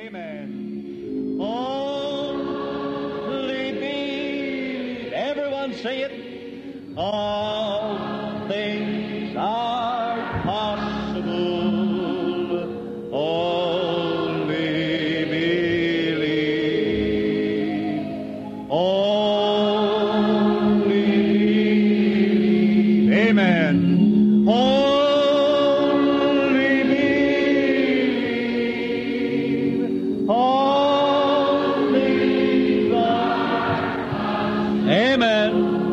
Amen. Only believe. Everyone say it. All things are possible. Only believe. Only believe. Amen. Only believe. All things are possible. Amen.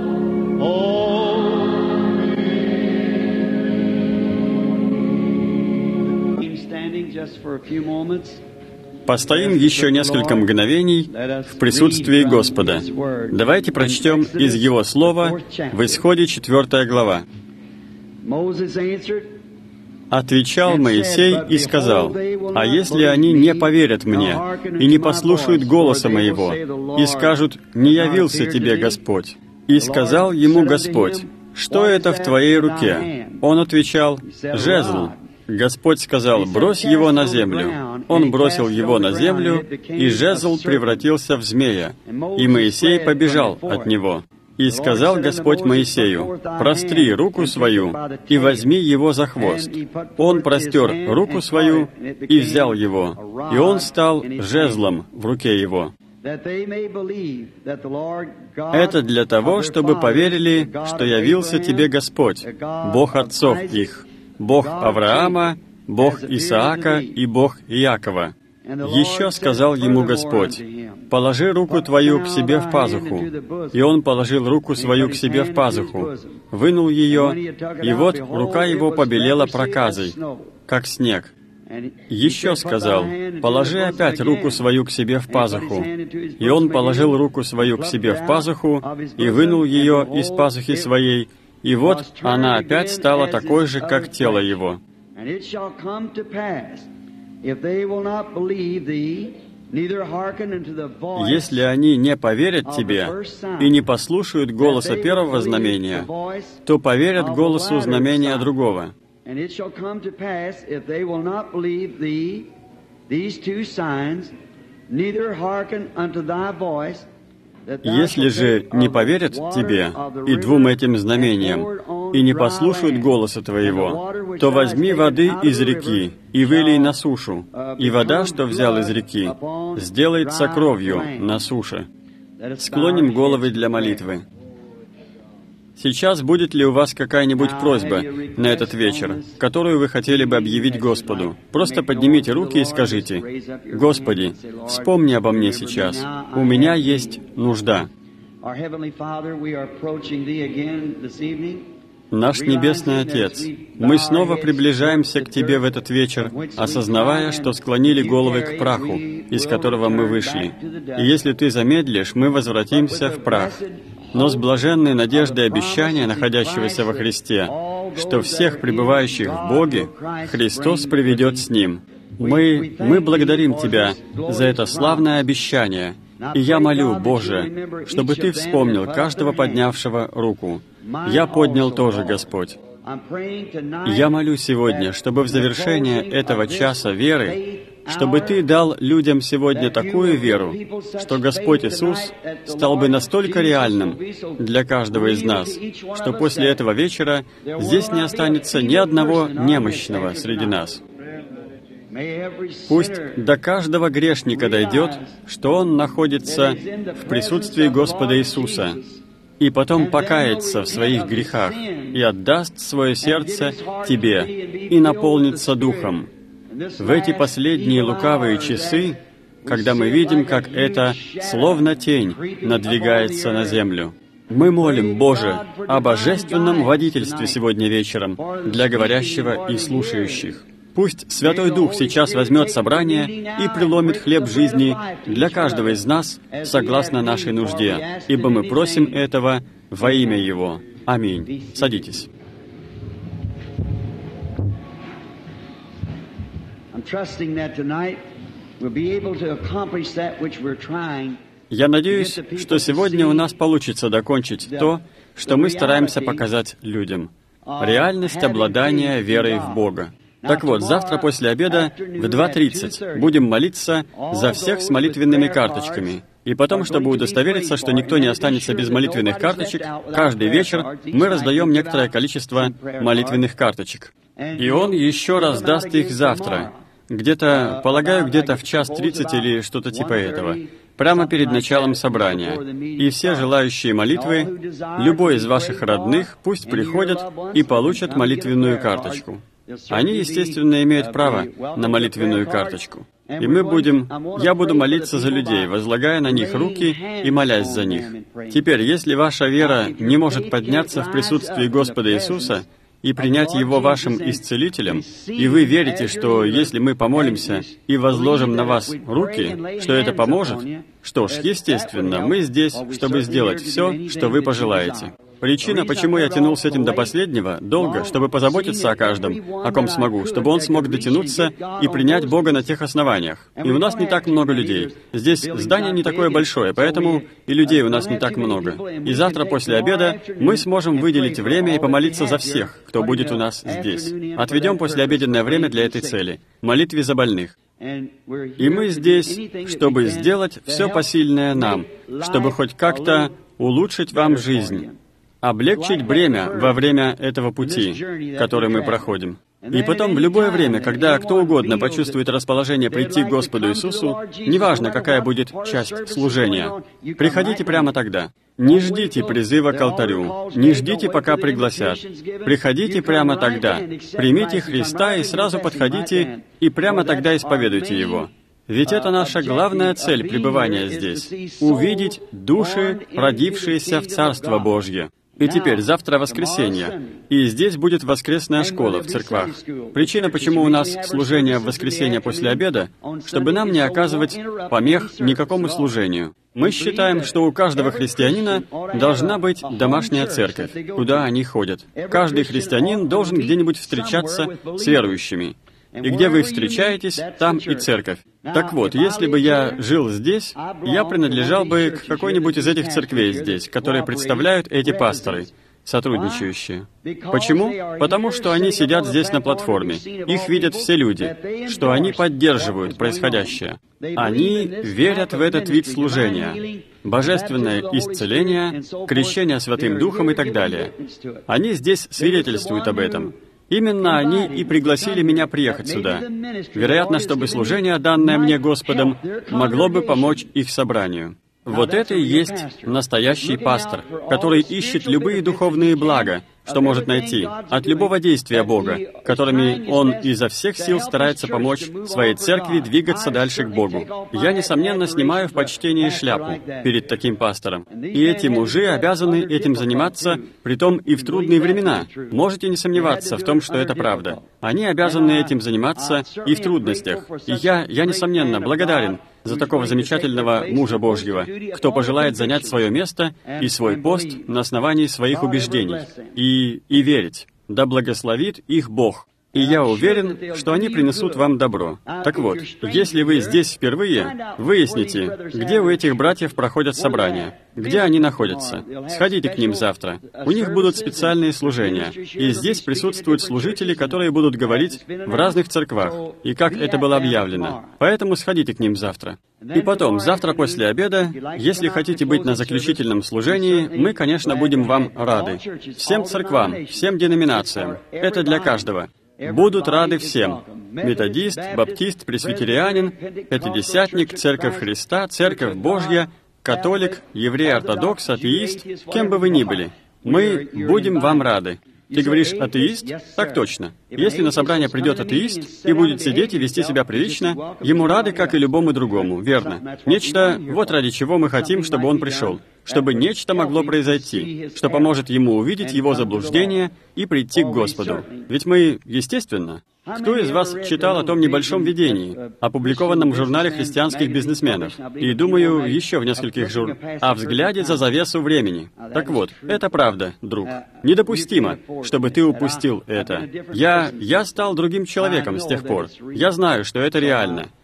Постоим еще несколько мгновений в присутствии Господа. Давайте прочтем из Его Слова в Исходе 4 глава. «Отвечал Моисей и сказал: «А если они не поверят мне и не послушают голоса моего, и скажут: не явился тебе Господь? И сказал ему Господь: что это в твоей руке? Он отвечал: жезл. Господь сказал: брось его на землю. Он бросил его на землю, и жезл превратился в змея, и Моисей побежал от него. И сказал Господь Моисею: простри руку свою и возьми его за хвост. Он простер руку свою и взял его, и он стал жезлом в руке его. Это для того, чтобы поверили, что явился тебе Господь, Бог отцов их, Бог Авраама, Бог Исаака и Бог Иакова». Еще сказал ему Господь: «Положи руку твою к себе в пазуху». И он положил руку свою к себе в пазуху, вынул ее, и вот рука его побелела проказой, как снег. Еще сказал: «Положи опять руку свою к себе в пазуху». И он положил руку свою к себе в пазуху и вынул ее из пазухи своей, и вот она опять стала такой же, как тело его. Если они не поверят тебе и не послушают голоса первого знамения, то поверят голосу знамения другого. Если же не поверят тебе и двум этим знамениям, и не послушают голоса твоего, то возьми воды из реки и вылей на сушу, и вода, что взял из реки, сделается кровью на суше». Склоним головы для молитвы. Сейчас будет ли у вас какая-нибудь просьба на этот вечер, которую вы хотели бы объявить Господу? Просто поднимите руки и скажите: «Господи, вспомни обо мне сейчас. У меня есть нужда». Наш Небесный Отец, мы снова приближаемся к Тебе в этот вечер, осознавая, что склонили головы к праху, из которого мы вышли. И если Ты замедлишь, мы возвратимся в прах. Но с блаженной надеждой обещания, находящегося во Христе, что всех пребывающих в Боге Христос приведет с Ним. Мы благодарим Тебя за это славное обещание, и я молю, Боже, чтобы Ты вспомнил каждого поднявшего руку. Я поднял тоже, Господь. Я молю сегодня, чтобы в завершение этого часа веры, чтобы Ты дал людям сегодня такую веру, что Господь Иисус стал бы настолько реальным для каждого из нас, что после этого вечера здесь не останется ни одного немощного среди нас. Пусть до каждого грешника дойдет, что он находится в присутствии Господа Иисуса, и потом покается в своих грехах и отдаст свое сердце Тебе и наполнится Духом. В эти последние лукавые часы, когда мы видим, как это, словно тень, надвигается на землю, мы молим, Боже, о божественном водительстве сегодня вечером для говорящего и слушающих. Пусть Святой Дух сейчас возьмет собрание и преломит хлеб жизни для каждого из нас согласно нашей нужде, ибо мы просим этого во имя Его. Аминь. Садитесь. Я надеюсь, что сегодня у нас получится докончить то, что мы стараемся показать людям. Реальность обладания верой в Бога. Так вот, завтра после обеда в 2:30 будем молиться за всех с молитвенными карточками. И потом, чтобы удостовериться, что никто не останется без молитвенных карточек, каждый вечер мы раздаем некоторое количество молитвенных карточек. И он еще раздаст их завтра. Где-то, полагаю, где-то в 1:30 или что-то типа этого. Прямо перед началом собрания. И все желающие молитвы, любой из ваших родных, пусть приходят и получат молитвенную карточку. Они, естественно, имеют право на молитвенную карточку. И я буду молиться за людей, возлагая на них руки и молясь за них. Теперь, если ваша вера не может подняться в присутствии Господа Иисуса и принять Его вашим исцелителем, и вы верите, что если мы помолимся и возложим на вас руки, что это поможет, что ж, естественно, мы здесь, чтобы сделать все, что вы пожелаете. Причина, почему я тянул с этим до последнего, долго, чтобы позаботиться о каждом, о ком смогу, чтобы он смог дотянуться и принять Бога на тех основаниях. И у нас не так много людей. Здесь здание не такое большое, поэтому и людей у нас не так много. И завтра после обеда мы сможем выделить время и помолиться за всех, кто будет у нас здесь. Отведем послеобеденное время для этой цели — молитве за больных. И мы здесь, чтобы сделать все посильное нам, чтобы хоть как-то улучшить вам жизнь, облегчить бремя во время этого пути, который мы проходим. И потом, в любое время, когда кто угодно почувствует расположение прийти к Господу Иисусу, неважно, какая будет часть служения, приходите прямо тогда. Не ждите призыва к алтарю, не ждите, пока пригласят. Приходите прямо тогда, примите Христа и сразу подходите, и прямо тогда исповедуйте Его. Ведь это наша главная цель пребывания здесь — увидеть души, родившиеся в Царство Божье. И теперь, завтра воскресенье, и здесь будет воскресная школа в церквах. Причина, почему у нас служение в воскресенье после обеда, чтобы нам не оказывать помех никакому служению. Мы считаем, что у каждого христианина должна быть домашняя церковь, куда они ходят. Каждый христианин должен где-нибудь встречаться с верующими. И где вы встречаетесь, там и церковь. Так вот, если бы я жил здесь, я принадлежал бы к какой-нибудь из этих церквей здесь, которые представляют эти пасторы, сотрудничающие. Почему? Потому что они сидят здесь на платформе. Их видят все люди, что они поддерживают происходящее. Они верят в этот вид служения. Божественное исцеление, крещение Святым Духом и так далее. Они здесь свидетельствуют об этом. Именно они и пригласили меня приехать сюда. Вероятно, чтобы служение, данное мне Господом, могло бы помочь их собранию. Вот это и есть настоящий пастор, который ищет любые духовные блага, что может найти, от любого действия Бога, которыми он изо всех сил старается помочь своей церкви двигаться дальше к Богу. Я, несомненно, снимаю в почтении шляпу перед таким пастором. И эти мужи обязаны этим заниматься, притом и в трудные времена. Можете не сомневаться в том, что это правда. Они обязаны этим заниматься и в трудностях. И я, несомненно, благодарен за такого замечательного мужа Божьего, кто пожелает занять свое место и свой пост на основании своих убеждений и верить. Да благословит их Бог. И я уверен, что они принесут вам добро. Так вот, если вы здесь впервые, выясните, где у этих братьев проходят собрания, где они находятся. Сходите к ним завтра. У них будут специальные служения, и здесь присутствуют служители, которые будут говорить в разных церквах, и как это было объявлено. Поэтому сходите к ним завтра. И потом, завтра после обеда, если хотите быть на заключительном служении, мы, конечно, будем вам рады. Всем церквам, всем деноминациям. Это для каждого. Будут рады всем. Методист, баптист, пресвитерианин, пятидесятник, Церковь Христа, Церковь Божья, католик, еврей-ортодокс, атеист, кем бы вы ни были. Мы будем вам рады. Ты говоришь, атеист? Так точно. Если на собрание придет атеист и будет сидеть и вести себя прилично, ему рады, как и любому другому, верно? Нечто, вот ради чего мы хотим, чтобы он пришел. Чтобы нечто могло произойти, что поможет ему увидеть его заблуждение и прийти к Господу. Ведь мы, естественно... Кто из вас читал о том небольшом видении, опубликованном в журнале христианских бизнесменов, и, думаю, еще в нескольких о взгляде за завесу времени? Так вот, это правда, друг. Недопустимо, чтобы ты упустил это. Я стал другим человеком с тех пор. Я знаю, что это реально.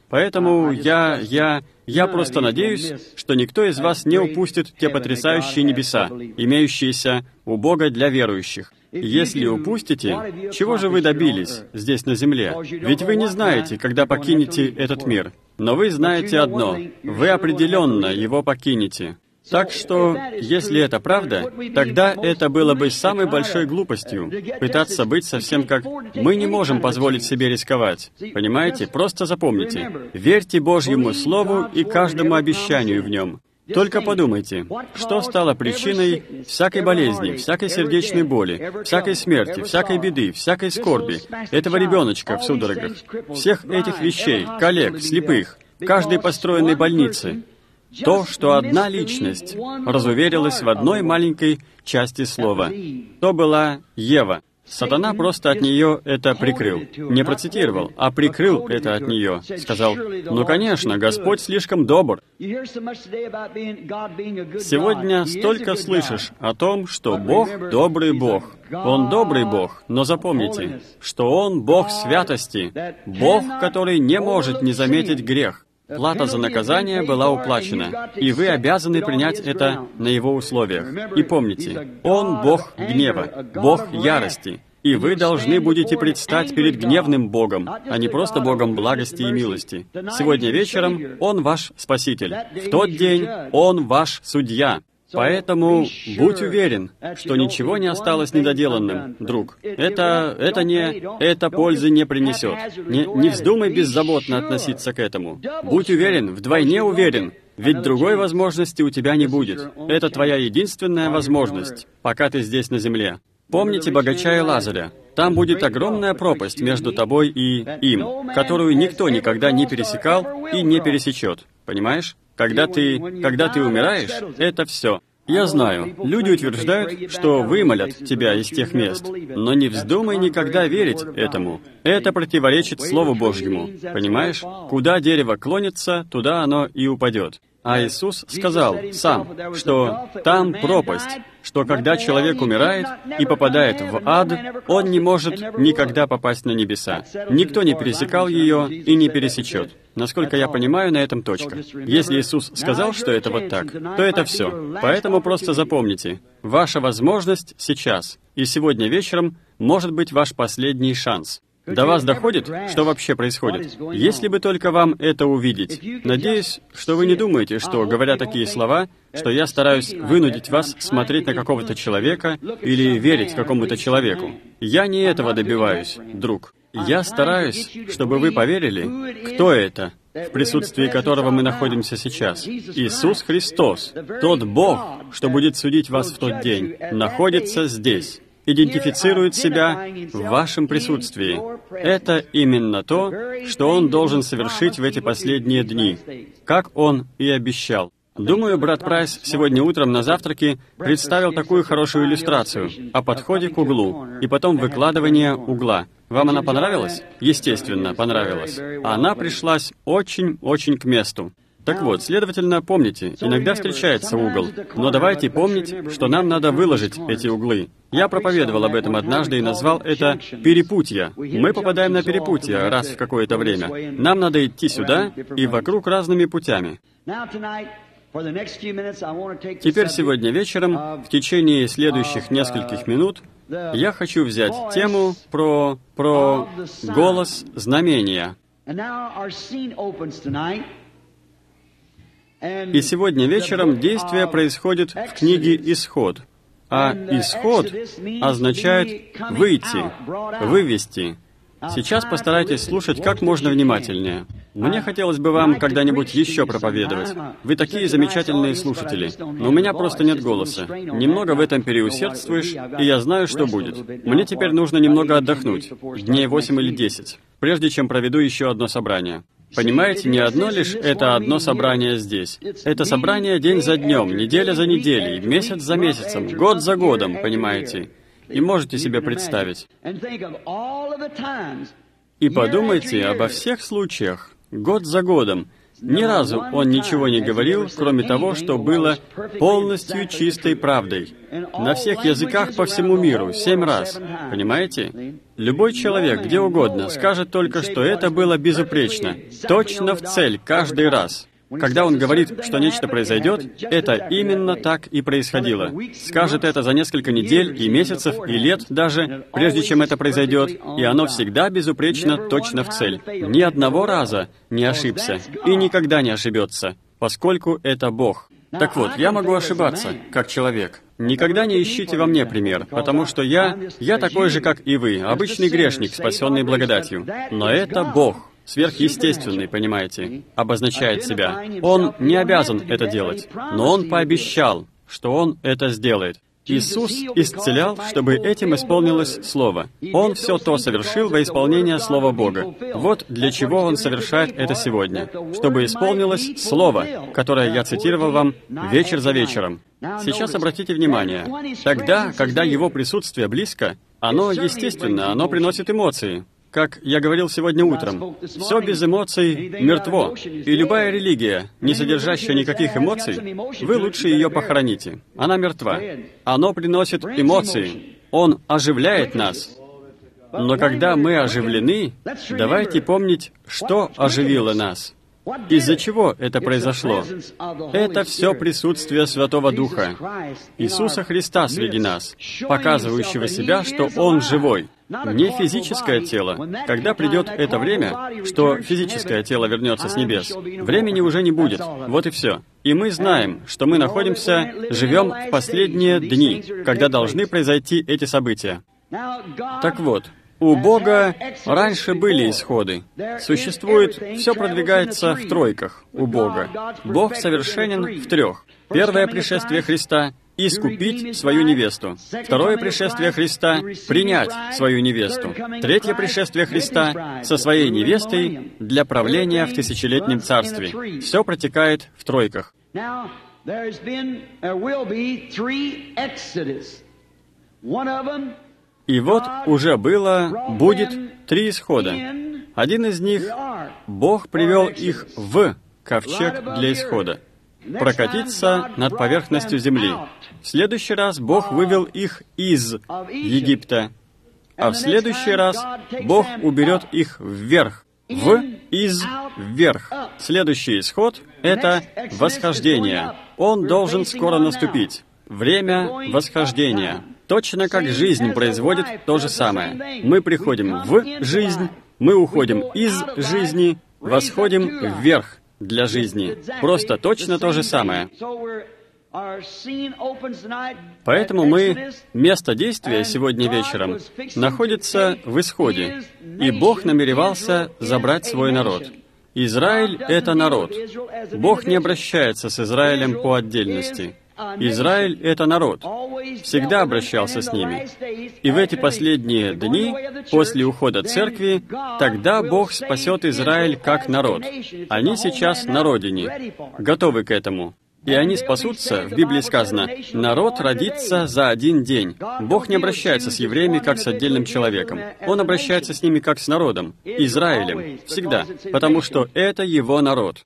Поэтому я просто надеюсь, что никто из вас не упустит те потрясающие небеса, имеющиеся у Бога для верующих. Если упустите, чего же вы добились здесь на земле? Ведь вы не знаете, когда покинете этот мир. Но вы знаете одно — вы определенно его покинете. Так что, если это правда, тогда это было бы самой большой глупостью — пытаться быть совсем как... Мы не можем позволить себе рисковать. Понимаете? Просто запомните. Верьте Божьему Слову и каждому обещанию в нем. Только подумайте, что стало причиной всякой болезни, всякой сердечной боли, всякой смерти, всякой беды, всякой скорби, этого ребеночка в судорогах, всех этих вещей, коллег, слепых, каждой построенной больницы. То, что одна личность разуверилась в одной маленькой части слова. То была Ева. Сатана просто от нее это прикрыл. Не процитировал, а прикрыл это от нее. Сказал: «Ну, конечно, Господь слишком добр». Сегодня столько слышишь о том, что Бог — добрый Бог. Он добрый Бог, но запомните, что Он Бог святости, Бог, который не может не заметить грех. Плата за наказание была уплачена, и вы обязаны принять это на Его условиях. И помните, Он Бог гнева, Бог ярости, и вы должны будете предстать перед гневным Богом, а не просто Богом благости и милости. Сегодня вечером Он ваш Спаситель. В тот день Он ваш Судья. Поэтому будь уверен, что ничего не осталось недоделанным, друг. Это пользы не принесет. Не вздумай беззаботно относиться к этому. Будь уверен, вдвойне уверен, ведь другой возможности у тебя не будет. Это твоя единственная возможность, пока ты здесь на земле. Помните богача и Лазаря? Там будет огромная пропасть между тобой и им, которую никто никогда не пересекал и не пересечет. Понимаешь? Когда ты умираешь, это все. Я знаю, люди утверждают, что вымолят тебя из тех мест, но не вздумай никогда верить этому. Это противоречит Слову Божьему. Понимаешь? Куда дерево клонится, туда оно и упадет. А Иисус сказал сам, что там пропасть, что когда человек умирает и попадает в ад, он не может никогда попасть на небеса. Никто не пересекал ее и не пересечет. Насколько я понимаю, на этом точка. Если Иисус сказал, что это вот так, то это все. Поэтому просто запомните, ваша возможность сейчас, и сегодня вечером может быть ваш последний шанс. До вас доходит, что вообще происходит? Если бы только вам это увидеть. Надеюсь, что вы не думаете, что, говоря такие слова, что я стараюсь вынудить вас смотреть на какого-то человека или верить какому-то человеку. Я не этого добиваюсь, друг. Я стараюсь, чтобы вы поверили, кто это, в присутствии которого мы находимся сейчас. Иисус Христос, тот Бог, что будет судить вас в тот день, находится здесь. Идентифицирует себя в вашем присутствии. Это именно то, что Он должен совершить в эти последние дни, как Он и обещал. Думаю, брат Прайс сегодня утром на завтраке представил такую хорошую иллюстрацию о подходе к углу и потом выкладывание угла. Вам она понравилась? Естественно, понравилась. Она пришлась очень-очень к месту. Так вот, следовательно, помните, иногда встречается угол, но давайте помнить, что нам надо выложить эти углы. Я проповедовал об этом однажды и назвал это «перепутья». Мы попадаем на перепутья раз в какое-то время. Нам надо идти сюда и вокруг разными путями. Теперь сегодня вечером, в течение следующих нескольких минут, я хочу взять тему про голос знамения. И сегодня вечером действие происходит в книге «Исход». А «исход» означает «выйти», «вывести». Сейчас постарайтесь слушать как можно внимательнее. Мне хотелось бы вам когда-нибудь еще проповедовать. Вы такие замечательные слушатели, но у меня просто нет голоса. Немного в этом переусердствуешь, и я знаю, что будет. Мне теперь нужно немного отдохнуть, дней 8 или 10, прежде чем проведу еще одно собрание. Понимаете, не одно лишь это одно собрание здесь. Это собрание день за днем, неделя за неделей, месяц за месяцем, год за годом, понимаете? И можете себе представить. И подумайте обо всех случаях, год за годом, Ни разу он ничего не говорил, кроме того, что было полностью чистой правдой. На всех языках по всему миру, 7 раз. Понимаете? Любой человек, где угодно, скажет только, что это было безупречно, точно в цель, каждый раз. Когда он говорит, что нечто произойдет, это именно так и происходило. Скажет это за несколько недель и месяцев, и лет даже, прежде чем это произойдет, и оно всегда безупречно точно в цель. Ни одного раза не ошибся и никогда не ошибется, поскольку это Бог. Так вот, я могу ошибаться, как человек. Никогда не ищите во мне пример, потому что я такой же, как и вы, обычный грешник, спасенный благодатью. Но это Бог. Сверхъестественный, понимаете, обозначает себя. Он не обязан это делать, но Он пообещал, что Он это сделает. Иисус исцелял, чтобы этим исполнилось Слово. Он все то совершил во исполнение Слова Бога. Вот для чего Он совершает это сегодня. Чтобы исполнилось Слово, которое я цитировал вам вечер за вечером. Сейчас обратите внимание. Тогда, когда Его присутствие близко, оно естественно, оно приносит эмоции. Как я говорил сегодня утром, все без эмоций мертво, и любая религия, не содержащая никаких эмоций, вы лучше ее похороните. Она мертва. Оно приносит эмоции. Он оживляет нас. Но когда мы оживлены, давайте помнить, что оживило нас. Из-за чего это произошло? Это все присутствие Святого Духа, Иисуса Христа среди нас, показывающего себя, что Он живой. Не физическое тело. Когда придет это время, что физическое тело вернется с небес, времени уже не будет. Вот и все. И мы знаем, что мы находимся, живем в последние дни, когда должны произойти эти события. Так вот, у Бога раньше были исходы. Существует, все продвигается в тройках у Бога. Бог совершенен в 3. Первое пришествие Христа — искупить свою невесту. Второе пришествие Христа — принять свою невесту. Третье пришествие Христа — со своей невестой для правления в тысячелетнем царстве. Все протекает в тройках. И вот уже будет 3 исхода. Один из них — Бог привел их в ковчег для исхода, прокатиться над поверхностью земли. В следующий раз Бог вывел их из Египта, а в следующий раз Бог уберет их вверх, вверх. Следующий исход — это восхождение. Он должен скоро наступить. Время восхождения. Точно как жизнь производит то же самое. Мы приходим в жизнь, мы уходим из жизни, восходим вверх для жизни. Просто точно то же самое. Поэтому место действия сегодня вечером находится в исходе, и Бог намеревался забрать свой народ. Израиль — это народ. Бог не обращается с Израилем по отдельности. Израиль — это народ. Всегда обращался с ними. И в эти последние дни, после ухода церкви, тогда Бог спасет Израиль как народ. Они сейчас на родине, готовы к этому. И они спасутся, в Библии сказано, народ родится за 1 день. Бог не обращается с евреями как с отдельным человеком. Он обращается с ними как с народом, Израилем, всегда, потому что это Его народ.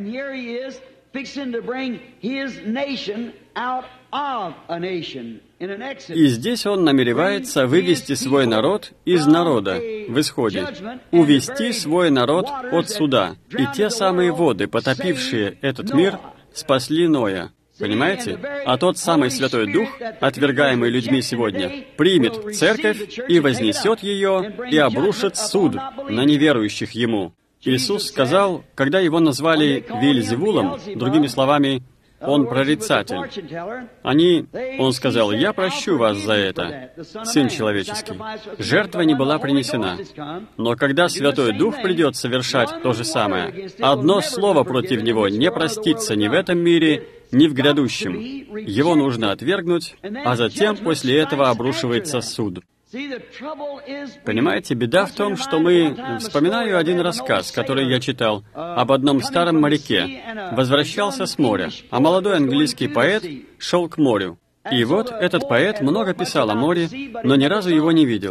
И здесь Он намеревается вывести свой народ из народа в исходе, увести свой народ от суда. И те самые воды, потопившие этот мир, спасли Ноя. Понимаете? А тот самый Святой Дух, отвергаемый людьми сегодня, примет церковь и вознесет ее, и обрушит суд на неверующих Ему. Иисус сказал, когда Его назвали Веельзевулом, другими словами, Он прорицатель. Он сказал, «Я прощу вас за это, Сын Человеческий». Жертва не была принесена. Но когда Святой Дух придет совершать то же самое, одно слово против Него не простится ни в этом мире, ни в грядущем. Его нужно отвергнуть, а затем после этого обрушивается суд. Понимаете, беда в том, что вспоминаю один рассказ, который я читал, об одном старом моряке. Возвращался с моря, а молодой английский поэт шел к морю. И вот этот поэт много писал о море, но ни разу его не видел.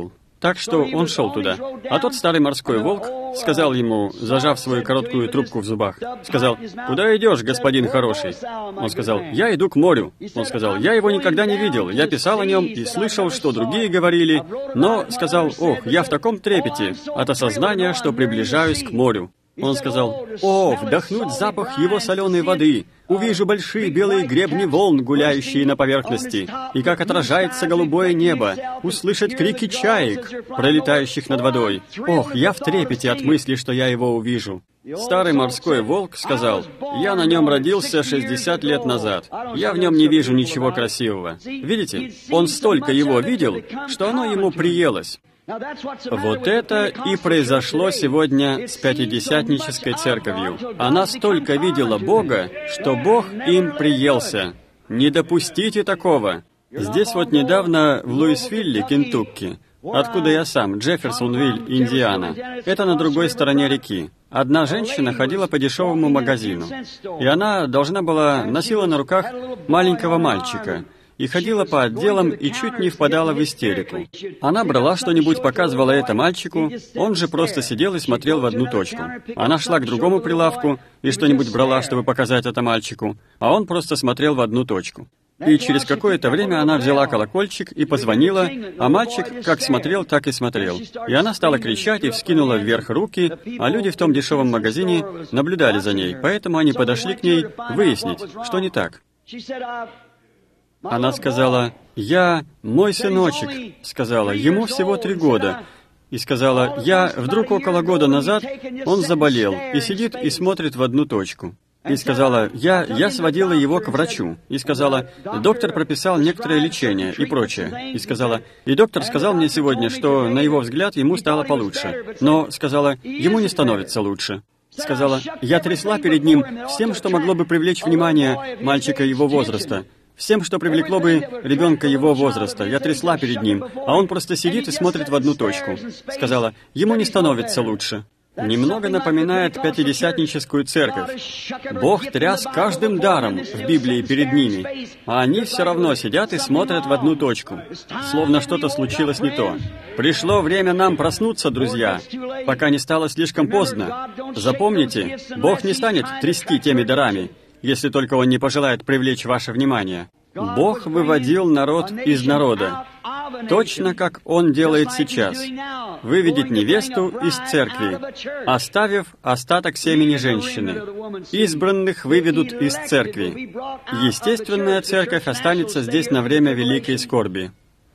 Так что он шел туда. А тот старый морской волк сказал ему, зажав свою короткую трубку в зубах, сказал: «Куда идешь, господин хороший?» Он сказал: «Я иду к морю». Он сказал: «Я его никогда не видел. Я писал о нем и слышал, что другие говорили, но, сказал, ох, я в таком трепете от осознания, что приближаюсь к морю». Он сказал: «О, вдохнуть запах его соленой воды! Увижу большие белые гребни волн, гуляющие на поверхности, и как отражается голубое небо, услышать крики чаек, пролетающих над водой. Ох, я в трепете от мысли, что я его увижу». Старый морской волк сказал: «Я на нем родился 60 лет назад. Я в нем не вижу ничего красивого». Видите, он столько его видел, что оно ему приелось. Вот это и произошло сегодня с Пятидесятнической церковью. Она столько видела Бога, что Бог им приелся. Не допустите такого. Здесь вот недавно в Луисвилле, Кентукки, откуда я сам, Джефферсонвиль, Индиана, это на другой стороне реки, одна женщина ходила по дешевому магазину, и она носила на руках маленького мальчика, и ходила по отделам и чуть не впадала в истерику. Она брала что-нибудь, показывала это мальчику, он же просто сидел и смотрел в одну точку. Она шла к другому прилавку и что-нибудь брала, чтобы показать это мальчику, а он просто смотрел в одну точку. И через какое-то время она взяла колокольчик и позвонила, а мальчик как смотрел, так и смотрел. И она стала кричать и вскинула вверх руки, а люди в том дешевом магазине наблюдали за ней, поэтому они подошли к ней выяснить, что не так. Она сказала: «Мой сыночек», сказала, «ему всего 3 года». И сказала: «Вдруг около года назад он заболел и сидит и смотрит в одну точку». И сказала: «Я сводила его к врачу». И сказала: «Доктор прописал некоторое лечение и прочее». И сказала: «И доктор сказал мне сегодня, что, на его взгляд, ему стало получше. Но, сказала, ему не становится лучше». Сказала: «Я трясла перед ним всем, что могло бы привлечь внимание мальчика его возраста. Всем, что привлекло бы ребенка его возраста. Я трясла перед ним, а он просто сидит и смотрит в одну точку». Сказала: «Ему не становится лучше». Немного напоминает Пятидесятническую церковь. Бог тряс каждым даром в Библии перед ними, а они все равно сидят и смотрят в одну точку, словно что-то случилось не то. Пришло время нам проснуться, друзья, пока не стало слишком поздно. Запомните, Бог не станет трясти теми дарами, если только Он не пожелает привлечь ваше внимание. Бог выводил народ из народа, точно как Он делает сейчас. Выведет невесту из церкви, оставив остаток семени женщины. Избранных выведут из церкви. Естественная церковь останется здесь на время великой скорби.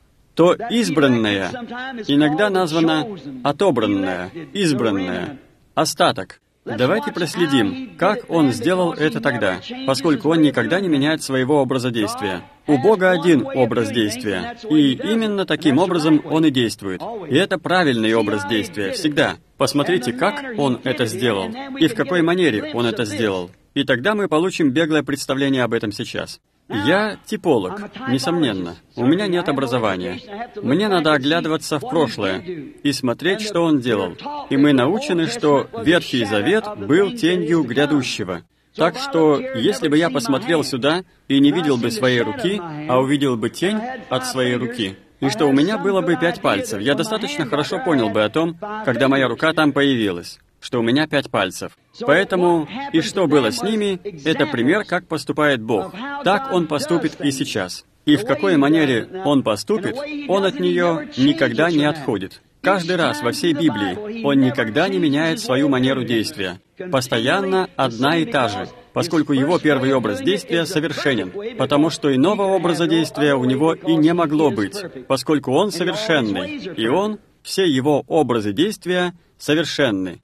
То избранная иногда названа отобранная, избранная, остаток. Давайте проследим, как Он сделал это тогда, поскольку Он никогда не меняет своего образа действия. У Бога один образ действия, и именно таким образом Он и действует. И это правильный образ действия, всегда. Посмотрите, как Он это сделал, и в какой манере Он это сделал. И тогда мы получим беглое представление об этом сейчас. Я типолог, несомненно. У меня нет образования. Мне надо оглядываться в прошлое и смотреть, что Он делал. И мы научены, что Ветхий Завет был тенью грядущего. Так что, если бы я посмотрел сюда и не видел бы своей руки, а увидел бы тень от своей руки, и что у меня было бы 5 пальцев, я достаточно хорошо понял бы о том, когда моя рука там появилась, что у меня 5 пальцев. Поэтому, и что было с ними, это пример, как поступает Бог. Так Он поступит и сейчас. И в какой манере Он поступит, Он от нее никогда не отходит. Каждый раз во всей Библии Он никогда не меняет свою манеру действия. Постоянно одна и та же, поскольку Его первый образ действия совершенен, потому что иного образа действия у Него и не могло быть, поскольку Он совершенный, и Он, все Его образы действия совершенны.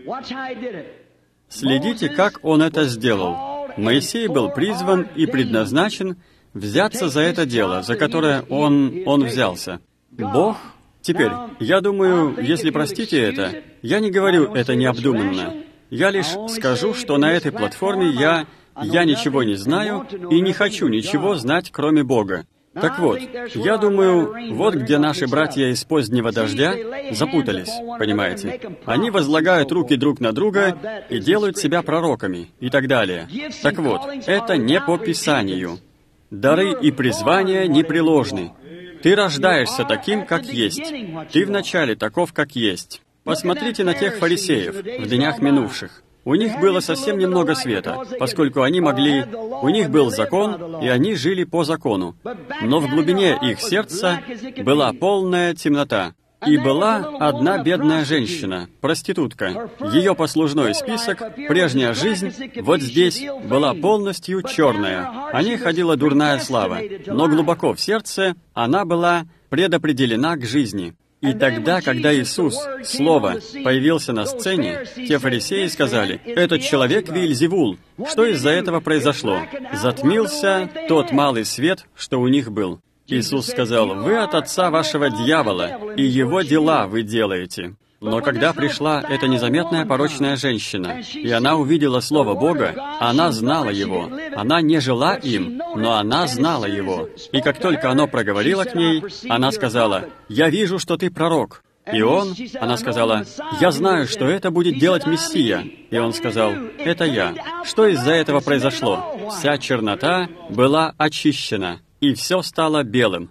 Следите, как Он это сделал. Моисей был призван и предназначен взяться за это дело, за которое он взялся. Бог... Теперь, я думаю, если простите это, я не говорю это необдуманно. Я лишь скажу, что на этой платформе я ничего не знаю и не хочу ничего знать, кроме Бога. Так вот, я думаю, вот где наши братья из позднего дождя запутались, понимаете? Они возлагают руки друг на друга и делают себя пророками и так далее. Так вот, это не по Писанию. Дары и призвания непреложны. Ты рождаешься таким, как есть. Ты вначале таков, как есть. Посмотрите на тех фарисеев в днях минувших. У них было совсем немного света, поскольку у них был закон, и они жили по закону. Но в глубине их сердца была полная темнота. И была одна бедная женщина, проститутка. Ее послужной список, прежняя жизнь, вот здесь, была полностью черная. О ней ходила дурная слава, но глубоко в сердце она была предопределена к жизни. И тогда, когда Иисус, Слово, появился на сцене, те фарисеи сказали: «Этот человек Виэльзевул». Что из-за этого произошло? Затмился тот малый свет, что у них был. Иисус сказал: «Вы от отца вашего дьявола, и его дела вы делаете». Но когда пришла эта незаметная порочная женщина, и она увидела Слово Бога, она знала Его. Она не жила им, но она знала Его. И как только оно проговорило к ней, она сказала: «Я вижу, что ты пророк». И она сказала: «Я знаю, что это будет делать Мессия». И он сказал: «Это я». Что из-за этого произошло? Вся чернота была очищена, и все стало белым.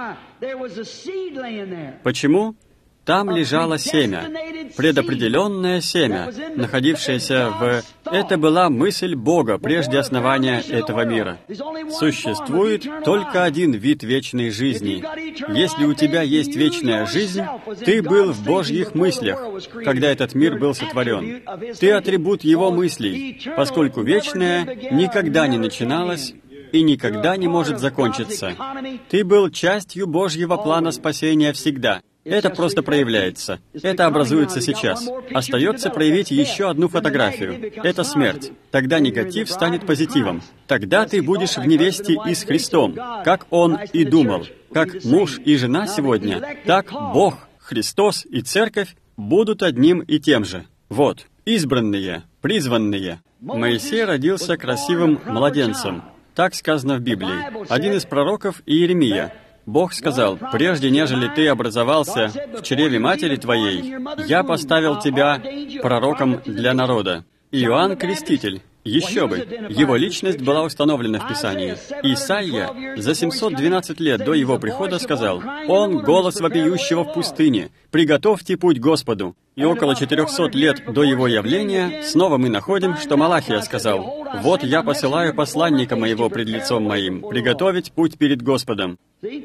Почему? Там лежало семя, предопределенное семя, находившееся в... Это была мысль Бога прежде основания этого мира. Существует только один вид вечной жизни. Если у тебя есть вечная жизнь, ты был в Божьих мыслях, когда этот мир был сотворен. Ты атрибут Его мыслей, поскольку вечное никогда не начиналось и никогда не может закончиться. Ты был частью Божьего плана спасения всегда. Это просто проявляется. Это образуется сейчас. Остается проявить еще одну фотографию. Это смерть. Тогда негатив станет позитивом. Тогда ты будешь в невесте и с Христом, как Он и думал. Как муж и жена сегодня, так Бог, Христос и Церковь будут одним и тем же. Вот, избранные, призванные. Моисей родился красивым младенцем. Так сказано в Библии. Один из пророков — Иеремия. Бог сказал: «Прежде нежели ты образовался в чреве матери твоей, я поставил тебя пророком для народа». Иоанн Креститель. Еще бы! Его личность была установлена в Писании. Исаия за 712 лет до его прихода сказал: «Он — голос вопиющего в пустыне, приготовьте путь Господу». И около 400 лет до его явления снова мы находим, что Малахия сказал: «Вот я посылаю посланника моего пред лицом моим, приготовить путь перед Господом».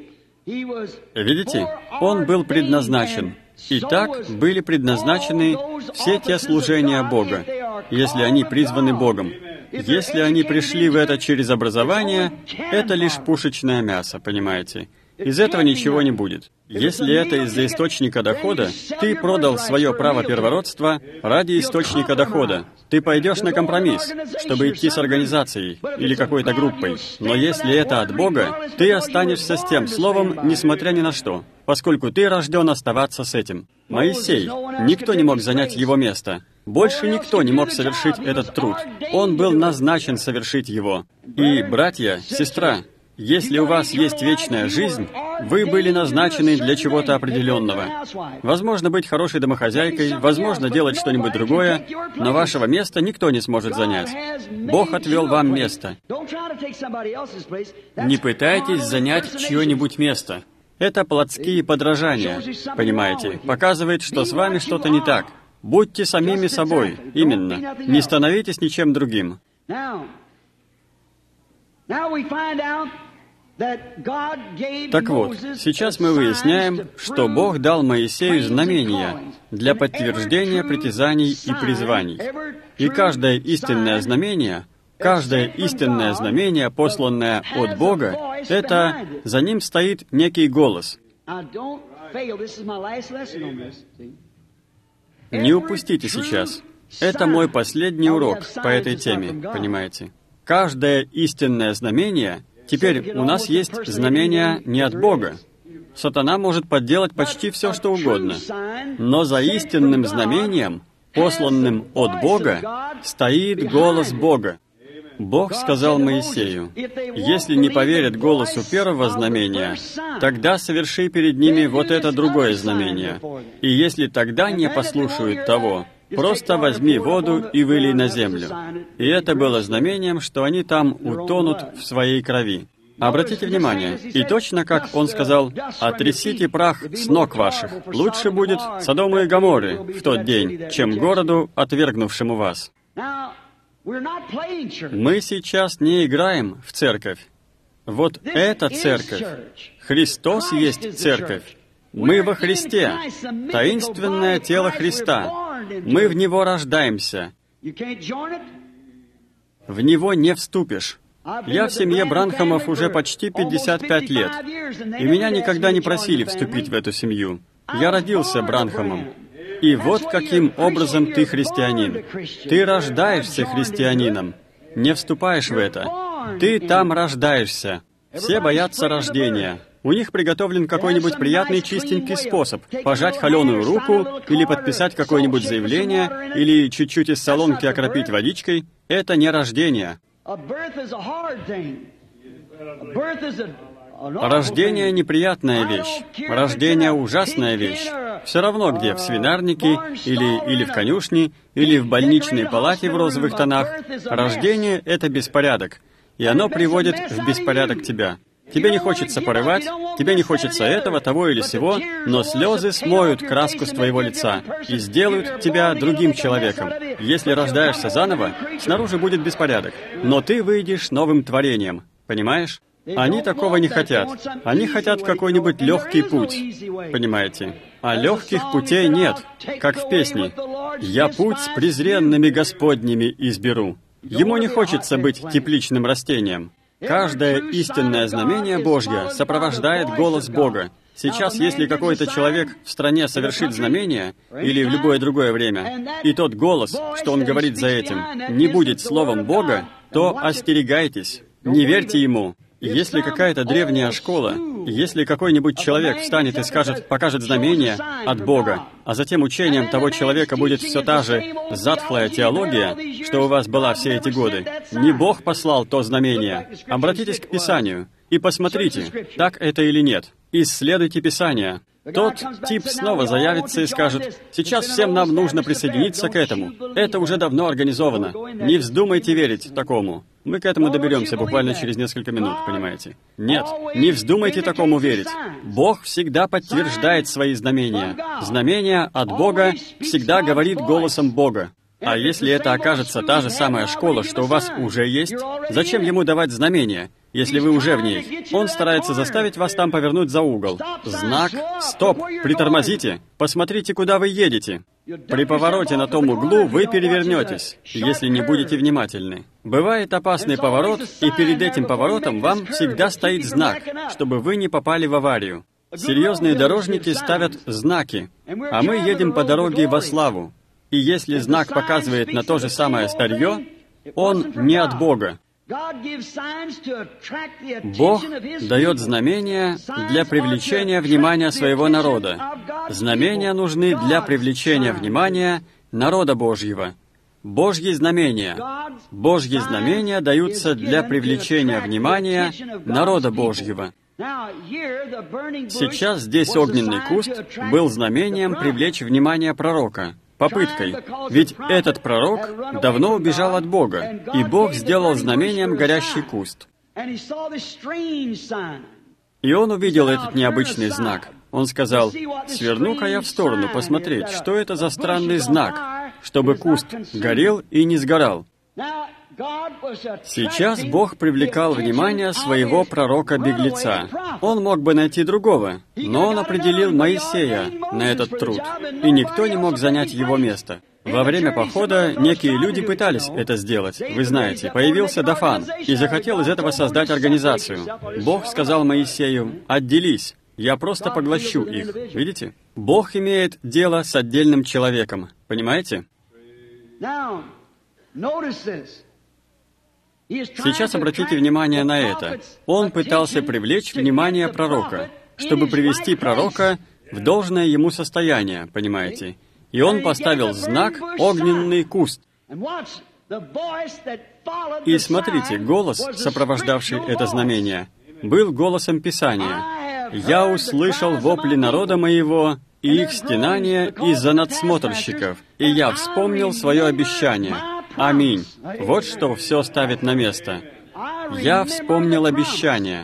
Видите? Он был предназначен. И так были предназначены все те служения Бога, если они призваны Богом. Если они пришли в это через образование, это лишь пушечное мясо, понимаете? Из этого ничего не будет. Если это из-за источника дохода, ты продал свое право первородства ради источника дохода. Ты пойдешь на компромисс, чтобы идти с организацией или какой-то группой. Но если это от Бога, ты останешься с тем словом, несмотря ни на что, поскольку ты рожден оставаться с этим. Моисей, никто не мог занять его место. Больше никто не мог совершить этот труд. Он был назначен совершить его. И, братья, сестра, если у вас есть вечная жизнь, вы были назначены для чего-то определенного. Возможно, быть хорошей домохозяйкой, возможно, делать что-нибудь другое, но вашего места никто не сможет занять. Бог отвел вам место. Не пытайтесь занять чье-нибудь место. Это плотские подражания, понимаете? Показывает, что с вами что-то не так. Будьте самими собой, именно. Не становитесь ничем другим. Так вот, сейчас мы выясняем, что Бог дал Моисею знамения для подтверждения притязаний и призваний. И каждое истинное знамение, посланное от Бога, это за ним стоит некий голос. Не упустите сейчас. Это мой последний урок по этой теме, понимаете? Каждое истинное знамение... Теперь у нас есть знамения не от Бога. Сатана может подделать почти все, что угодно. Но за истинным знамением, посланным от Бога, стоит голос Бога. Бог сказал Моисею: «Если не поверят голосу первого знамения, тогда соверши перед ними вот это другое знамение. И если тогда не послушают того, просто возьми воду и вылей на землю». И это было знамением, что они там утонут в своей крови. Обратите внимание, и точно как он сказал, «Отрясите прах с ног ваших, лучше будет Содому и Гоморре в тот день, чем городу, отвергнувшему вас». Мы сейчас не играем в церковь. Вот эта церковь. Христос есть церковь. Мы во Христе, таинственное тело Христа. Мы в Него рождаемся. В Него не вступишь. Я в семье Бранхамов уже почти 55 лет, и меня никогда не просили вступить в эту семью. Я родился Бранхамом. И вот каким образом ты христианин. Ты рождаешься христианином. Не вступаешь в это. Ты там рождаешься. Все боятся рождения. У них приготовлен какой-нибудь приятный чистенький способ пожать холеную руку или подписать какое-нибудь заявление, или чуть-чуть из солонки окропить водичкой. Это не рождение. Рождение — неприятная вещь. Рождение — ужасная вещь. Все равно где, в свинарнике, или в конюшне, или в больничной палате в розовых тонах. Рождение — это беспорядок, и оно приводит в беспорядок тебя. Тебе не хочется порывать, тебе не хочется этого, того или сего, но слезы смоют краску с твоего лица и сделают тебя другим человеком. Если рождаешься заново, снаружи будет беспорядок, но ты выйдешь новым творением, понимаешь? Они такого не хотят. Они хотят какой-нибудь легкий путь, понимаете? А легких путей нет, как в песне. «Я путь с презренными Господними изберу». Ему не хочется быть тепличным растением. Каждое истинное знамение Божье сопровождает голос Бога. Сейчас, если какой-то человек в стране совершит знамение, или в любое другое время, и тот голос, что он говорит за этим, не будет словом Бога, то остерегайтесь, не верьте ему. Если какая-то древняя школа, если какой-нибудь человек встанет и покажет знамение от Бога, а затем учением того человека будет все та же затхлая теология, что у вас была все эти годы, не Бог послал то знамение. Обратитесь к Писанию и посмотрите, так это или нет. Исследуйте Писание. Тот тип снова заявится и скажет, «Сейчас всем нам нужно присоединиться к этому. Это уже давно организовано. Не вздумайте верить такому». Мы к этому доберемся буквально через несколько минут, понимаете? Нет, не вздумайте такому верить. Бог всегда подтверждает свои знамения. Знамение от Бога всегда говорит голосом Бога. А если это окажется та же самая школа, что у вас уже есть, зачем ему давать знамения, если вы уже в ней? Он старается заставить вас там повернуть за угол. Знак «Стоп! Притормозите! Посмотрите, куда вы едете!» При повороте на том углу вы перевернетесь, если не будете внимательны. Бывает опасный поворот, и перед этим поворотом вам всегда стоит знак, чтобы вы не попали в аварию. Серьезные дорожники ставят знаки, а мы едем по дороге во славу. И если знак показывает на то же самое старье, он не от Бога. Бог дает знамения для привлечения внимания своего народа. Знамения нужны для привлечения внимания народа Божьего. Божьи знамения. Божьи знамения даются для привлечения внимания народа Божьего. Сейчас здесь огненный куст был знамением привлечь внимание пророка. Попыткой. Ведь этот пророк давно убежал от Бога, и Бог сделал знамением горящий куст. И он увидел этот необычный знак. Он сказал, «Сверну-ка я в сторону посмотреть, что это за странный знак, чтобы куст горел и не сгорал». Сейчас Бог привлекал внимание своего пророка-беглеца. Он мог бы найти другого, но он определил Моисея на этот труд, и никто не мог занять его место. Во время похода некие люди пытались это сделать. Вы знаете, появился Дафан и захотел из этого создать организацию. Бог сказал Моисею, «Отделись, я просто поглощу их». Видите? Бог имеет дело с отдельным человеком. Понимаете? Сейчас обратите внимание на это. Он пытался привлечь внимание пророка, чтобы привести пророка в должное ему состояние, понимаете? И он поставил знак «Огненный куст». И смотрите, голос, сопровождавший это знамение, был голосом Писания. «Я услышал вопли народа моего и их стенания из-за надсмотрщиков, и я вспомнил свое обещание». Аминь. Вот что все ставит на место. Я вспомнил обещание.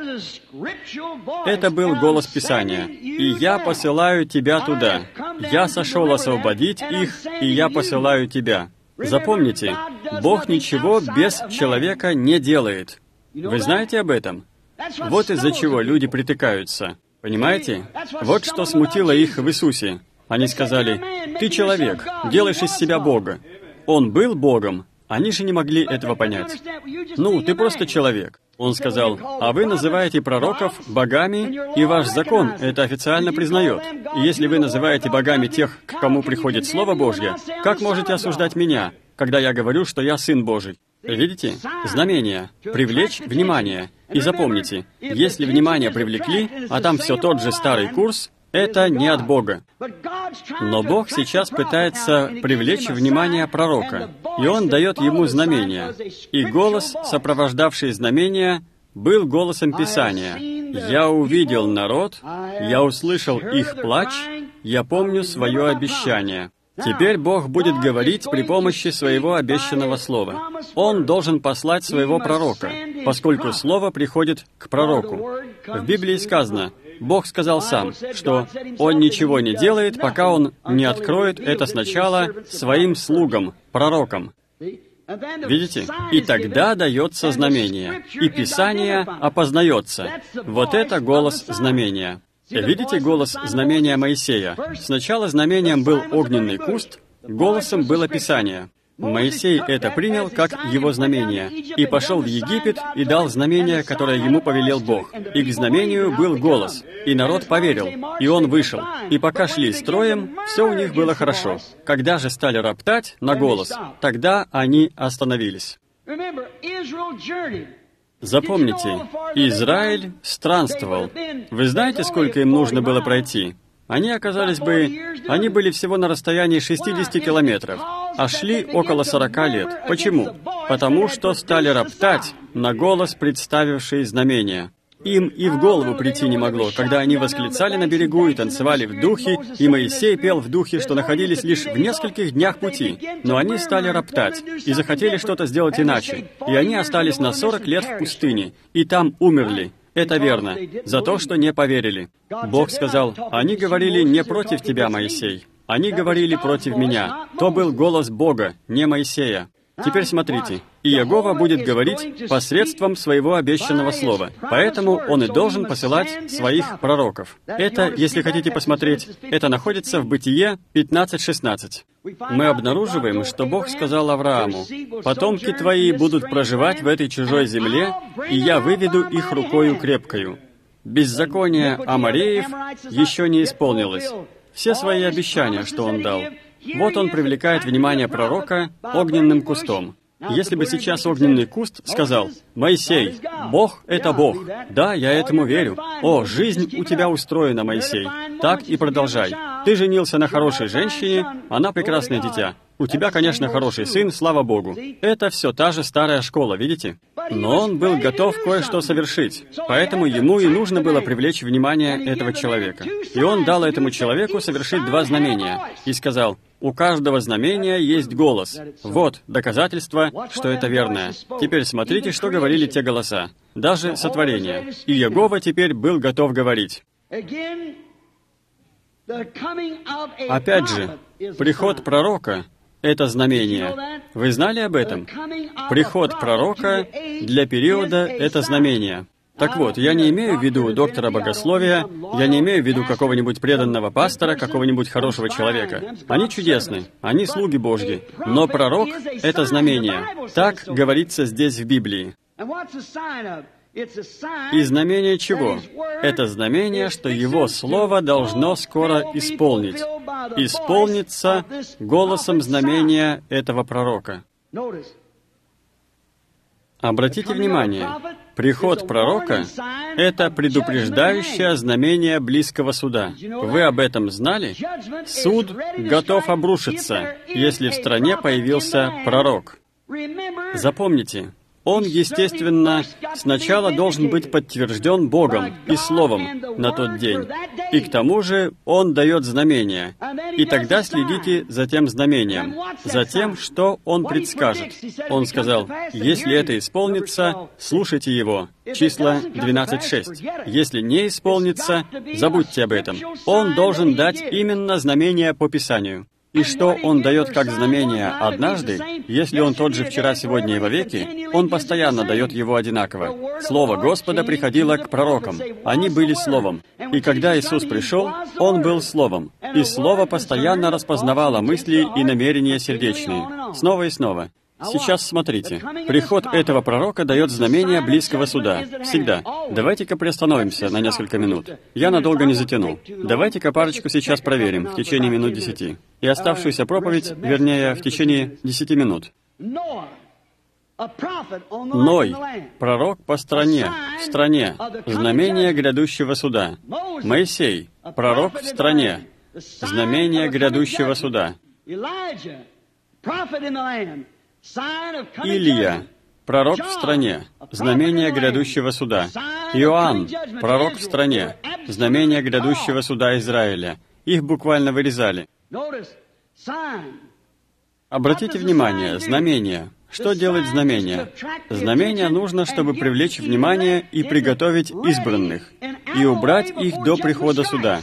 Это был голос Писания. «И я посылаю тебя туда. Я сошел освободить их, и я посылаю тебя». Запомните, Бог ничего без человека не делает. Вы знаете об этом? Вот из-за чего люди притыкаются. Понимаете? Вот что смутило их в Иисусе. Они сказали: «Ты человек, делаешь из себя Бога». Он был Богом. Они же не могли этого понять. «Ну, ты просто человек». Он сказал: «А вы называете пророков богами, и ваш закон это официально признает. И если вы называете богами тех, к кому приходит Слово Божье, как можете осуждать меня, когда я говорю, что я Сын Божий?» Видите? Знамение. Привлечь внимание. И запомните, если внимание привлекли, а там все тот же старый курс, это не от Бога. Но Бог сейчас пытается привлечь внимание пророка, и Он дает ему знамение. И голос, сопровождавший знамение, был голосом Писания. «Я увидел народ, я услышал их плач, я помню свое обещание». Теперь Бог будет говорить при помощи своего обещанного слова. Он должен послать своего пророка, поскольку слово приходит к пророку. В Библии сказано: Бог сказал сам, что Он ничего не делает, пока Он не откроет это сначала своим слугам, пророкам. Видите? И тогда дается знамение, и Писание опознается. Вот это голос знамения. Видите голос знамения Моисея? Сначала знамением был огненный куст, голосом было Писание. Моисей это принял как его знамение, и пошел в Египет и дал знамение, которое ему повелел Бог. И к знамению был голос, и народ поверил, и он вышел. И пока шли строем, все у них было хорошо. Когда же стали роптать на голос, тогда они остановились. Запомните, Израиль странствовал. Вы знаете, сколько им нужно было пройти? Они были всего на расстоянии 60 километров, а шли около 40 лет. Почему? Потому что стали роптать на голос, представивший знамение. Им и в голову прийти не могло, когда они восклицали на берегу и танцевали в духе, и Моисей пел в духе, что находились лишь в нескольких днях пути. Но они стали роптать и захотели что-то сделать иначе. И они остались на 40 лет в пустыне, и там умерли. Это верно, за то, что не поверили. Бог сказал: «Они говорили не против тебя, Моисей. Они говорили против меня». То был голос Бога, не Моисея. Теперь смотрите, Иегова будет говорить посредством своего обещанного слова, поэтому он и должен посылать своих пророков. Это, если хотите посмотреть, это находится в Бытие 15:16. Мы обнаруживаем, что Бог сказал Аврааму: «Потомки твои будут проживать в этой чужой земле, и я выведу их рукою крепкою». Беззаконие Амореев еще не исполнилось. Все свои обещания, что он дал. Вот он привлекает внимание пророка огненным кустом. Если бы сейчас огненный куст сказал: «Моисей, Бог — это Бог. Да, я этому верю. О, жизнь у тебя устроена, Моисей. Так и продолжай. Ты женился на хорошей женщине, она прекрасное дитя. У тебя, конечно, хороший сын, слава Богу». Это все та же старая школа, видите? Но он был готов кое-что совершить, поэтому ему и нужно было привлечь внимание этого человека. И он дал этому человеку совершить 2 знамения и сказал: «У каждого знамения есть голос. Вот доказательство, что это верное». Теперь смотрите, что говорили те голоса. Даже сотворение. И Иегова теперь был готов говорить. Опять же, приход пророка — это знамение. Вы знали об этом? Приход пророка для периода — это знамение. Так вот, я не имею в виду доктора богословия, я не имею в виду какого-нибудь преданного пастора, какого-нибудь хорошего человека. Они чудесны, они слуги Божьи. Но пророк — это знамение. Так говорится здесь в Библии. И знамение чего? Это знамение, что Его Слово должно скоро исполнить. Исполнится голосом знамения этого пророка. Обратите внимание, приход пророка — это предупреждающее знамение близкого суда. Вы об этом знали? Суд готов обрушиться, если в стране появился пророк. Запомните, Он, естественно, сначала должен быть подтвержден Богом и Словом на тот день. И к тому же Он дает знамения. И тогда следите за тем знамением, за тем, что Он предскажет. Он сказал, если это исполнится, слушайте Его. Числа 12:6. Если не исполнится, забудьте об этом. Он должен дать именно знамения по Писанию. И что Он дает как знамение однажды, если Он тот же вчера, сегодня и вовеки, Он постоянно дает его одинаково. Слово Господа приходило к пророкам. Они были Словом. И когда Иисус пришел, Он был Словом. И Слово постоянно распознавало мысли и намерения сердечные. Снова и снова. Сейчас смотрите. Приход этого пророка дает знамение близкого суда. Всегда. Давайте-ка приостановимся на несколько минут. Я надолго не затяну. Давайте-ка парочку сейчас проверим в течение минут 10. И оставшуюся проповедь, вернее, в течение 10 минут. Ной, пророк по стране, в стране, знамение грядущего суда. Моисей, пророк в стране, знамение грядущего суда. Илия, пророк в стране, знамение грядущего суда. Иоанн, пророк в стране, знамение грядущего суда Израиля. Их буквально вырезали. Обратите внимание, знамение. Что делает знамение? Знамение нужно, чтобы привлечь внимание и приготовить избранных, и убрать их до прихода суда.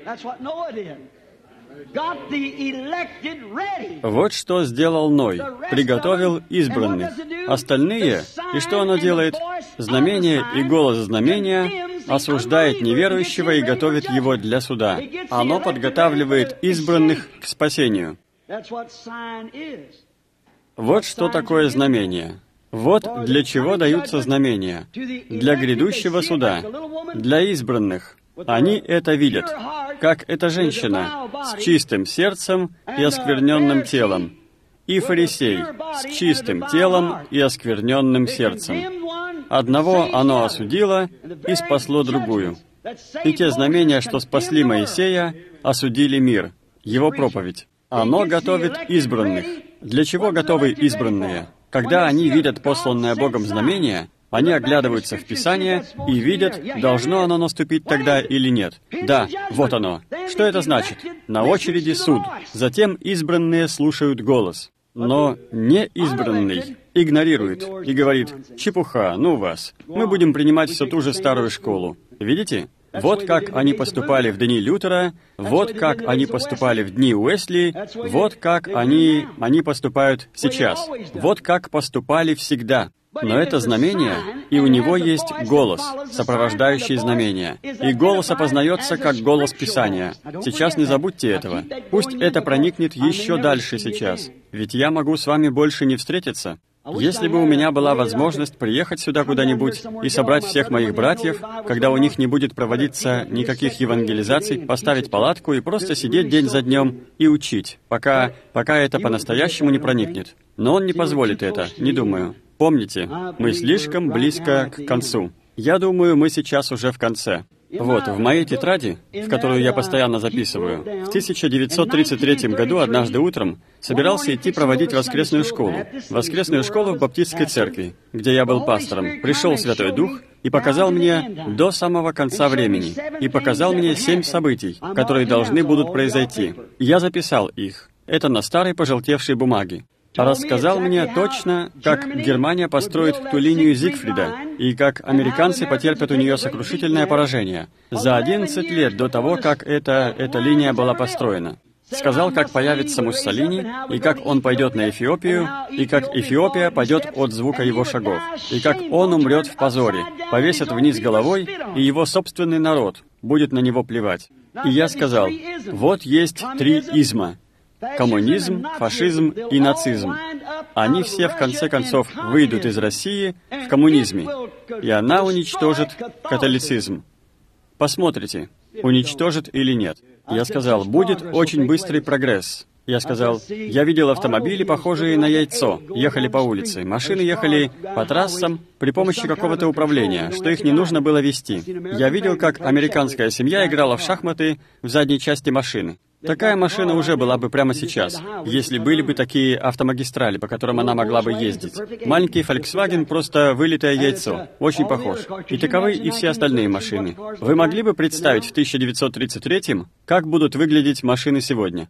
Вот что сделал Ной. Приготовил избранных. Остальные, и что оно делает? Знамение и голос знамения осуждает неверующего и готовит его для суда. Оно подготавливает избранных к спасению. Вот что такое знамение. Вот для чего даются знамения. Для грядущего суда. Для избранных. Они это видят, как эта женщина с чистым сердцем и оскверненным телом, и фарисей с чистым телом и оскверненным сердцем. Одного оно осудило и спасло другую. И те знамения, что спасли Моисея, осудили мир, его проповедь. Оно готовит избранных. Для чего готовы избранные? Когда они видят посланное Богом знамение, они оглядываются в Писание и видят, должно оно наступить тогда или нет. Да, вот оно. Что это значит? На очереди суд. Затем избранные слушают голос. Но неизбранный игнорирует и говорит, «Чепуха, ну вас, мы будем принимать всю ту же старую школу». Видите? Вот как они поступали в дни Лютера, вот как они поступали в дни Уэсли, вот как они поступают сейчас, вот как поступали всегда. Но это знамение, и у него есть голос, сопровождающий знамение. И голос опознается как голос Писания. Сейчас не забудьте этого. Пусть это проникнет еще дальше сейчас. Ведь я могу с вами больше не встретиться. Если бы у меня была возможность приехать сюда куда-нибудь и собрать всех моих братьев, когда у них не будет проводиться никаких евангелизаций, поставить палатку и просто сидеть день за днем и учить, пока это по-настоящему не проникнет. Но он не позволит это, не думаю. Помните, мы слишком близко к концу. Я думаю, мы сейчас уже в конце. Вот, в моей тетради, в которую я постоянно записываю, в 1933 году однажды утром собирался идти проводить воскресную школу. Воскресную школу в Баптистской церкви, где я был пастором. Пришел Святой Дух и показал мне до самого конца времени. И показал мне 7 событий, которые должны будут произойти. Я записал их. Это на старой пожелтевшей бумаге. Рассказал мне точно, как Германия построит ту линию Зигфрида, и как американцы потерпят у нее сокрушительное поражение за 11 лет до того, как эта линия была построена. Сказал, как появится Муссолини, и как он пойдет на Эфиопию, и как Эфиопия падет от звука его шагов, и как он умрет в позоре, повесят вниз головой, и его собственный народ будет на него плевать. И я сказал, вот есть 3 изма. Коммунизм, фашизм и нацизм. Они все, в конце концов, выйдут из России в коммунизме, и она уничтожит католицизм. Посмотрите, уничтожит или нет. Я сказал, будет очень быстрый прогресс. Я сказал, я видел автомобили, похожие на яйцо, ехали по улице. Машины ехали по трассам при помощи какого-то управления, что их не нужно было вести. Я видел, как американская семья играла в шахматы в задней части машины. Такая машина уже была бы прямо сейчас, если были бы такие автомагистрали, по которым она могла бы ездить. Маленький Volkswagen — просто вылитое яйцо, очень похож. И таковы и все остальные машины. Вы могли бы представить в 1933-м, как будут выглядеть машины сегодня?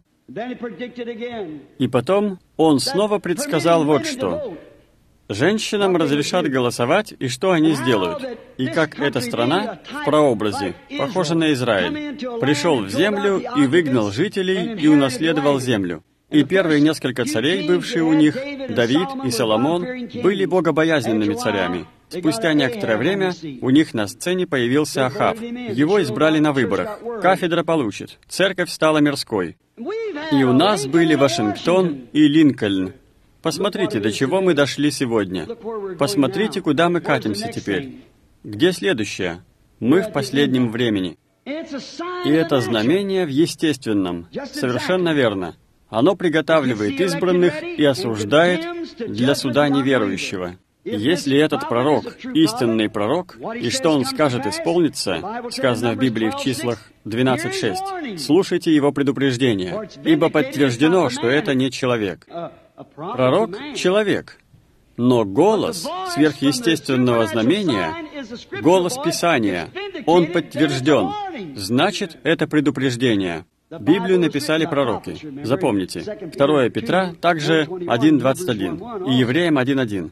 И потом он снова предсказал вот что. Женщинам разрешат голосовать, и что они сделают? И как эта страна, в прообразе, похожа на Израиль, пришел в землю и выгнал жителей и унаследовал землю. И первые несколько царей, бывшие у них, Давид и Соломон, были богобоязненными царями. Спустя некоторое время у них на сцене появился Ахав. Его избрали на выборах. Кафедра получит. Церковь стала мирской. И у нас были Вашингтон и Линкольн. Посмотрите, до чего мы дошли сегодня. Посмотрите, куда мы катимся теперь. Где следующее? Мы в последнем времени. И это знамение в естественном. Совершенно верно. Оно приготавливает избранных и осуждает для суда неверующего. Если этот пророк — истинный пророк, и что он скажет исполнится, сказано в Библии в числах 12:6, слушайте его предупреждение, ибо подтверждено, что это не человек. Пророк — человек, но голос сверхъестественного знамения, голос Писания, он подтвержден, значит, это предупреждение. Библию написали пророки. Запомните, 2 Петра также 1:21 и Евреям 1:1.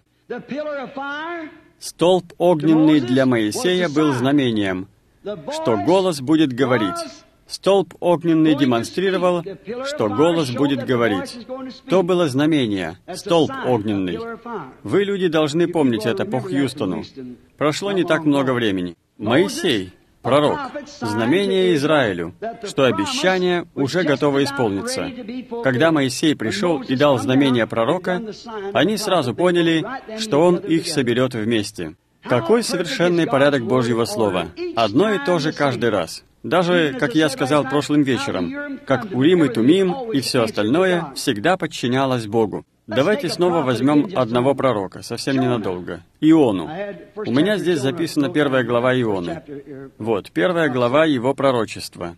Столб огненный для Моисея был знамением, что голос будет говорить. Столб огненный демонстрировал, что голос будет говорить. То было знамение, столб огненный. Вы, люди, должны помнить это по Хьюстону. Прошло не так много времени. Моисей, пророк, знамение Израилю, что обещание уже готово исполниться. Когда Моисей пришел и дал знамение пророка, они сразу поняли, что он их соберет вместе. Какой совершенный порядок Божьего Слова. Одно и то же каждый раз. Даже, как я сказал прошлым вечером, как Урим и Тумим и все остальное всегда подчинялось Богу. Давайте снова возьмем одного пророка, совсем ненадолго. Иону. У меня здесь записана 1 глава Ионы. Вот, 1 глава его пророчества.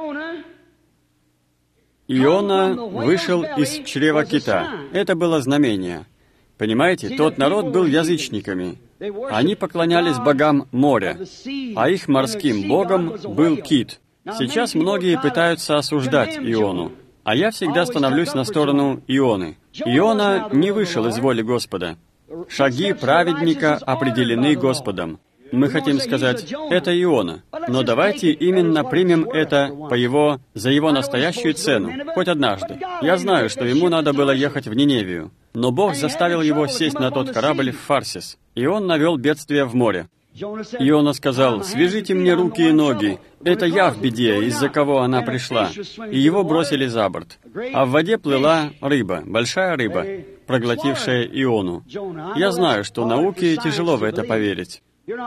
Иона вышел из чрева кита. Это было знамение. Понимаете, тот народ был язычниками. Они поклонялись богам моря, а их морским богом был кит. Сейчас многие пытаются осуждать Иону, а я всегда становлюсь на сторону Ионы. Иона не вышел из воли Господа. Шаги праведника определены Господом. Мы хотим сказать, это Иона, но давайте именно примем это за его настоящую цену, хоть однажды. Я знаю, что ему надо было ехать в Ниневию, но Бог заставил его сесть на тот корабль в Фарсис, и он навел бедствие в море. Иона сказал, «Свяжите мне руки и ноги, это я в беде, из-за кого она пришла». И его бросили за борт. А в воде плыла рыба, большая рыба, проглотившая Иону. Я знаю, что науке тяжело в это поверить.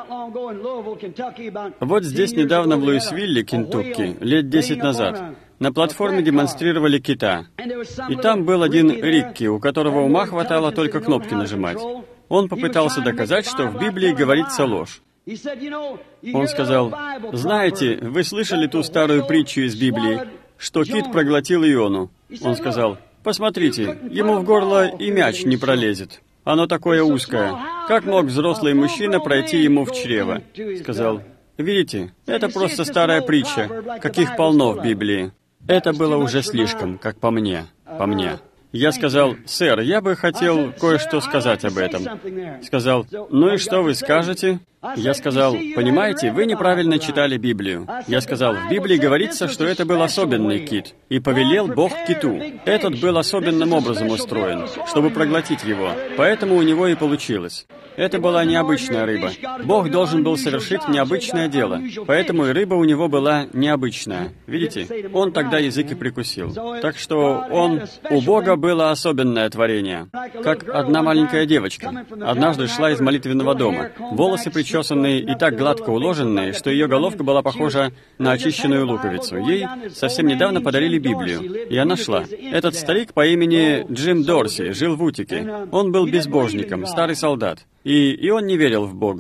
Вот здесь недавно в Луисвилле, Кентукки, лет 10 назад, на платформе демонстрировали кита. И там был один Рикки, у которого ума хватало только кнопки нажимать. Он попытался доказать, что в Библии говорится ложь. Он сказал, «Знаете, вы слышали ту старую притчу из Библии, что кит проглотил Иону?» Он сказал, «Посмотрите, ему в горло и мяч не пролезет. Оно такое узкое. Как мог взрослый мужчина пройти ему в чрево?» Сказал, «Видите, это просто старая притча, каких полно в Библии». Это было уже слишком, как по мне. Я сказал, «Сэр, я бы хотел кое-что сказать об этом». Сказал, «Ну и что вы скажете?» Я сказал, «Понимаете, вы неправильно читали Библию». Я сказал, «В Библии говорится, что это был особенный кит, и повелел Бог киту. Этот был особенным образом устроен, чтобы проглотить его, поэтому у него и получилось». Это была необычная рыба. Бог должен был совершить необычное дело, поэтому и рыба у него была необычная. Видите? Он тогда язык и прикусил. Так что у Бога было особенное творение. Как одна маленькая девочка. Однажды шла из молитвенного дома. Волосы причесанные и так гладко уложенные, что ее головка была похожа на очищенную луковицу. Ей совсем недавно подарили Библию, и она шла. Этот старик по имени Джим Дорси жил в Утике. Он был безбожником, старый солдат. И он не верил в Бога.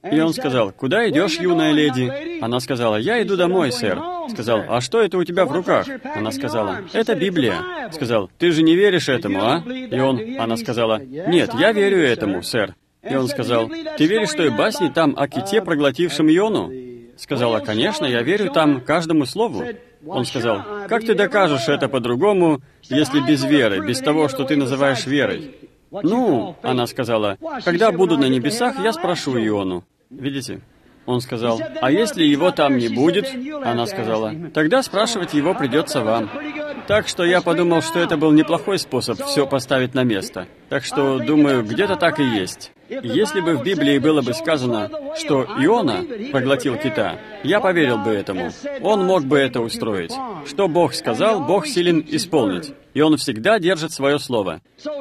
И он сказал: «Куда идешь, юная леди?» Она сказала: «Я иду домой, сэр». Сказал: «А что это у тебя в руках?» Она сказала: «Это Библия». Сказал: «Ты же не веришь этому, а?» Она сказала: «Нет, я верю этому, сэр». И он сказал: «Ты веришь той басне там о ките, проглотившем Иону?» Сказала: «Конечно, я верю там каждому слову». Он сказал: «Как ты докажешь это по-другому, если без веры, без того, что ты называешь верой?» «Ну, — она сказала, — когда буду на небесах, я спрошу Иону». Видите? Он сказал: «А если его там не будет?» Она сказала: «Тогда спрашивать его придется вам». Так что я подумал, что это был неплохой способ все поставить на место. Так что, думаю, где-то так и есть. Если бы в Библии было бы сказано, что Иона проглотил кита, я поверил бы этому. Он мог бы это устроить. Что Бог сказал, Бог силен исполнить. И Он всегда держит свое слово.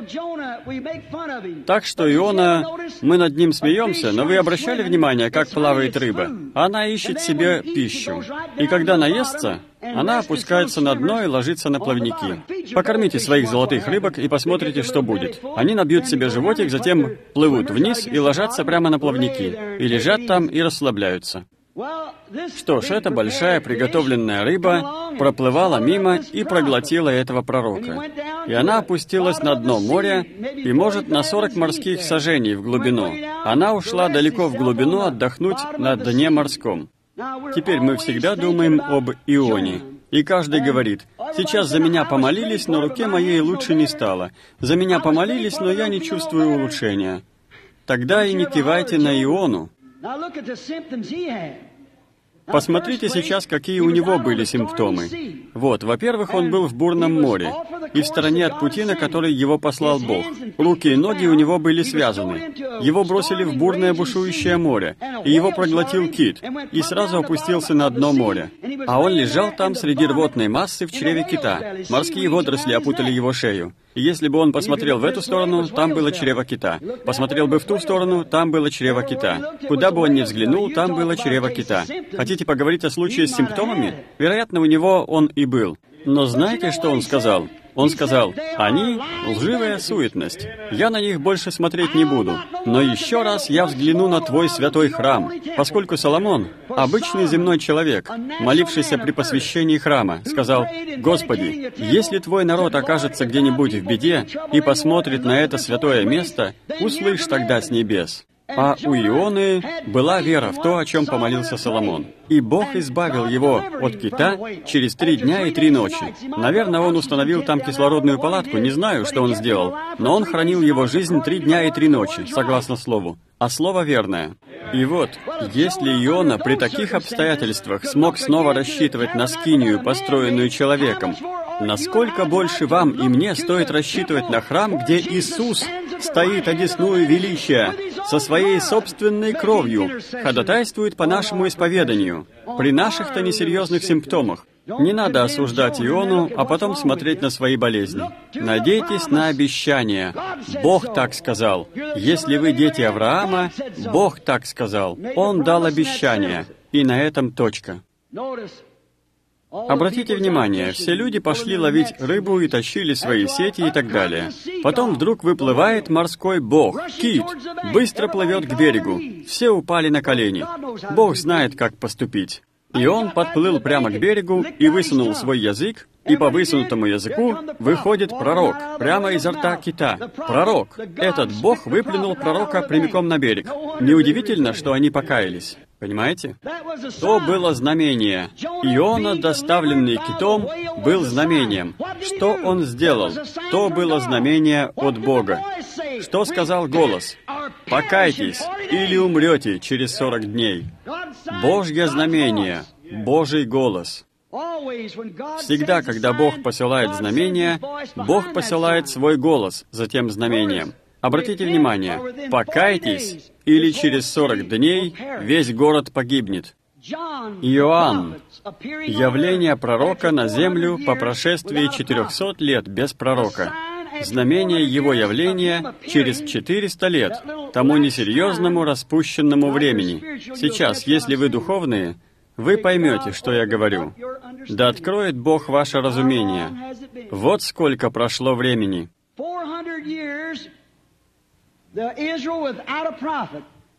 Так что Иона, мы над ним смеемся, но вы обращали внимание, как плавает рыба? Она ищет себе пищу. И когда наестся, она опускается на дно и ложится на плавники. Покормите своих золотых рыбок и посмотрите, что будет. Они набьют себе животик, затем плывут вниз и ложатся прямо на плавники. И лежат там и расслабляются. Что ж, эта большая приготовленная рыба проплывала мимо и проглотила этого пророка. И она опустилась на дно моря, и, может, на 40 морских саженей в глубину. Она ушла далеко в глубину отдохнуть на дне морском. Теперь мы всегда думаем об Ионе. И каждый говорит: «Сейчас за меня помолились, но руке моей лучше не стало. За меня помолились, но я не чувствую улучшения». Тогда и не кивайте на Иону. Посмотрите сейчас, какие у него были симптомы. Вот, во-первых, он был в бурном море и в стороне от пути, на который его послал Бог. Руки и ноги у него были связаны. Его бросили в бурное бушующее море, и его проглотил кит, и сразу опустился на дно моря. А он лежал там среди рвотной массы в чреве кита. Морские водоросли опутали его шею. И если бы он посмотрел в эту сторону, там было чрево кита. Посмотрел бы в ту сторону, там было чрево кита. Куда бы он ни взглянул, там было чрево кита. Хотите поговорить о случае с симптомами? Вероятно, у него он и был. Но знаете, что он сказал? Он сказал: «Они — лживая суетность. Я на них больше смотреть не буду. Но еще раз я взгляну на твой святой храм». Поскольку Соломон, обычный земной человек, молившийся при посвящении храма, сказал: «Господи, если твой народ окажется где-нибудь в беде и посмотрит на это святое место, услышь тогда с небес». А у Ионы была вера в то, о чем помолился Соломон. И Бог избавил его от кита через 3 дня и 3 ночи. Наверное, он установил там кислородную палатку, не знаю, что он сделал. Но он хранил его жизнь 3 дня и 3 ночи, согласно слову. А слово верное. И вот, если Иона при таких обстоятельствах смог снова рассчитывать на скинию, построенную человеком, насколько больше вам и мне стоит рассчитывать на храм, где Иисус стоит одесную величия, со своей собственной кровью, ходатайствует по нашему исповеданию, при наших-то несерьезных симптомах. Не надо осуждать Иону, а потом смотреть на свои болезни. Надейтесь на обещание. Бог так сказал. Если вы дети Авраама, Бог так сказал. Он дал обещание. И на этом точка. Обратите внимание, все люди пошли ловить рыбу и тащили свои сети и так далее. Потом вдруг выплывает морской бог, кит, быстро плывет к берегу. Все упали на колени. Бог знает, как поступить. И он подплыл прямо к берегу и высунул свой язык, и по высунутому языку выходит пророк, прямо изо рта кита. Пророк. Этот Бог выплюнул пророка прямиком на берег. Неудивительно, что они покаялись. Понимаете? То было знамение. Иона, доставленный китом, был знамением. Что он сделал? То было знамение от Бога. Что сказал голос? «Покайтесь, или умрете через 40 дней». Божье знамение, Божий голос. Всегда, когда Бог посылает знамение, Бог посылает свой голос за тем знамением. Обратите внимание, «покайтесь, или через 40 дней весь город погибнет». Иоанн. Явление пророка на землю по прошествии 400 лет без пророка. Знамение его явления через 400 лет, тому несерьезному распущенному времени. Сейчас, если вы духовные, вы поймете, что я говорю. Да откроет Бог ваше разумение. Вот сколько прошло времени.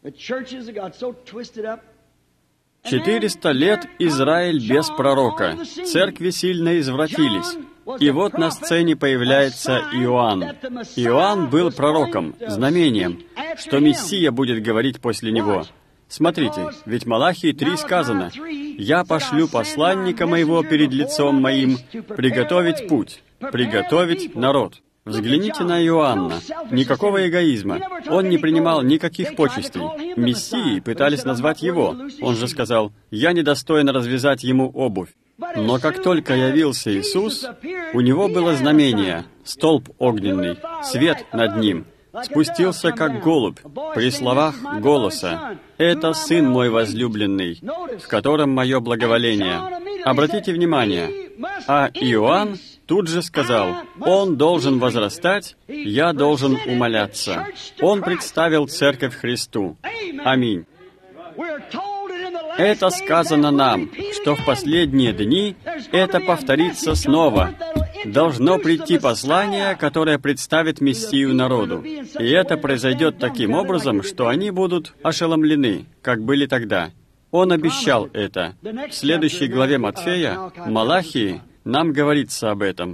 400 лет Израиль без пророка. Церкви сильно извратились. И вот на сцене появляется Иоанн. Иоанн был пророком, знамением, что Мессия будет говорить после него. Смотрите, ведь Малахии 3 сказано: «Я пошлю посланника моего перед лицом моим, приготовить путь, приготовить народ». Взгляните на Иоанна. Никакого эгоизма. Он не принимал никаких почестей. Мессией пытались назвать его. Он же сказал: «Я недостоин развязать ему обувь». Но как только явился Иисус, у него было знамение, столб огненный, свет над ним, спустился как голубь, при словах голоса: «Это Сын мой возлюбленный, в котором мое благоволение». Обратите внимание, а Иоанн тут же сказал: «Он должен возрастать, я должен умоляться». Он представил церковь Христу. Аминь. Это сказано нам, что в последние дни это повторится снова. Должно прийти послание, которое представит Мессию народу. И это произойдет таким образом, что они будут ошеломлены, как были тогда. Он обещал это. В следующей главе Матфея, Малахии, нам говорится об этом.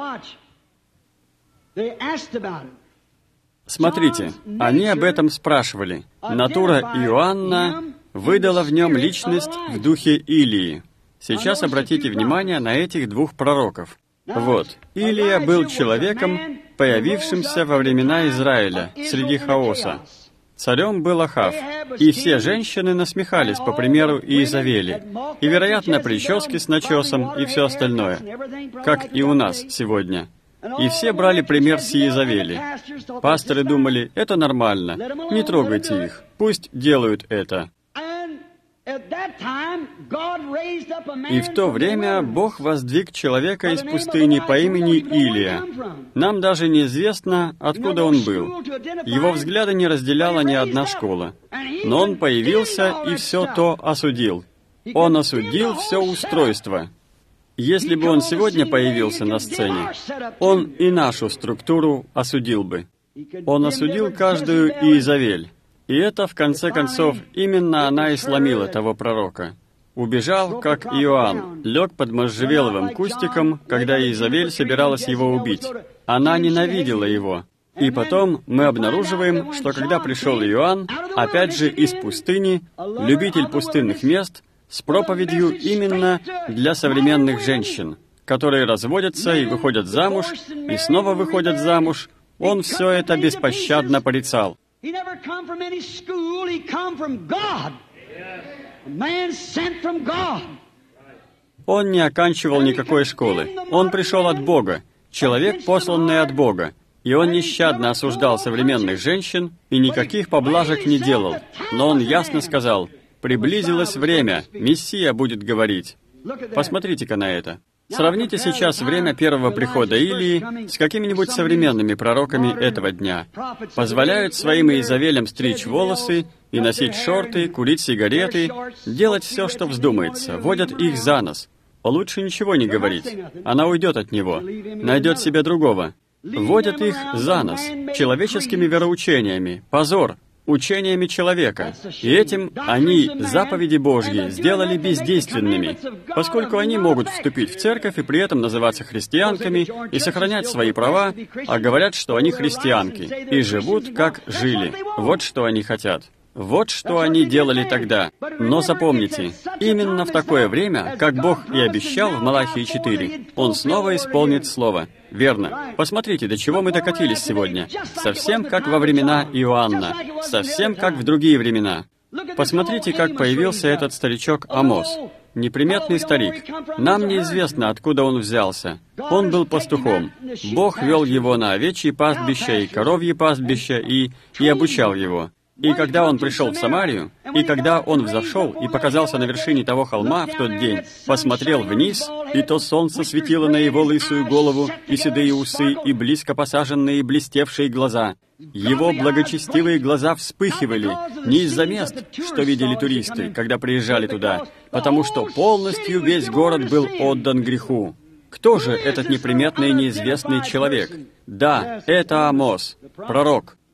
Смотрите, они об этом спрашивали. Натура Иоанна выдала в нем личность в духе Илии. Сейчас обратите внимание на этих двух пророков. Вот, Илия был человеком, появившимся во времена Израиля, среди хаоса. Царем был Ахав, и все женщины насмехались, по примеру Иезавели, и, вероятно, прически с начесом и все остальное, как и у нас сегодня. И все брали пример с Иезавели. Пасторы думали: это нормально, не трогайте их, пусть делают это. И в то время Бог воздвиг человека из пустыни по имени Илия. Нам даже неизвестно, откуда он был. Его взгляды не разделяла ни одна школа. Но он появился и все то осудил. Он осудил все устройство. Если бы он сегодня появился на сцене, он и нашу структуру осудил бы. Он осудил каждую Иезавель. И это, в конце концов, именно она и сломила того пророка. Убежал, как Иоанн, лег под можжевеловым кустиком, когда Иезавель собиралась его убить. Она ненавидела его. И потом мы обнаруживаем, что когда пришел Иоанн, опять же из пустыни, любитель пустынных мест, с проповедью именно для современных женщин, которые разводятся и выходят замуж, и снова выходят замуж, он все это беспощадно порицал. He never come from any school, he come from God. A man sent from God. Он не оканчивал никакой школы. Он пришел от Бога, человек, посланный от Бога. И он нещадно осуждал современных женщин и никаких поблажек не делал. Но он ясно сказал: «Приблизилось время, Мессия будет говорить». Посмотрите-ка на это. Сравните сейчас время первого прихода Илии с какими-нибудь современными пророками этого дня. Позволяют своим Иезавелям стричь волосы и носить шорты, курить сигареты, делать все, что вздумается, водят их за нос. Лучше ничего не говорить. Она уйдет от него, найдет себе другого. Водят их за нос человеческими вероучениями, позор, учениями человека. И этим они заповеди Божьи сделали бездейственными, поскольку они могут вступить в церковь и при этом называться христианками и сохранять свои права, а говорят, что они христианки, и живут, как жили. Вот что они хотят. Вот что они делали тогда. Но запомните, именно в такое время, как Бог и обещал в Малахии 4, Он снова исполнит Слово. Верно. Посмотрите, до чего мы докатились сегодня. Совсем как во времена Иоанна. Совсем как в другие времена. Посмотрите, как появился этот старичок Амос. Неприметный старик. Нам неизвестно, откуда он взялся. Он был пастухом. Бог вел его на овечьи пастбища и коровьи пастбища и обучал его. И когда он пришел в Самарию, и когда он взошел и показался на вершине того холма в тот день, посмотрел вниз, и то солнце светило на его лысую голову, и седые усы, и близко посаженные блестевшие глаза. Его благочестивые глаза вспыхивали не из-за мест, что видели туристы, когда приезжали туда, потому что полностью весь город был отдан греху. Кто же этот неприметный и неизвестный человек? Да, это Амос, пророк.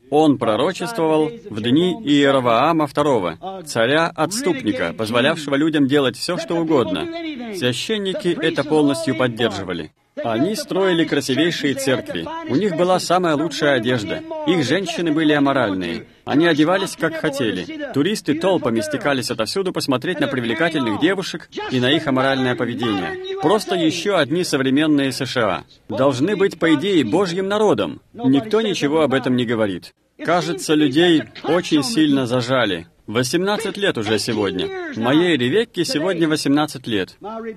Он пророчествовал в дни Иеровоама II, царя-отступника, позволявшего людям делать все, что угодно. Священники это полностью поддерживали. Они строили красивейшие церкви. У них была самая лучшая одежда. Их женщины были аморальные. Они одевались, как хотели. Туристы толпами стекались отовсюду посмотреть на привлекательных девушек и на их аморальное поведение. Просто еще одни современные США. Должны быть, по идее, Божьим народом. Никто ничего об этом не говорит. Кажется, людей очень сильно зажали. 18 лет уже сегодня. Моей Ревекке сегодня 18 лет.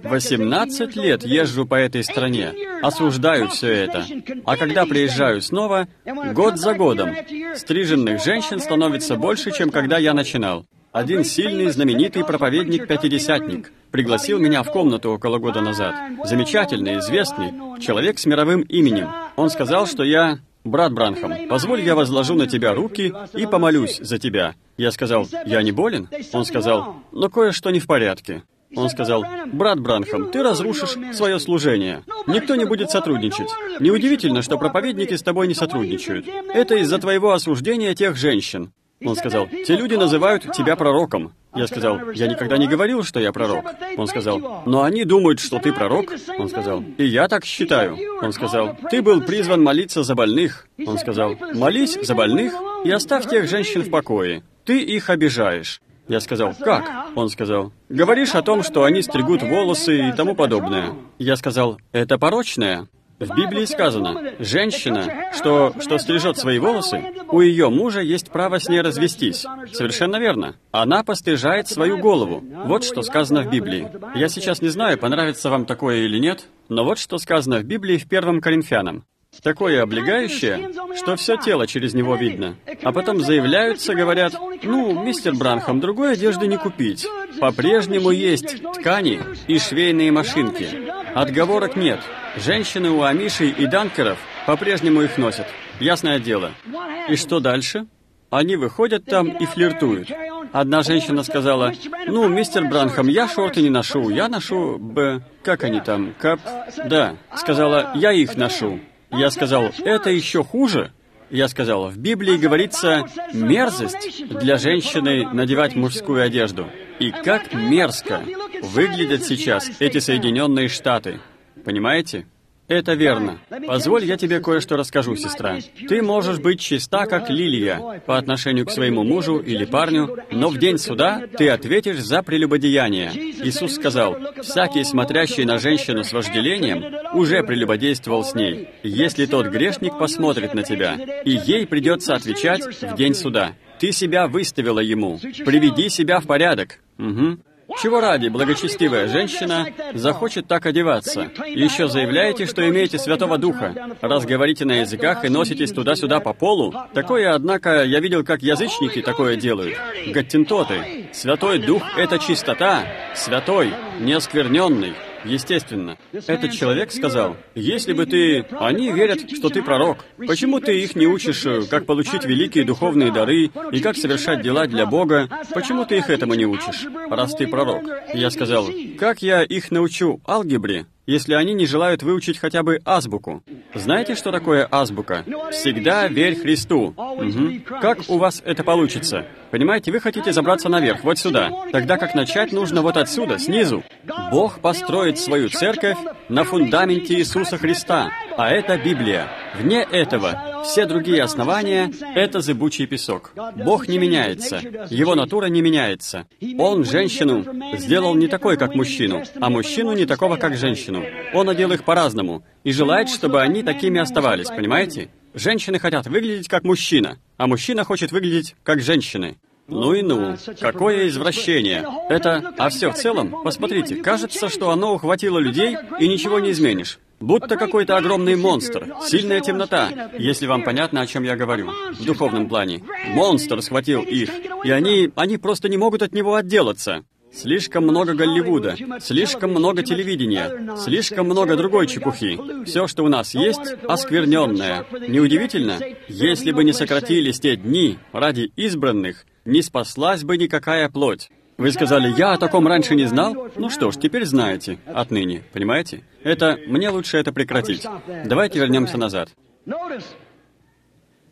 18 лет езжу по этой стране, осуждаю все это. А когда приезжаю снова, год за годом, стриженных женщин становится больше, чем когда я начинал. Один сильный, знаменитый проповедник-пятидесятник пригласил меня в комнату около года назад. Замечательный, известный, человек с мировым именем. Он сказал, что я... «Брат Бранхам, позволь, я возложу на тебя руки и помолюсь за тебя». Я сказал, «Я не болен?» Он сказал, «Но кое-что не в порядке». Он сказал, «Брат Бранхам, ты разрушишь свое служение. Никто не будет сотрудничать. Неудивительно, что проповедники с тобой не сотрудничают. Это из-за твоего осуждения тех женщин». Он сказал, «Те люди называют тебя пророком». Я сказал, «Я никогда не говорил, что я пророк». Он сказал, «Но они думают, что ты пророк». Он сказал, «И я так считаю». Он сказал, «Ты был призван молиться за больных». Он сказал, «Молись за больных и оставь тех женщин в покое. Ты их обижаешь». Я сказал, «Как?» Он сказал, «Говоришь о том, что они стригут волосы и тому подобное». Я сказал, «Это порочное». В Библии сказано, женщина, что стрижет свои волосы, у ее мужа есть право с ней развестись. Совершенно верно. Она пострижает свою голову. Вот что сказано в Библии. Я сейчас не знаю, понравится вам такое или нет, но вот что сказано в Библии в 1 Коринфянам. Такое облегающее, что все тело через него видно. А потом заявляются, говорят, «Ну, мистер Бранхам, другой одежды не купить. По-прежнему есть ткани и швейные машинки. Отговорок нет. Женщины у амишей и данкеров по-прежнему их носят. Ясное дело». И что дальше? Они выходят там и флиртуют. Одна женщина сказала, «Ну, мистер Бранхам, я шорты не ношу, я ношу как они там, Да, сказала, «Я их ношу». Я сказал, «Это еще хуже». Я сказал, в Библии говорится, мерзость для женщины надевать мужскую одежду. И как мерзко выглядят сейчас эти Соединенные Штаты. Понимаете? Это верно. Позволь, я тебе кое-что расскажу, сестра. Ты можешь быть чиста, как лилия, по отношению к своему мужу или парню, но в день суда ты ответишь за прелюбодеяние. Иисус сказал, «Всякий, смотрящий на женщину с вожделением, уже прелюбодействовал с ней. Если тот грешник посмотрит на тебя, и ей придется отвечать в день суда. Ты себя выставила ему. Приведи себя в порядок». Угу. Чего ради благочестивая женщина захочет так одеваться? Еще заявляете, что имеете Святого Духа. Раз говорите на языках и носитесь туда-сюда по полу. Такое, однако, я видел, как язычники такое делают. Гаттентоты. Святой Дух — это чистота. Святой, неоскверненный. Естественно. Этот человек сказал, «Если бы ты... Они верят, что ты пророк. Почему ты их не учишь, как получить великие духовные дары и как совершать дела для Бога? Почему ты их этому не учишь, раз ты пророк?» Я сказал, «Как я их научу алгебре, если они не желают выучить хотя бы азбуку?» Знаете, что такое азбука? «Всегда верь Христу». Угу. Как у вас это получится? Понимаете, вы хотите забраться наверх, вот сюда. Тогда как начать нужно вот отсюда, снизу. Бог построит свою церковь на фундаменте Иисуса Христа, а это Библия. Вне этого все другие основания — это зыбучий песок. Бог не меняется, Его натура не меняется. Он женщину сделал не такой, как мужчину, а мужчину не такого, как женщину. Он одел их по-разному и желает, чтобы они такими оставались, понимаете? Женщины хотят выглядеть как мужчина, а мужчина хочет выглядеть как женщины. Ну и ну, какое извращение. А все в целом, посмотрите, кажется, что оно ухватило людей, и ничего не изменишь. Будто какой-то огромный монстр, сильная темнота, если вам понятно, о чем я говорю, в духовном плане. Монстр схватил их, и они просто не могут от него отделаться. Слишком много Голливуда, слишком много телевидения, слишком много другой чепухи. Все, что у нас есть, оскверненное. Неудивительно, если бы не сократились те дни ради избранных, не спаслась бы никакая плоть. Вы сказали, я о таком раньше не знал? Ну что ж, теперь знаете, отныне, понимаете? Мне лучше это прекратить. Давайте вернемся назад.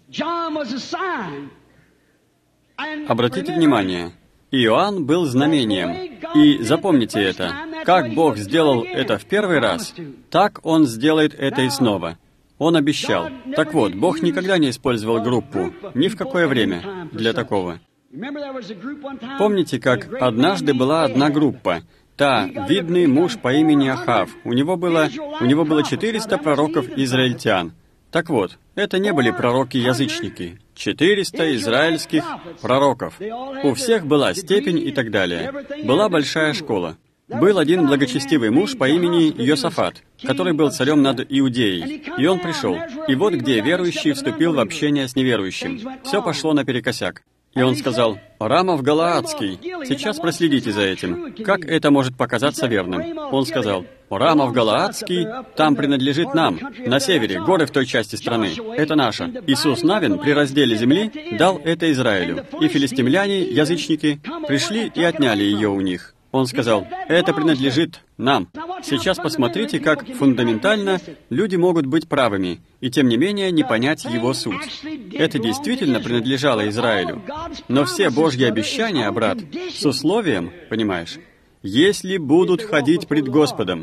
Обратите внимание, Иоанн был знамением. И запомните это. Как Бог сделал это в первый раз, так Он сделает это и снова. Он обещал. Так вот, Бог никогда не использовал группу, ни в какое время, для такого. Помните, как однажды была одна группа, та, видный муж по имени Ахав. У него было 400 пророков-израильтян. Так вот, это не были пророки-язычники. 400 израильских пророков. У всех была степень и так далее. Была большая школа. Был один благочестивый муж по имени Йосафат, который был царем над Иудеей. И он пришел. И вот где верующий вступил в общение с неверующим. Все пошло наперекосяк. И он сказал: «Рамов Галаадский». Сейчас проследите за этим. Как это может показаться верным? Он сказал: «Рамов Галаадский, там принадлежит нам, на севере, горы в той части страны. Это наше. Иисус Навин при разделе земли дал это Израилю. И филистимляне, язычники, пришли и отняли ее у них». Он сказал: «Это принадлежит нам». Сейчас посмотрите, как фундаментально люди могут быть правыми, и тем не менее не понять его суть. Это действительно принадлежало Израилю. Но все Божьи обещания, брат, с условием, понимаешь, если будут ходить пред Господом.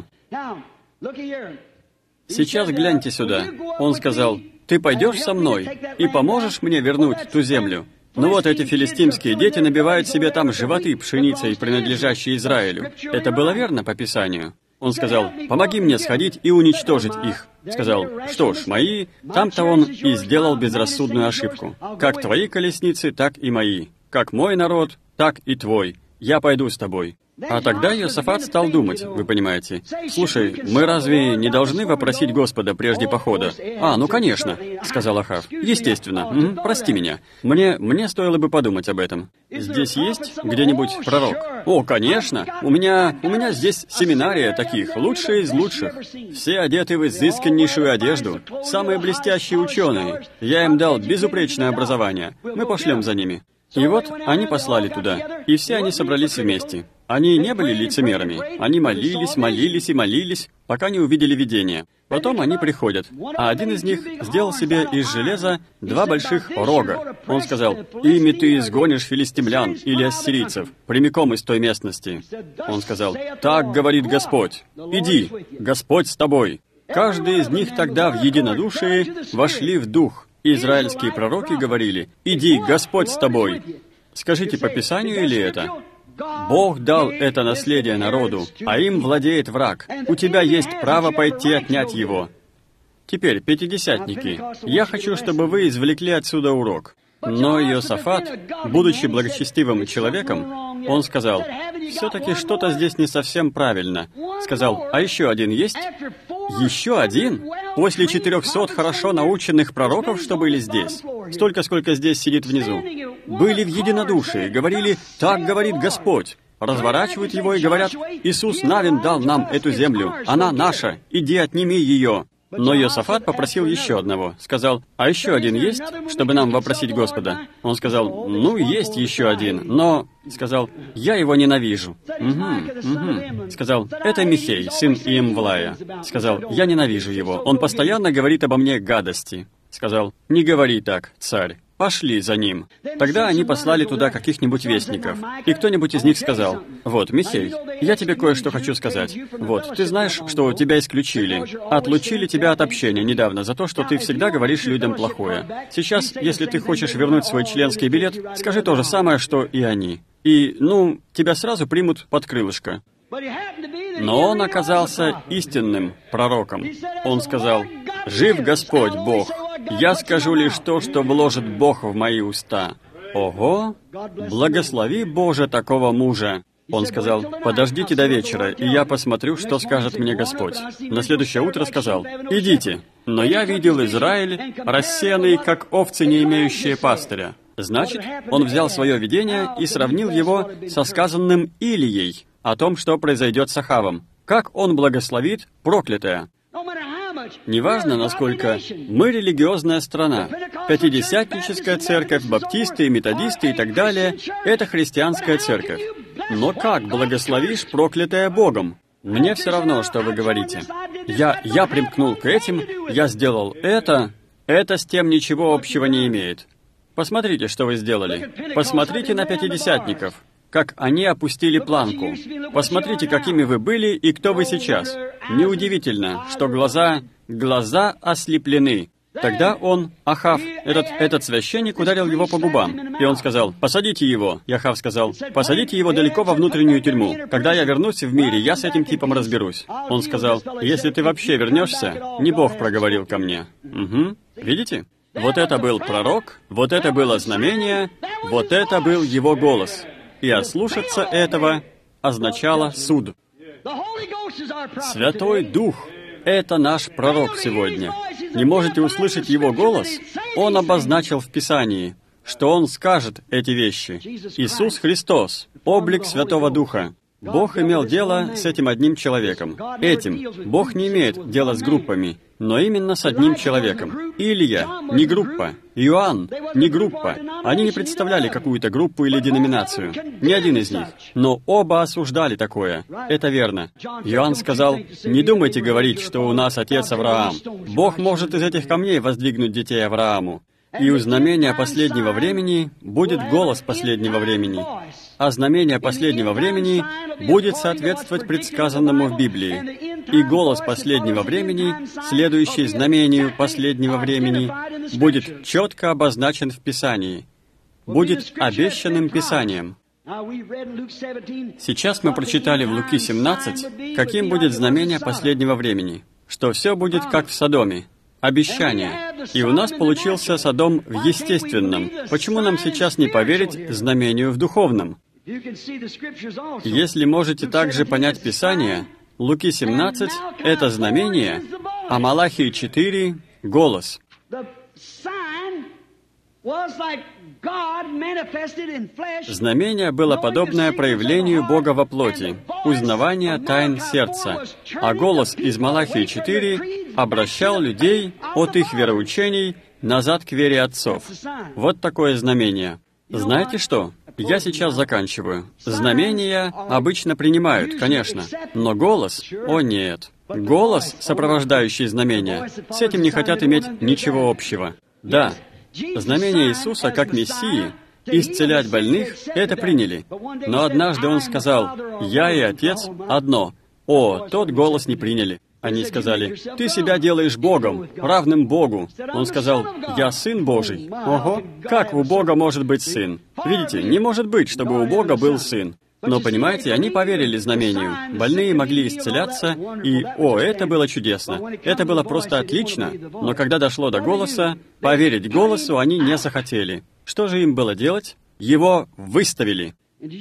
Сейчас гляньте сюда. Он сказал: «Ты пойдешь со мной и поможешь мне вернуть ту землю». Ну вот эти филистимские дети набивают себе там животы пшеницей, принадлежащей Израилю. Это было верно по Писанию? Он сказал: «Помоги мне сходить и уничтожить их». Сказал: «Что ж, мои...» Там-то он и сделал безрассудную ошибку. «Как твои колесницы, так и мои. Как мой народ, так и твой. Я пойду с тобой». А тогда Иосафат стал думать, вы понимаете: «Слушай, мы разве не должны вопросить Господа прежде похода?» «Ну конечно», — сказал Ахав. «Естественно. Прости меня. Мне стоило бы подумать об этом. Здесь есть где-нибудь пророк?» «О, конечно. У меня здесь семинария таких, лучшие из лучших. Все одеты в изысканнейшую одежду, самые блестящие ученые. Я им дал безупречное образование. Мы пошлем за ними». И вот они послали туда, и все они собрались вместе. Они не были лицемерами. Они молились и молились, пока не увидели видение. Потом они приходят, а один из них сделал себе из железа 2 больших рога. Он сказал: «Ими ты изгонишь филистимлян или ассирийцев, прямиком из той местности». Он сказал: «Так говорит Господь, иди, Господь с тобой». Каждый из них тогда в единодушии вошли в дух. Израильские пророки говорили: «Иди, Господь с тобой». Скажите, по Писанию или это? Бог дал это наследие народу, а им владеет враг. У тебя есть право пойти отнять его. Теперь, пятидесятники, я хочу, чтобы вы извлекли отсюда урок. Но Иосафат, будучи благочестивым человеком, он сказал: «Все-таки что-то здесь не совсем правильно». Сказал: «А еще один есть?» «Еще один? После 400 хорошо наученных пророков, что были здесь? Столько, сколько здесь сидит внизу. Были в единодушии, говорили: «Так говорит Господь». Разворачивают его и говорят: «Иисус Навин дал нам эту землю. Она наша. Иди отними ее». Но Иосафат попросил еще одного. Сказал: «А еще один есть, чтобы нам вопросить Господа?» Он сказал: «Есть еще один, но...» Сказал: «Я его ненавижу». Сказал: «Это Михей, сын Иемвлая». Сказал: «Я ненавижу его. Он постоянно говорит обо мне гадости». Сказал: «Не говори так, царь. Пошли за ним». Тогда они послали туда каких-нибудь вестников, и кто-нибудь из них сказал: «Вот, Михей, я тебе кое-что хочу сказать. Вот, ты знаешь, что тебя исключили, отлучили тебя от общения недавно за то, что ты всегда говоришь людям плохое. Сейчас, если ты хочешь вернуть свой членский билет, скажи то же самое, что и они. И, тебя сразу примут под крылышко». Но он оказался истинным пророком. Он сказал: «Жив Господь Бог, я скажу лишь то, что вложит Бог в мои уста». Ого! Благослови, Боже, такого мужа. Он сказал: «Подождите до вечера, и я посмотрю, что скажет мне Господь». На следующее утро сказал: «Идите, но я видел Израиль, рассеянный, как овцы, не имеющие пастыря». Значит, он взял свое видение и сравнил его со сказанным Илией о том, что произойдет с Ахавом. Как он благословит проклятое. Неважно, насколько мы религиозная страна, пятидесятническая церковь, баптисты, методисты и так далее — это христианская церковь. Но как благословишь проклятое Богом? Мне все равно, что вы говорите. Я примкнул к этим, я сделал это. Это с тем ничего общего не имеет. Посмотрите, что вы сделали. Посмотрите на пятидесятников, как они опустили планку. Посмотрите, какими вы были и кто вы сейчас. Неудивительно, что глаза ослеплены. Тогда он, Ахав, этот священник, ударил его по губам. И он сказал: «Посадите его». И Ахав сказал: «Посадите его далеко во внутреннюю тюрьму. Когда я вернусь в мире, я с этим типом разберусь». Он сказал: «Если ты вообще вернешься, не Бог проговорил ко мне». Угу. Видите? Вот это был пророк, вот это было знамение, вот это был его голос. И ослушаться этого означало суд. Святой Дух — это наш пророк сегодня. Не можете услышать его голос? Он обозначил в Писании, что он скажет эти вещи. Иисус Христос, облик Святого Духа. Бог имел дело с этим одним человеком. Бог не имеет дела с группами, но именно с одним человеком. Илия — не группа. Иоанн — не группа. Они не представляли какую-то группу или деноминацию. Ни один из них. Но оба осуждали такое. Это верно. Иоанн сказал: «Не думайте говорить, что у нас отец Авраам. Бог может из этих камней воздвигнуть детей Аврааму. И у знамения последнего времени будет голос последнего времени. А знамение последнего времени будет соответствовать предсказанному в Библии. И голос последнего времени, следующий знамению последнего времени, будет четко обозначен в Писании, будет обещанным Писанием». Сейчас мы прочитали в Луки 17, каким будет знамение последнего времени, что все будет как в Содоме. Обещание. И у нас получился Содом в естественном. Почему нам сейчас не поверить знамению в духовном? Если можете также понять Писание, Луки 17 — это знамение, а Малахии 4 — голос. Знамение было подобное проявлению Бога во плоти, узнавание тайн сердца, а голос из Малахии 4 обращал людей от их вероучений назад к вере отцов. Вот такое знамение. Знаете что? Я сейчас заканчиваю. Знамения обычно принимают, конечно, но голос — о нет. Голос, сопровождающий знамения, с этим не хотят иметь ничего общего. Да, знамение Иисуса как Мессии, исцелять больных, это приняли. Но однажды Он сказал: «Я и Отец одно». О, тот голос не приняли. Они сказали: «Ты себя делаешь Богом, равным Богу». Он сказал: «Я Сын Божий». Ого, как у Бога может быть Сын? Видите, не может быть, чтобы у Бога был Сын. Но, понимаете, они поверили знамению. Больные могли исцеляться, и, о, это было чудесно. Это было просто отлично. Но когда дошло до голоса, поверить голосу они не захотели. Что же им было делать? Его выставили.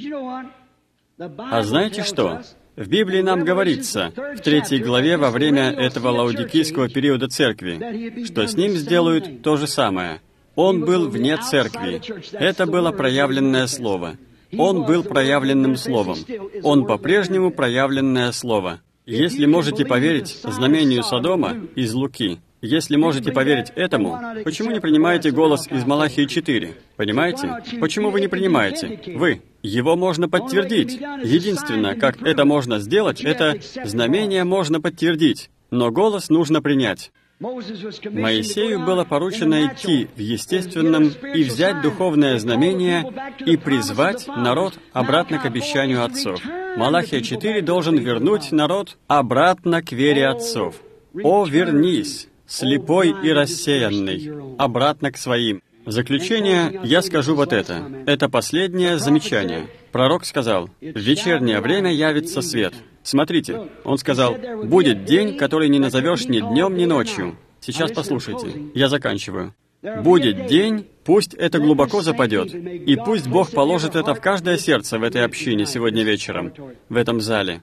А знаете что? В Библии нам говорится, в 3 главе во время этого лаодикийского периода церкви, что с ним сделают то же самое. Он был вне церкви. Это было проявленное слово. Он был проявленным словом. Он по-прежнему проявленное слово. Если можете поверить знамению Содома из Луки, если можете поверить этому, почему не принимаете голос из Малахии 4? Понимаете? Почему вы не принимаете? Вы. Его можно подтвердить. Единственное, как это можно сделать, это знамение можно подтвердить, но голос нужно принять. Моисею было поручено идти в естественном и взять духовное знамение и призвать народ обратно к обещанию отцов. Малахия 4 должен вернуть народ обратно к вере отцов. «О, вернись, слепой и рассеянный, обратно к своим». В заключение я скажу вот это. Это последнее замечание. Пророк сказал: «В вечернее время явится свет». Смотрите, он сказал: «Будет день, который не назовешь ни днем, ни ночью». Сейчас послушайте, я заканчиваю. «Будет день, пусть это глубоко западет, и пусть Бог положит это в каждое сердце в этой общине сегодня вечером, в этом зале».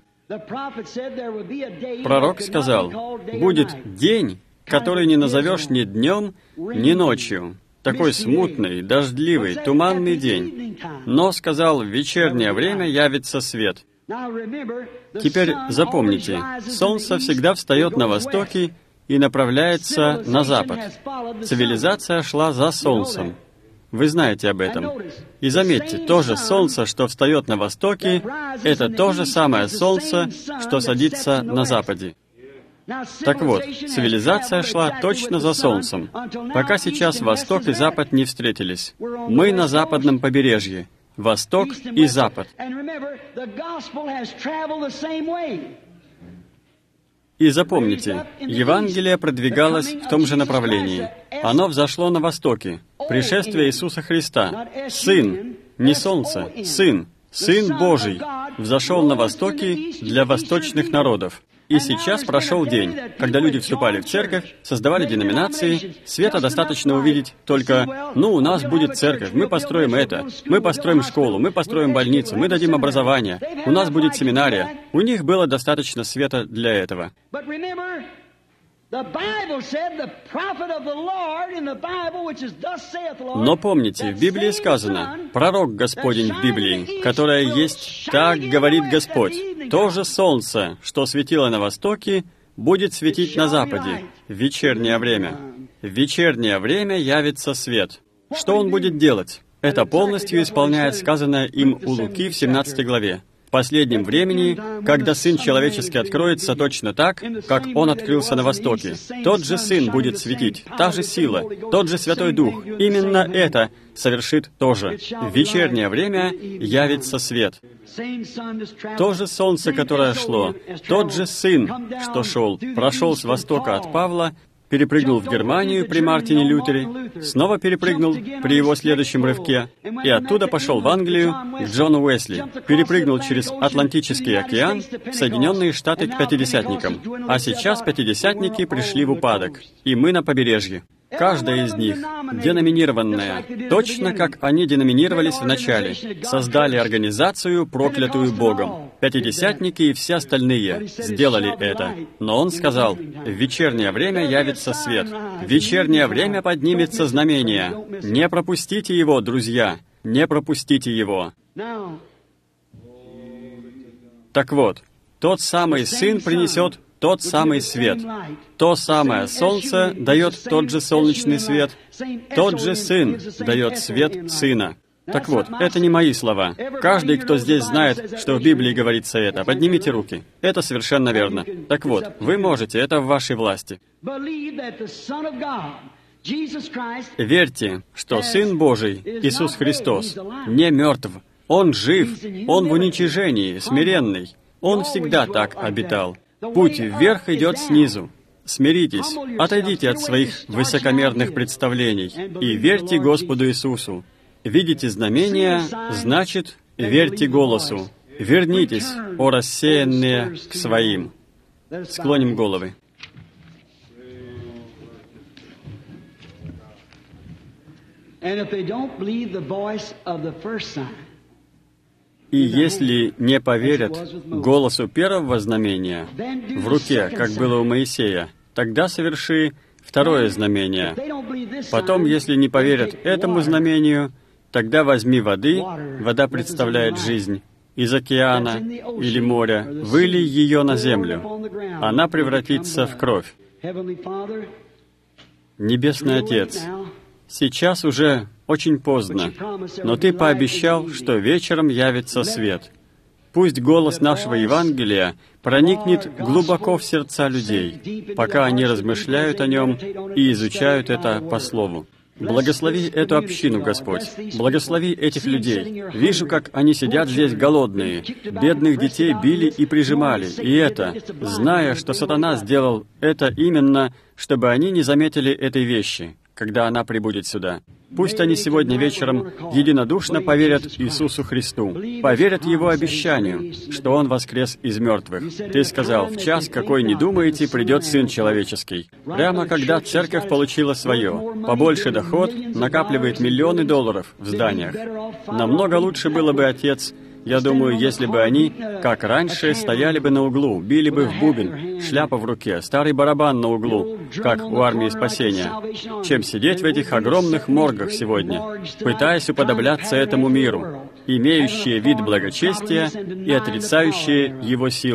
Пророк сказал: «Будет день, который не назовешь ни днем, ни ночью». Такой смутный, дождливый, туманный день. Но, сказал, в вечернее время явится свет. Теперь запомните, солнце всегда встает на востоке и направляется на запад. Цивилизация шла за солнцем. Вы знаете об этом. И заметьте, то же солнце, что встает на востоке, это то же самое солнце, что садится на западе. Так вот, цивилизация шла точно за Солнцем, пока сейчас Восток и Запад не встретились. Мы на западном побережье. Восток и Запад. И запомните, Евангелие продвигалось в том же направлении. Оно взошло на Востоке. Пришествие Иисуса Христа. Сын, не Солнце, Сын, Сын Божий, взошел на Востоке для восточных народов. И сейчас прошел день, когда люди вступали в церковь, создавали деноминации. Света достаточно увидеть только, у нас будет церковь, мы построим это, мы построим школу, мы построим больницу, мы дадим образование, у нас будет семинария. У них было достаточно света для этого. Но помните, в Библии сказано, пророк Господень в Библии, которая есть, так говорит Господь, то же солнце, что светило на востоке, будет светить на западе в вечернее время. В вечернее время явится свет. Что он будет делать? Это полностью исполняет сказанное им у Луки в 17 главе. В последнем времени, когда Сын Человеческий откроется точно так, как Он открылся на Востоке. Тот же Сын будет светить, та же сила, тот же Святой Дух. Именно это совершит то же. В вечернее время явится свет. То же солнце, которое шло, тот же Сын, что шел, прошел с востока от Павла, перепрыгнул в Германию при Мартине Лютере, снова перепрыгнул при его следующем рывке, и оттуда пошел в Англию к Джону Уэсли, перепрыгнул через Атлантический океан в Соединенные Штаты к пятидесятникам. А сейчас пятидесятники пришли в упадок, и мы на побережье. Каждая из них, деноминированная, точно как они деноминировались в начале, создали организацию, проклятую Богом. Пятидесятники и все остальные сделали это. Но он сказал, в вечернее время явится свет, в вечернее время поднимется знамение. Не пропустите его, друзья, не пропустите его. Так вот, тот самый Сын принесет тот самый свет. То самое Солнце дает тот же солнечный свет. Тот же Сын дает свет Сына. Так вот, это не мои слова. Каждый, кто здесь знает, что в Библии говорится это, поднимите руки. Это совершенно верно. Так вот, вы можете, это в вашей власти. Верьте, что Сын Божий, Иисус Христос, не мертв. Он жив, Он в уничижении, смиренный. Он всегда так обитал. Путь вверх идет снизу. Смиритесь, отойдите от своих высокомерных представлений и верьте Господу Иисусу. Видите знамения, значит, верьте голосу. Вернитесь, о рассеянные, к своим. Склоним головы. И если не поверят голосу первого знамения в руке, как было у Моисея, тогда соверши второе знамение. Потом, если не поверят этому знамению, тогда возьми воды, вода представляет жизнь, из океана или моря, вылей ее на землю. Она превратится в кровь. Небесный Отец, сейчас уже очень поздно, но Ты пообещал, что вечером явится свет. Пусть голос нашего Евангелия проникнет глубоко в сердца людей, пока они размышляют о нем и изучают это по слову. Благослови эту общину, Господь. Благослови этих людей. Вижу, как они сидят здесь голодные. Бедных детей били и прижимали. И это, зная, что сатана сделал это именно, чтобы они не заметили этой вещи, когда она прибудет сюда. Пусть они сегодня вечером единодушно поверят Иисусу Христу, поверят Его обещанию, что Он воскрес из мертвых. Ты сказал, в час, какой не думаете, придет Сын Человеческий. Прямо когда церковь получила свое, побольше доход, накапливает миллионы долларов в зданиях. Намного лучше было бы, Отец, я думаю, если бы они, как раньше, стояли бы на углу, били бы в бубен, шляпа в руке, старый барабан на углу, как у армии спасения, чем сидеть в этих огромных моргах сегодня, пытаясь уподобляться этому миру, имеющие вид благочестия и отрицающие его силу.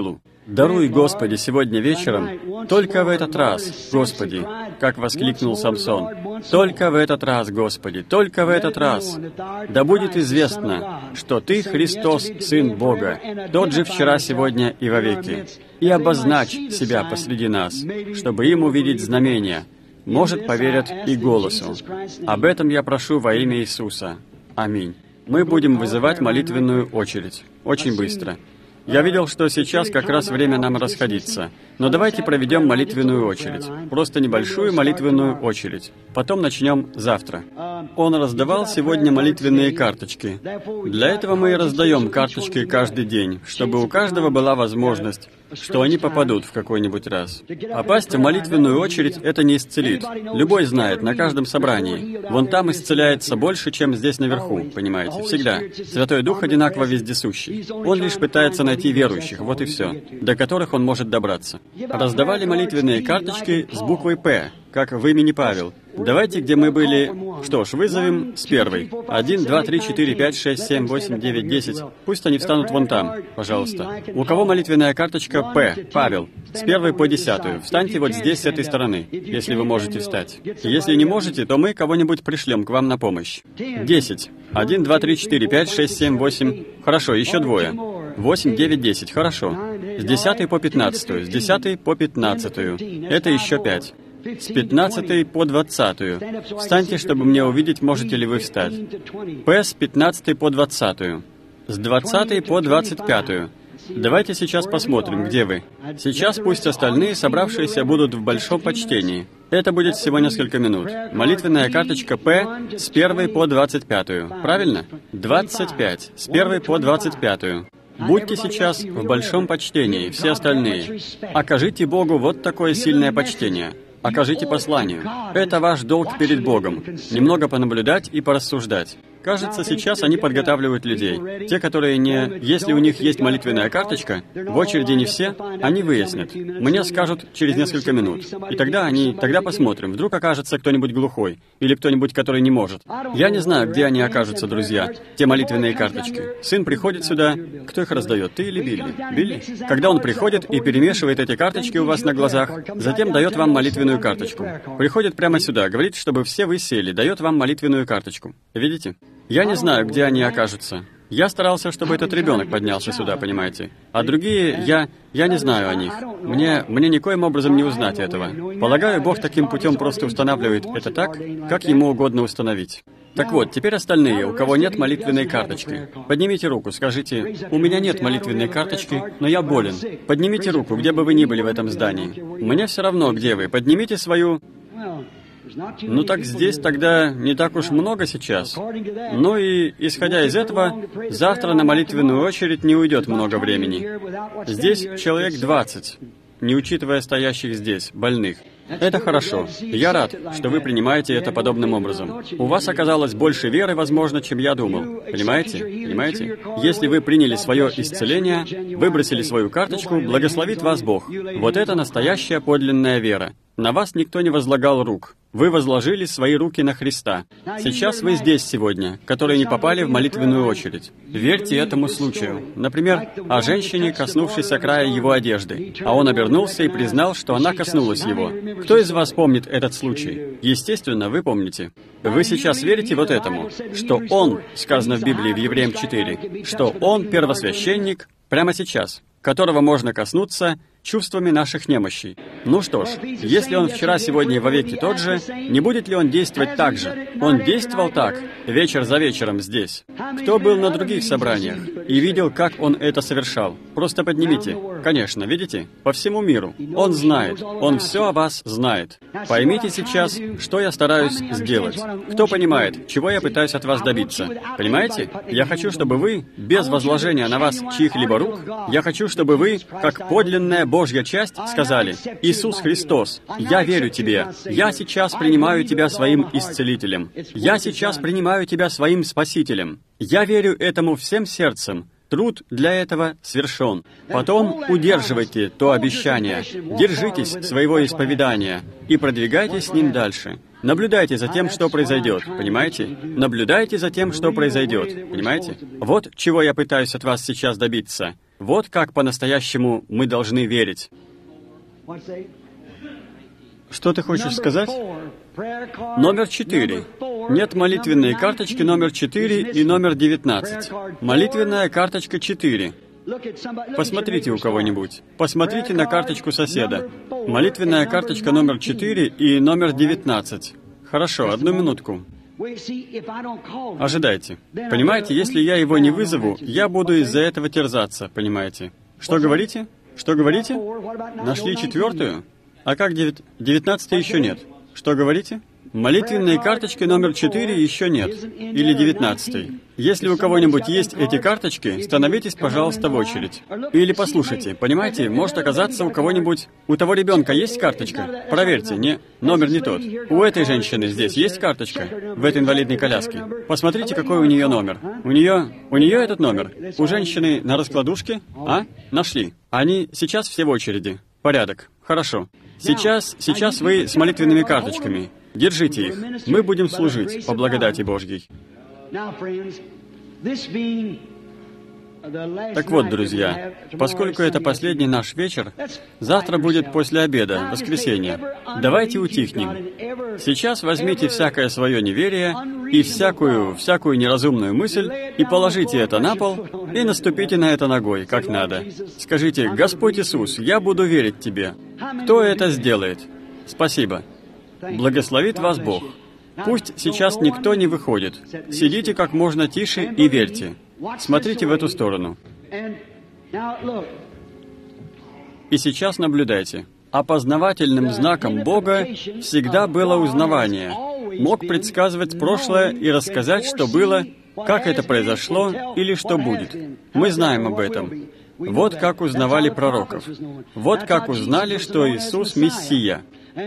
Даруй, Господи, сегодня вечером, только в этот раз, Господи, как воскликнул Самсон, только в этот раз, Господи, только в этот раз. Да будет известно, что Ты, Христос, Сын Бога, тот же вчера, сегодня и вовеки. И обозначь себя посреди нас, чтобы им увидеть знамения. Может, поверят и голосу. Об этом я прошу во имя Иисуса. Аминь. Мы будем вызывать молитвенную очередь. Очень быстро. Я видел, что сейчас как раз время нам расходиться. Но давайте проведем молитвенную очередь. Просто небольшую молитвенную очередь. Потом начнем завтра. Он раздавал сегодня молитвенные карточки. Для этого мы и раздаем карточки каждый день, чтобы у каждого была возможность, что они попадут в какой-нибудь раз. Попасть в молитвенную очередь — это не исцелит. Любой знает, на каждом собрании. Вон там исцеляется больше, чем здесь наверху, понимаете, всегда. Святой Дух одинаково вездесущий. Он лишь пытается найти верующих, вот и все, до которых он может добраться. Раздавали молитвенные карточки с буквой «П», как в имени Павел. Давайте, где мы были... Что ж, вызовем с первой. 1, 2, 3, 4, 5, 6, 7, 8, 9, 10. Пусть они встанут вон там, пожалуйста. У кого молитвенная карточка «П», Павел, с 1 по 10. Встаньте вот здесь, с этой стороны, если вы можете встать. Если не можете, то мы кого-нибудь пришлем к вам на помощь. 10. 1, 2, 3, 4, 5, 6, 7, 8. Хорошо, еще двое. 8, 9, 10. Хорошо. С 10 по 15. С 10 по 15. Это еще 5. С 15 по 20. Встаньте, чтобы мне увидеть, можете ли вы встать. П с 15 по 20. С 20 по 25. Давайте сейчас посмотрим, где вы. Сейчас пусть остальные собравшиеся будут в большом почтении. Это будет всего несколько минут. Молитвенная карточка П с 1 по 25. Правильно? 25. С 1 по 25. Будьте сейчас в большом почтении, все остальные. Окажите Богу вот такое сильное почтение. Окажите посланию. Это ваш долг перед Богом. Немного понаблюдать и порассуждать. Кажется, сейчас они подготавливают людей. Те, которые не... Если у них есть молитвенная карточка, в очереди не все, они выяснят. Мне скажут через несколько минут. И тогда посмотрим. Вдруг окажется кто-нибудь глухой. Или кто-нибудь, который не может. Я не знаю, где они окажутся, друзья. Те молитвенные карточки. Сын приходит сюда. Кто их раздает? Ты или Билли? Билли? Когда он приходит и перемешивает эти карточки у вас на глазах, затем дает вам молитвенную карточку. Приходит прямо сюда, говорит, чтобы все вы сели, дает вам молитвенную карточку. Видите? Я не знаю, где они окажутся. Я старался, чтобы этот ребенок поднялся сюда, понимаете? А другие, я не знаю о них. Мне никоим образом не узнать этого. Полагаю, Бог таким путем просто устанавливает это так, как Ему угодно установить. Так вот, теперь остальные, у кого нет молитвенной карточки. Поднимите руку, скажите: «У меня нет молитвенной карточки, но я болен». Поднимите руку, где бы вы ни были в этом здании. Мне все равно, где вы. Поднимите свою... Ну так здесь тогда не так уж много сейчас. Ну и, исходя из этого, завтра на молитвенную очередь не уйдет много времени. Здесь человек 20, не учитывая стоящих здесь, больных. Это хорошо. Я рад, что вы принимаете это подобным образом. У вас оказалось больше веры, возможно, чем я думал. Понимаете? Понимаете? Если вы приняли свое исцеление, выбросили свою карточку, благословит вас Бог. Вот это настоящая подлинная вера. На вас никто не возлагал рук. Вы возложили свои руки на Христа. Сейчас вы здесь сегодня, которые не попали в молитвенную очередь. Верьте этому случаю. Например, о женщине, коснувшейся края его одежды, а он обернулся и признал, что она коснулась его. Кто из вас помнит этот случай? Естественно, вы помните. Вы сейчас верите вот этому, что он, сказано в Библии в Евреям 4, что он первосвященник прямо сейчас, которого можно коснуться чувствами наших немощей. Ну что ж, если он вчера, сегодня и вовеки тот же, не будет ли он действовать так же? Он действовал так, вечер за вечером здесь. Кто был на других собраниях и видел, как он это совершал? Просто поднимите. Конечно, видите? По всему миру. Он знает. Он все о вас знает. Поймите сейчас, что я стараюсь сделать. Кто понимает, чего я пытаюсь от вас добиться? Понимаете? Я хочу, чтобы вы, без возложения на вас чьих-либо рук, я хочу, чтобы вы, как подлинная Божья часть, сказали: «Иисус Христос, я верю Тебе. Я сейчас принимаю Тебя своим исцелителем. Я сейчас принимаю Тебя своим спасителем. Я верю этому всем сердцем. Труд для этого свершен». Потом удерживайте то обещание, держитесь своего исповедания и продвигайтесь с ним дальше. Наблюдайте за тем, что произойдет, понимаете? Наблюдайте за тем, что произойдет, понимаете? Вот чего я пытаюсь от вас сейчас добиться. Вот как по-настоящему мы должны верить. Что ты хочешь сказать? Номер 4. Нет молитвенной карточки номер 4 и номер 19. Молитвенная карточка 4. Посмотрите у кого-нибудь. Посмотрите на карточку соседа. Молитвенная карточка номер 4 и номер 19. Хорошо, одну минутку. Ожидайте. Понимаете, если я его не вызову, я буду из-за этого терзаться, понимаете? Что говорите? Что говорите? Нашли 4-ю? А как 19-й еще нет? Что говорите? Молитвенной карточки номер 4 еще нет. Или 19-й. Если у кого-нибудь есть эти карточки, становитесь, пожалуйста, в очередь. Или послушайте, понимаете, может оказаться у кого-нибудь... У того ребенка есть карточка? Проверьте, номер не тот. У этой женщины здесь есть карточка? В этой инвалидной коляске? Посмотрите, какой у нее номер. У нее этот номер. У женщины на раскладушке? А? Нашли. Они сейчас все в очереди. Порядок. Хорошо. Сейчас вы с молитвенными карточками. Держите их. Мы будем служить по благодати Божьей. Так вот, друзья, поскольку это последний наш вечер, завтра будет после обеда, воскресенье. Давайте утихнем. Сейчас возьмите всякое свое неверие и всякую неразумную мысль и положите это на пол и наступите на это ногой, как надо. Скажите: «Господь Иисус, я буду верить Тебе». Кто это сделает? Спасибо. Благословит вас Бог. Пусть сейчас никто не выходит. Сидите как можно тише и верьте. Смотрите в эту сторону. И сейчас наблюдайте. Опознавательным знаком Бога всегда было узнавание. Мог предсказывать прошлое и рассказать, что было, как это произошло или что будет. Мы знаем об этом. Вот как узнавали пророков. Вот как узнали, что Иисус — Мессия.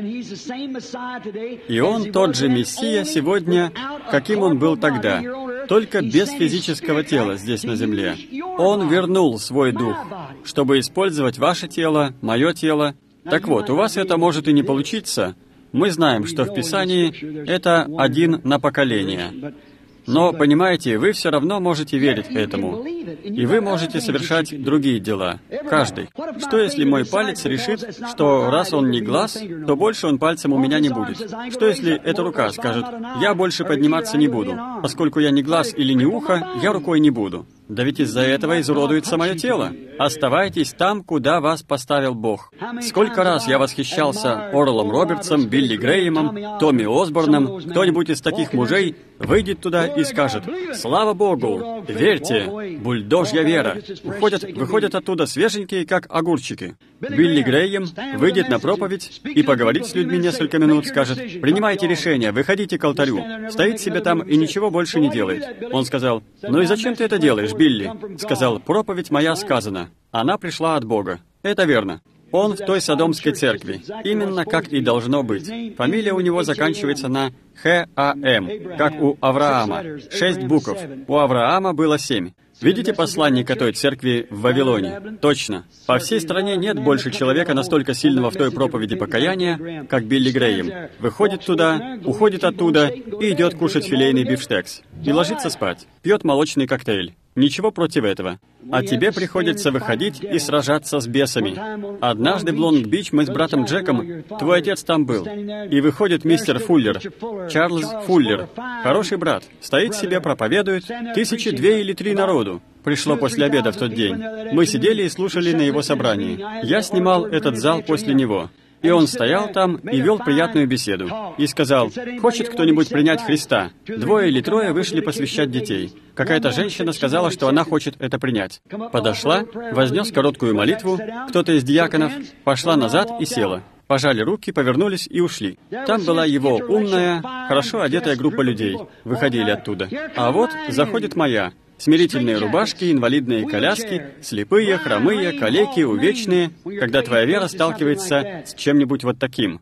И Он тот же Мессия сегодня, каким Он был тогда, только без физического тела здесь на земле. Он вернул свой дух, чтобы использовать ваше тело, мое тело. Так вот, у вас это может и не получиться. Мы знаем, что в Писании это 1 на поколение. Но, понимаете, вы все равно можете верить этому. И вы можете совершать другие дела. Каждый. Что если мой палец решит, что раз он не глаз, то больше он пальцем у меня не будет? Что если эта рука скажет: «Я больше подниматься не буду. Поскольку я не глаз или не ухо, я рукой не буду». Да ведь из-за этого изуродуется мое тело. Оставайтесь там, куда вас поставил Бог. Сколько раз я восхищался Орелом Робертсом, Билли Грэемом, Томми Осборном. Кто-нибудь из таких мужей выйдет туда и скажет: «Слава Богу! Верьте! Бульдожья вера!» Выходят оттуда свеженькие, как огурчики. Билли Грэем выйдет на проповедь и поговорит с людьми несколько минут, скажет: «Принимайте решение, выходите к алтарю». Стоит себе там и ничего больше не делает. Он сказал: «Ну и зачем ты это делаешь, Билли?» Сказал: «Проповедь моя сказана. Она пришла от Бога». Это верно. Он в той Содомской церкви. Именно как и должно быть. Фамилия у него заканчивается на Х-А-М, как у Авраама. 6 букв. У Авраама было 7. Видите посланника той церкви в Вавилоне? Точно. По всей стране нет больше человека настолько сильного в той проповеди покаяния, как Билли Грэем. Выходит туда, уходит оттуда и идет кушать филейный бифштекс. И ложится спать. Пьет молочный коктейль. Ничего против этого. А тебе приходится выходить и сражаться с бесами. Однажды в Лонг-Бич мы с братом Джеком, твой отец там был, и выходит мистер Фуллер, Чарльз Фуллер, хороший брат, стоит себе, проповедует, 1000, 2 или 3 народу. Пришло после обеда в тот день. Мы сидели и слушали на его собрании. Я снимал этот зал после него. И он стоял там и вел приятную беседу. И сказал: «Хочет кто-нибудь принять Христа?» 2 или 3 вышли посвящать детей. Какая-то женщина сказала, что она хочет это принять. Подошла, вознес короткую молитву, кто-то из диаконов, пошла назад и села. Пожали руки, повернулись и ушли. Там была его умная, хорошо одетая группа людей. Выходили оттуда. А вот заходит моя. Смирительные рубашки, инвалидные коляски, слепые, хромые, калеки, увечные, когда твоя вера сталкивается с чем-нибудь вот таким.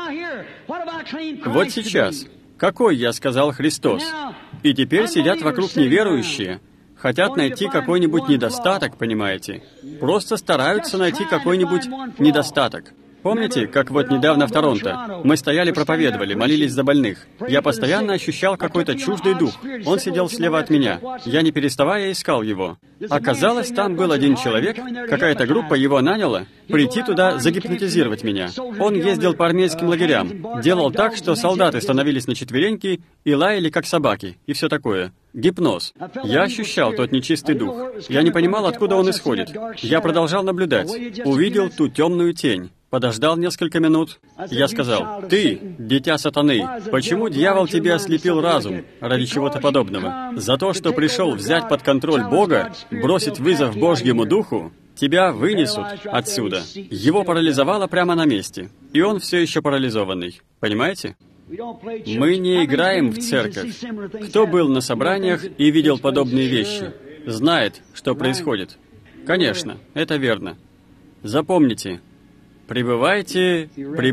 Вот сейчас. Какой, я сказал, Христос? И теперь сидят вокруг неверующие. Хотят найти какой-нибудь недостаток, понимаете? Просто стараются найти какой-нибудь недостаток. Помните, как вот недавно в Торонто мы стояли, проповедовали, молились за больных? Я постоянно ощущал какой-то чуждый дух. Он сидел слева от меня. Я не переставая искал его. Оказалось, там был один человек, какая-то группа его наняла, прийти туда загипнотизировать меня. Он ездил по армейским лагерям, делал так, что солдаты становились на четвереньки и лаяли, как собаки, и все такое. Гипноз. Я ощущал тот нечистый дух. Я не понимал, откуда он исходит. Я продолжал наблюдать. Увидел ту темную тень. Подождал несколько минут. Я сказал: «Ты, дитя сатаны, почему дьявол тебе ослепил разум ради чего-то подобного? За то, что пришел взять под контроль Бога, бросить вызов Божьему Духу, тебя вынесут отсюда». Его парализовало прямо на месте. И он все еще парализованный. Понимаете? Мы не играем в церковь. Кто был на собраниях и видел подобные вещи, знает, что происходит. Конечно, это верно. Запомните, пребывайте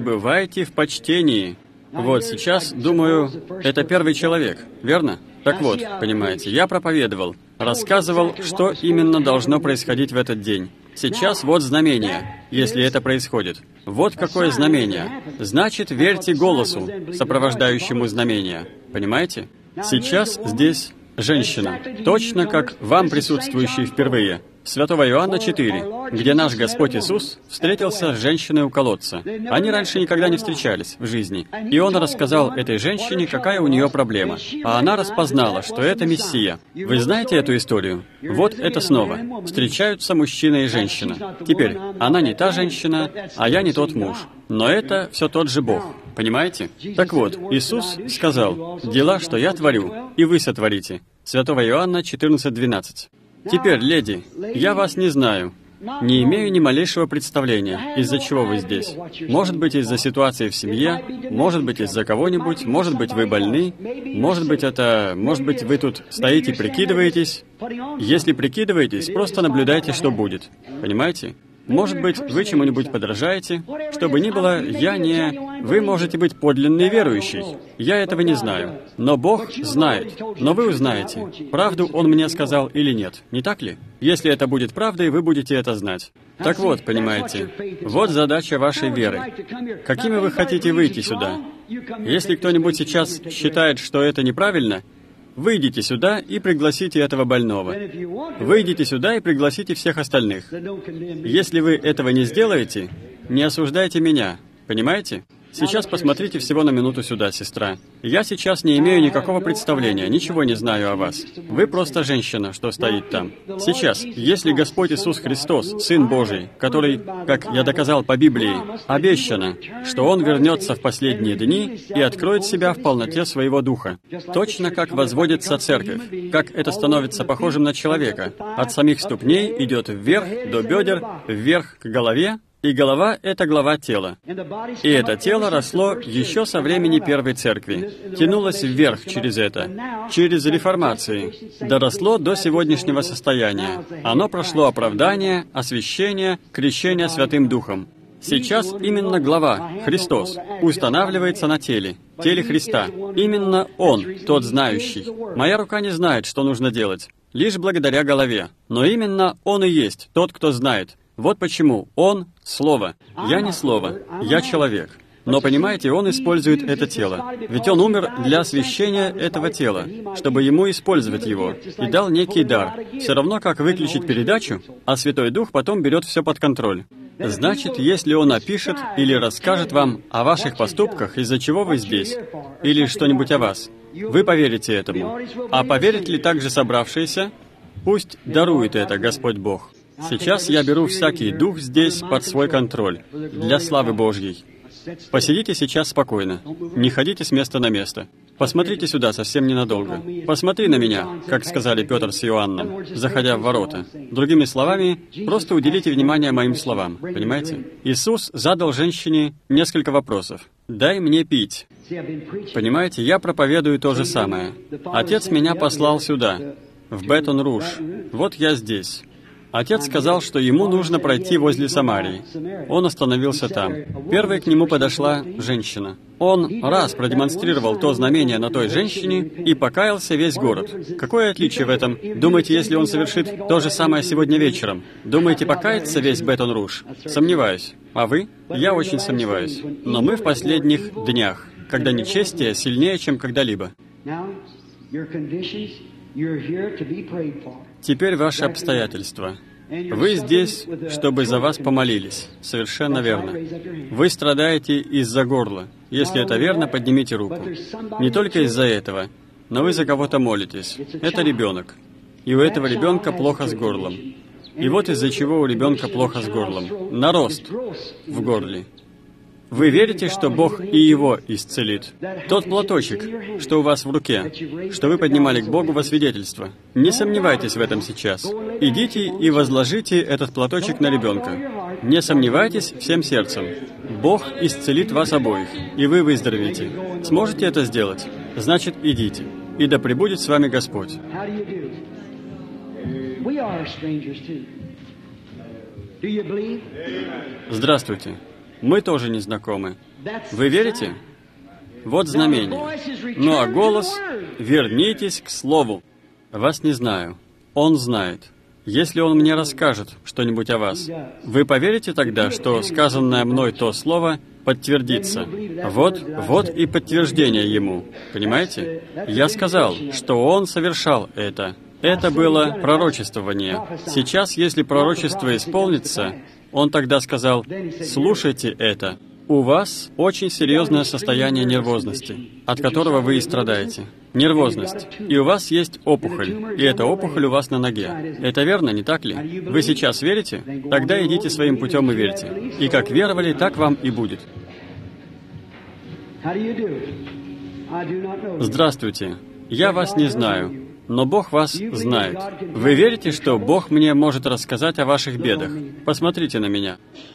в почтении. Вот сейчас, думаю, это первый человек, верно? Так вот, понимаете, я проповедовал, рассказывал, что именно должно происходить в этот день. Сейчас вот знамение, если это происходит. Вот какое знамение. Значит, верьте голосу, сопровождающему знамение. Понимаете? Сейчас здесь женщина, точно как вам, присутствующие впервые, Святого Иоанна 4, где наш Господь Иисус встретился с женщиной у колодца. Они раньше никогда не встречались в жизни. И Он рассказал этой женщине, какая у нее проблема. А она распознала, что это Мессия. Вы знаете эту историю? Вот это снова. Встречаются мужчина и женщина. Теперь, она не та женщина, а я не тот муж. Но это все тот же Бог. Понимаете? Так вот, Иисус сказал: «Дела, что я творю, и вы сотворите». Святого Иоанна 14:12. Теперь, леди, я вас не знаю. Не имею ни малейшего представления, из-за чего вы здесь. Может быть, из-за ситуации в семье, может быть, из-за кого-нибудь, может быть, вы больны, может быть, вы тут стоите, прикидываетесь. Если прикидываетесь, просто наблюдайте, что будет. Понимаете? Может быть, вы чему-нибудь подражаете. Что бы ни было, Вы можете быть подлинный верующий. Я этого не знаю. Но Бог знает. Но вы узнаете, правду Он мне сказал или нет. Не так ли? Если это будет правдой, вы будете это знать. Так вот, понимаете, вот задача вашей веры. Какими вы хотите выйти сюда? Если кто-нибудь сейчас считает, что это неправильно, выйдите сюда и пригласите этого больного. Выйдите сюда и пригласите всех остальных. Если вы этого не сделаете, не осуждайте меня. Понимаете? Сейчас посмотрите всего на минуту сюда, сестра. Я сейчас не имею никакого представления, ничего не знаю о вас. Вы просто женщина, что стоит там. Сейчас, если Господь Иисус Христос, Сын Божий, который, как я доказал по Библии, обещано, что Он вернется в последние дни и откроет себя в полноте Своего Духа. Точно как возводится церковь, как это становится похожим на человека. От самих ступней идет вверх до бедер, вверх к голове, и голова — это глава тела. И это тело росло еще со времени Первой Церкви, тянулось вверх через это, через реформации, доросло до сегодняшнего состояния. Оно прошло оправдание, освящение, крещение Святым Духом. Сейчас именно глава, Христос, устанавливается на теле Христа. Именно Он, тот знающий. Моя рука не знает, что нужно делать, лишь благодаря голове. Но именно Он и есть тот, кто знает. Вот почему Он — Слово. Я не Слово, я человек. Но, понимаете, Он использует это тело. Ведь Он умер для освящения этого тела, чтобы Ему использовать его, и дал некий дар. Все равно, как выключить передачу, а Святой Дух потом берет все под контроль. Значит, если Он опишет или расскажет вам о ваших поступках, из-за чего вы здесь, или что-нибудь о вас, вы поверите этому. А поверят ли также собравшиеся? Пусть дарует это Господь Бог. Сейчас я беру всякий дух здесь под свой контроль, для славы Божьей. Посидите сейчас спокойно, не ходите с места на место. Посмотрите сюда совсем ненадолго. Посмотри на меня, как сказали Петр с Иоанном, заходя в ворота. Другими словами, просто уделите внимание моим словам, понимаете? Иисус задал женщине несколько вопросов. «Дай мне пить». Понимаете, я проповедую то же самое. Отец меня послал сюда, в Бетон-Руж. Вот я здесь. Отец сказал, что ему нужно пройти возле Самарии. Он остановился там. Первой к нему подошла женщина. Он раз продемонстрировал то знамение на той женщине и покаялся весь город. Какое отличие в этом? Думаете, если он совершит то же самое сегодня вечером? Думаете, покается весь Бетон-Руж? Сомневаюсь. А вы? Я очень сомневаюсь. Но мы в последних днях, когда нечестие сильнее, чем когда-либо. Теперь ваши обстоятельства. Вы здесь, чтобы за вас помолились. Совершенно верно. Вы страдаете из-за горла. Если это верно, поднимите руку. Не только из-за этого, но вы за кого-то молитесь. Это ребенок. И у этого ребенка плохо с горлом. И вот из-за чего у ребенка плохо с горлом. Нарост в горле. Вы верите, что Бог и его исцелит? Тот платочек, что у вас в руке, что вы поднимали к Богу во свидетельство. Не сомневайтесь в этом сейчас. Идите и возложите этот платочек на ребенка. Не сомневайтесь всем сердцем. Бог исцелит вас обоих, и вы выздоровеете. Сможете это сделать? Значит, идите. И да пребудет с вами Господь. Здравствуйте. Мы тоже не знакомы. Вы верите? Вот знамение. Ну а голос «Вернитесь к Слову». Вас не знаю. Он знает. Если он мне расскажет что-нибудь о вас, вы поверите тогда, что сказанное мной то слово подтвердится? Вот и подтверждение ему. Понимаете? Я сказал, что он совершал это. Это было пророчествование. Сейчас, если пророчество исполнится, он тогда сказал: «Слушайте это. У вас очень серьезное состояние нервозности, от которого вы и страдаете. Нервозность. И у вас есть опухоль. И эта опухоль у вас на ноге. Это верно, не так ли? Вы сейчас верите? Тогда идите своим путем и верьте. И как веровали, так вам и будет». Здравствуйте. Я вас не знаю, но Бог вас знает. Вы верите, что Бог мне может рассказать о ваших бедах? Посмотрите на меня.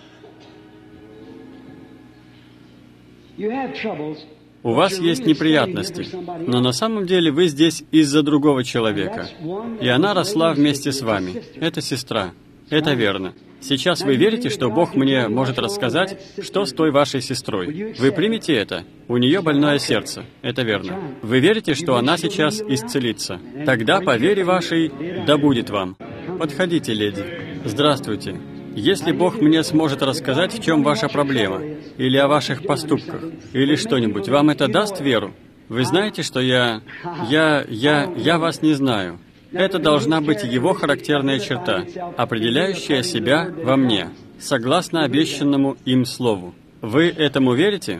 У вас есть неприятности, но на самом деле вы здесь из-за другого человека. И она росла вместе с вами. Это сестра. Это верно. Сейчас вы верите, что Бог мне может рассказать, что с той вашей сестрой. Вы примете это? У нее больное сердце. Это верно. Вы верите, что она сейчас исцелится? Тогда по вере вашей да будет вам. Подходите, леди. Здравствуйте. Если Бог мне сможет рассказать, в чем ваша проблема, или о ваших поступках, или что-нибудь, вам это даст веру? Вы знаете, что я вас не знаю. Это должна быть его характерная черта, определяющая себя во мне, согласно обещанному им слову. Вы этому верите?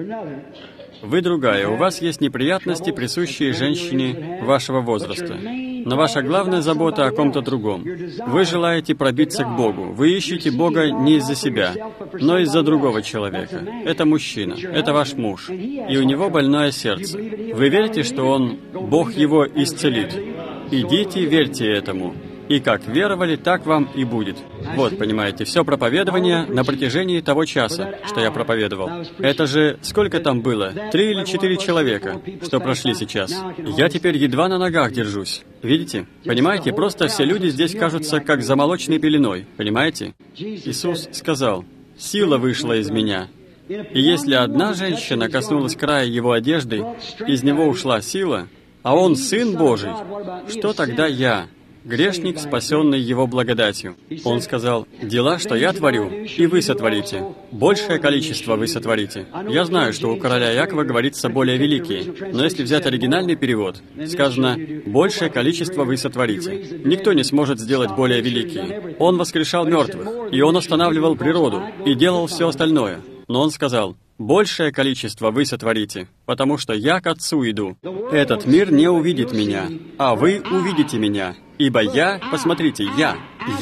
Вы другая, у вас есть неприятности, присущие женщине вашего возраста. Но ваша главная забота о ком-то другом. Вы желаете пробиться к Богу. Вы ищете Бога не из-за себя, но из-за другого человека. Это мужчина, это ваш муж, и у него больное сердце. Вы верите, что он, Бог его исцелит? Идите, верьте этому. И как веровали, так вам и будет. Вот, понимаете, все проповедование на протяжении того часа, что я проповедовал. Это же, сколько там было? 3 или 4 человека, что прошли сейчас. Я теперь едва на ногах держусь. Видите? Понимаете, просто все люди здесь кажутся как за молочной пеленой. Понимаете? Иисус сказал: «Сила вышла из меня». И если одна женщина коснулась края его одежды, из него ушла сила, а он Сын Божий, что тогда я? Грешник, спасенный Его благодатью. Он сказал: «Дела, что я творю, и вы сотворите. Большее количество вы сотворите». Я знаю, что у короля Якова говорится «более великие», но если взять оригинальный перевод, сказано «большее количество вы сотворите». Никто не сможет сделать более великие. Он воскрешал мертвых, и Он останавливал природу, и делал все остальное. Но Он сказал: «Большее количество вы сотворите, потому что я к Отцу иду. Этот мир не увидит меня, а вы увидите меня. Ибо я, посмотрите, я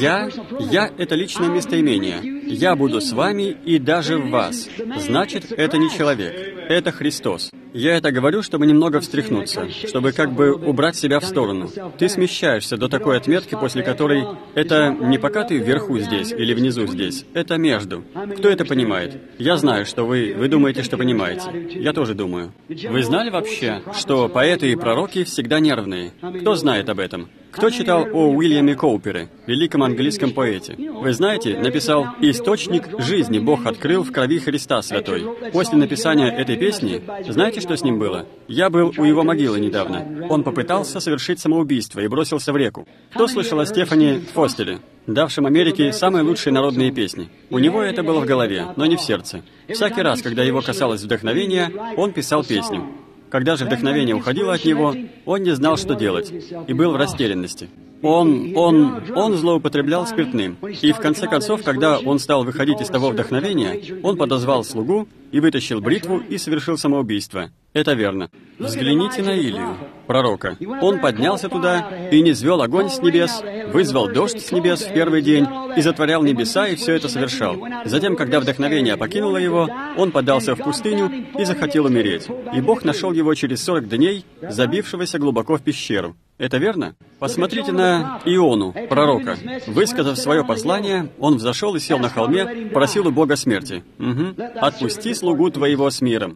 — это личное местоимение. Я буду с вами и даже в вас. Значит, это не человек, это Христос. Я это говорю, чтобы немного встряхнуться, чтобы как бы убрать себя в сторону. Ты смещаешься до такой отметки, после которой это не пока ты вверху здесь или внизу здесь, это между. Кто это понимает? Я знаю, что вы думаете, что понимаете. Я тоже думаю. Вы знали вообще, что поэты и пророки всегда нервные? Кто знает об этом? Кто читал о Уильяме Коупере, великом английском поэте? Вы знаете, написал «Источник жизни Бог открыл в крови Христа Святой». После написания этой песни, знаете, что с ним было? Я был у его могилы недавно. Он попытался совершить самоубийство и бросился в реку. Кто слышал о Стефани Фостере, давшем Америке самые лучшие народные песни? У него это было в голове, но не в сердце. Всякий раз, когда его касалось вдохновения, он писал песню. Когда же вдохновение уходило от него, он не знал, что делать, и был в растерянности. Он злоупотреблял спиртным. И в конце концов, когда он стал выходить из того вдохновения, он подозвал слугу и вытащил бритву и совершил самоубийство. Это верно. Взгляните на Илию, пророка. Он поднялся туда и низвел огонь с небес, вызвал дождь с небес в первый день и затворял небеса, и все это совершал. Затем, когда вдохновение покинуло его, он поддался в пустыню и захотел умереть. И Бог нашел его через 40 дней, забившегося глубоко в пещеру. Это верно? Посмотрите на Иону, пророка. Высказав свое послание, он взошел и сел на холме, просил у Бога смерти. «Отпусти слугу твоего с миром».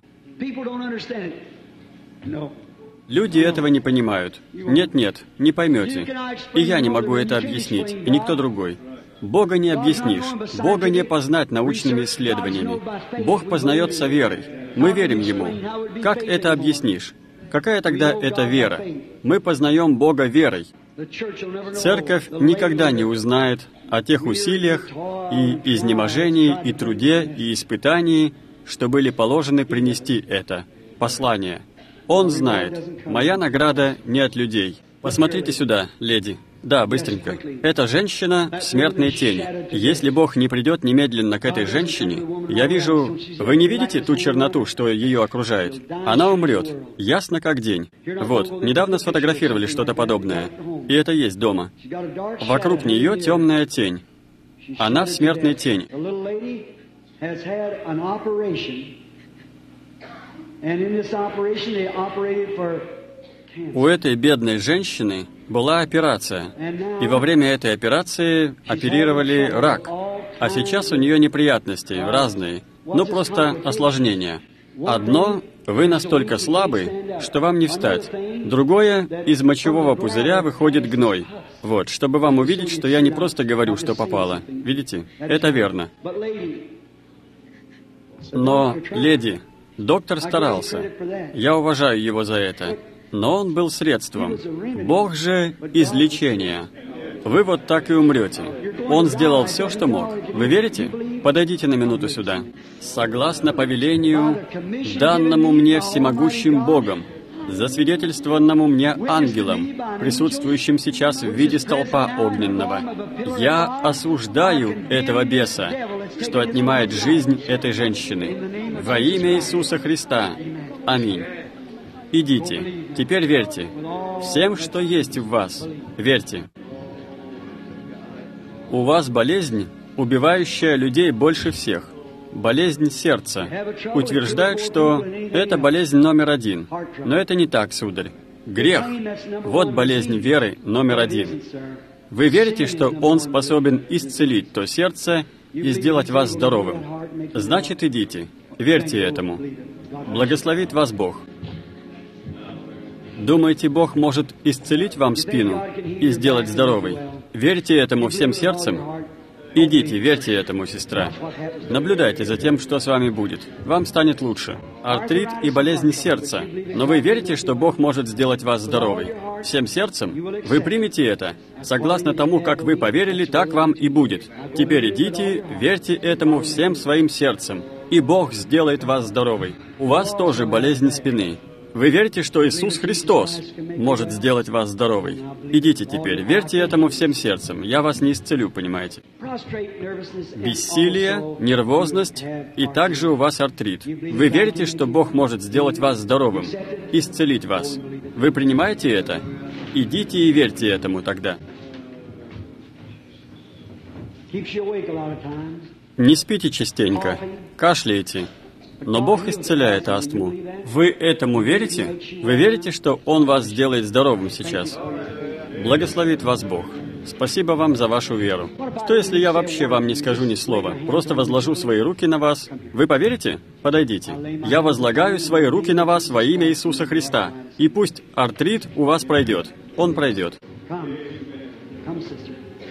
Люди этого не понимают. Нет, не поймете. И я не могу это объяснить, и никто другой. Бога не объяснишь. Бога не познать научными исследованиями. Бог познается верой. Мы верим Ему. Как это объяснишь? Какая тогда это вера? Мы познаем Бога верой. Церковь никогда не узнает о тех усилиях и изнеможении, и труде, и испытании, что были положены принести это послание. Он знает. Моя награда не от людей. Посмотрите сюда, леди. Да, быстренько. Эта женщина в смертной тени. Если Бог не придет немедленно к этой женщине, я вижу... Вы не видите ту черноту, что ее окружает? Она умрет. Ясно как день. Вот, недавно сфотографировали что-то подобное. И это есть дома. Вокруг нее темная тень. Она в смертной тени. У этой бедной женщины была операция, и во время этой операции оперировали рак. А сейчас у нее неприятности разные, просто осложнения. Одно — вы настолько слабы, что вам не встать. Другое — из мочевого пузыря выходит гной. Вот, чтобы вам увидеть, что я не просто говорю, что попало. Видите? Это верно. Но, леди, доктор старался. Я уважаю его за это. Но он был средством. Бог же — излечение. Вы вот так и умрете. Он сделал все, что мог. Вы верите? Подойдите на минуту сюда. Согласно повелению, данному мне всемогущим Богом, засвидетельствованному мне ангелом, присутствующим сейчас в виде столпа огненного, я осуждаю этого беса, что отнимает жизнь этой женщины. Во имя Иисуса Христа. Аминь. Идите. Теперь верьте. Всем, что есть в вас. Верьте. У вас болезнь, убивающая людей больше всех. Болезнь сердца. Утверждают, что это болезнь номер 1. Но это не так, сударь. Грех. Вот болезнь веры номер 1. Вы верите, что Он способен исцелить то сердце и сделать вас здоровым? Значит, идите. Верьте этому. Благословит вас Бог. Думаете, Бог может исцелить вам спину и сделать здоровой? Верьте этому всем сердцем? Идите, верьте этому, сестра. Наблюдайте за тем, что с вами будет. Вам станет лучше. Артрит и болезнь сердца. Но вы верите, что Бог может сделать вас здоровой? Всем сердцем? Вы примете это. Согласно тому, как вы поверили, так вам и будет. Теперь идите, верьте этому всем своим сердцем, и Бог сделает вас здоровой. У вас тоже болезнь спины. Вы верите, что Иисус Христос может сделать вас здоровой? Идите теперь, верьте этому всем сердцем. Я вас не исцелю, понимаете? Бессилие, нервозность, и также у вас артрит. Вы верите, что Бог может сделать вас здоровым, исцелить вас? Вы принимаете это? Идите и верьте этому тогда. Не спите частенько, кашляете. Но Бог исцеляет астму. Вы этому верите? Вы верите, что Он вас сделает здоровым сейчас? Благословит вас Бог. Спасибо вам за вашу веру. Что, если я вообще вам не скажу ни слова? Просто возложу свои руки на вас. Вы поверите? Подойдите. Я возлагаю свои руки на вас во имя Иисуса Христа. И пусть артрит у вас пройдет. Он пройдет. Come, sister.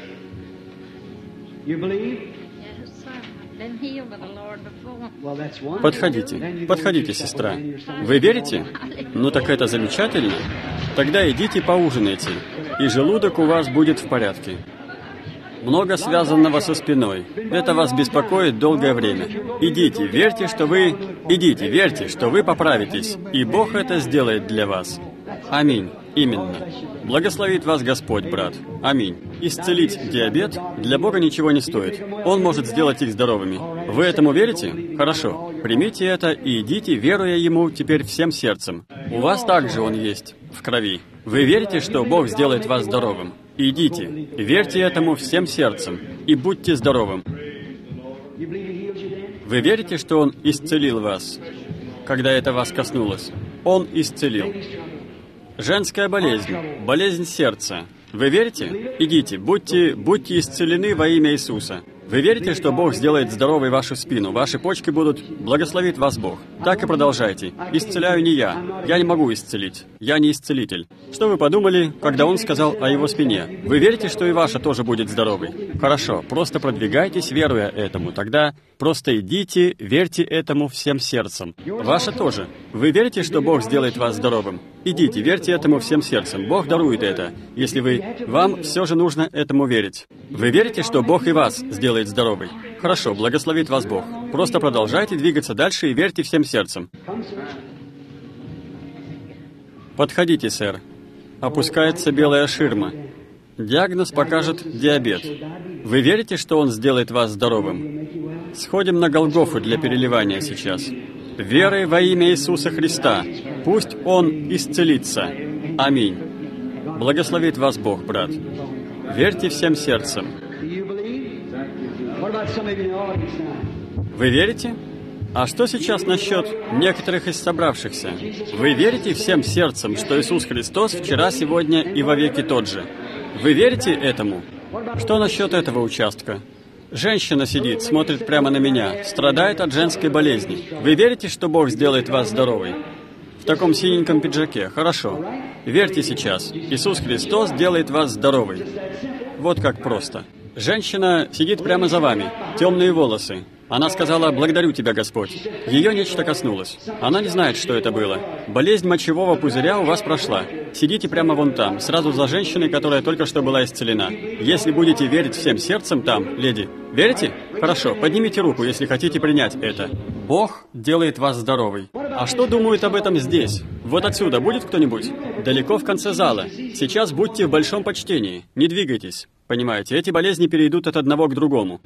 You believe? Yes, sir. Been healed of the Lord before. Well, that's one. Подходите. Подходите, сестра. Вы верите? Ну так это замечательно. Тогда идите поужинайте, и желудок у вас будет в порядке. Много связанного со спиной. Это вас беспокоит долгое время. Идите, верьте, что вы... Идите, верьте, что вы поправитесь, и Бог это сделает для вас. Аминь. Именно. Благословит вас Господь, брат. Аминь. Исцелить диабет для Бога ничего не стоит. Он может сделать их здоровыми. Вы этому верите? Хорошо. Примите это и идите, веруя Ему теперь всем сердцем. У вас также Он есть в крови. Вы верите, что Бог сделает вас здоровым? Идите, верьте этому всем сердцем и будьте здоровым. Вы верите, что Он исцелил вас, когда это вас коснулось? Он исцелил. Женская болезнь, болезнь сердца. Вы верите? Идите, будьте исцелены во имя Иисуса. Вы верите, что Бог сделает здоровой вашу спину, ваши почки будут... Благословит вас Бог. Так и продолжайте. Исцеляю не я. Я не могу исцелить. Я не исцелитель. Что вы подумали, когда Он сказал о его спине? Вы верите, что и ваша тоже будет здоровой? Хорошо, просто продвигайтесь, веруя этому. Тогда просто идите, верьте этому всем сердцем. Ваша тоже. Вы верите, что Бог сделает вас здоровым? Идите, верьте этому всем сердцем. Бог дарует это. Если вам все же нужно этому верить. Вы верите, что Бог и вас сделает здоровой? Хорошо, благословит вас Бог. Просто продолжайте двигаться дальше и верьте всем сердцем. Подходите, сэр. Опускается белая ширма. Диагноз покажет диабет. Вы верите, что Он сделает вас здоровым? Сходим на Голгофу для переливания сейчас. Верой во имя Иисуса Христа. Пусть Он исцелится. Аминь. Благословит вас Бог, брат. Верьте всем сердцем. Вы верите? А что сейчас насчет некоторых из собравшихся? Вы верите всем сердцем, что Иисус Христос вчера, сегодня и вовеки тот же? Вы верите этому? Что насчет этого участка? Женщина сидит, смотрит прямо на меня, страдает от женской болезни. Вы верите, что Бог сделает вас здоровой? В таком синеньком пиджаке. Хорошо. Верьте сейчас. Иисус Христос делает вас здоровой. Вот как просто. Женщина сидит прямо за вами. Темные волосы. Она сказала: «Благодарю Тебя, Господь». Ее нечто коснулось. Она не знает, что это было. Болезнь мочевого пузыря у вас прошла. Сидите прямо вон там, сразу за женщиной, которая только что была исцелена. Если будете верить всем сердцем там, леди, верите? Хорошо, поднимите руку, если хотите принять это. Бог делает вас здоровой. А что думают об этом здесь? Вот отсюда будет кто-нибудь? Далеко в конце зала. Сейчас будьте в большом почтении. Не двигайтесь. Понимаете, эти болезни перейдут от одного к другому.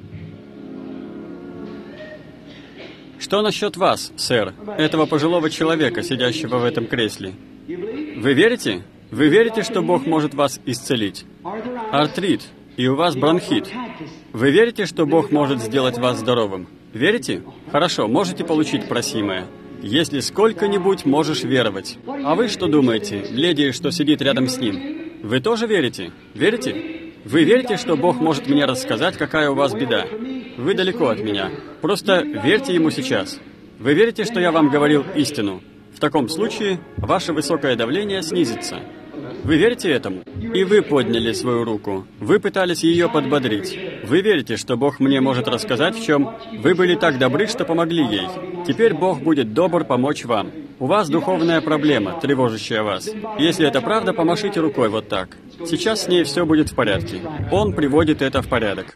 Что насчет вас, сэр, этого пожилого человека, сидящего в этом кресле? Вы верите? Вы верите, что Бог может вас исцелить? Артрит, и у вас бронхит. Вы верите, что Бог может сделать вас здоровым? Верите? Хорошо, можете получить просимое. Если сколько-нибудь можешь веровать. А вы что думаете, леди, что сидит рядом с ним? Вы тоже верите? Верите? Вы верите, что Бог может мне рассказать, какая у вас беда? Вы далеко от меня. Просто верьте Ему сейчас. Вы верите, что я вам говорил истину? В таком случае ваше высокое давление снизится. Вы верите этому? И вы подняли свою руку. Вы пытались ее подбодрить. Вы верите, что Бог мне может рассказать, в чем вы были так добры, что помогли ей. Теперь Бог будет добр помочь вам. У вас духовная проблема, тревожащая вас. Если это правда, помашите рукой вот так. Сейчас с ней все будет в порядке. Он приводит это в порядок.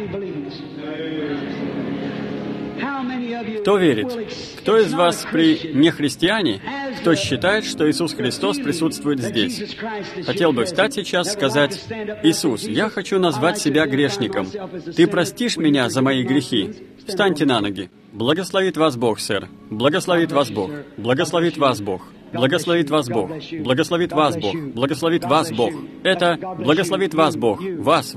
Кто верит? Кто из вас не христиане, кто считает, что Иисус Христос присутствует здесь? Хотел бы встать сейчас и сказать: «Иисус, я хочу назвать себя грешником. Ты простишь меня за мои грехи?» Встаньте на ноги. Благословит вас Бог, сэр. Благословит вас Бог. Благословит вас Бог. Благословит вас Бог. Благословит вас Бог. Благословит вас Бог. Это благословит вас Бог. Вас.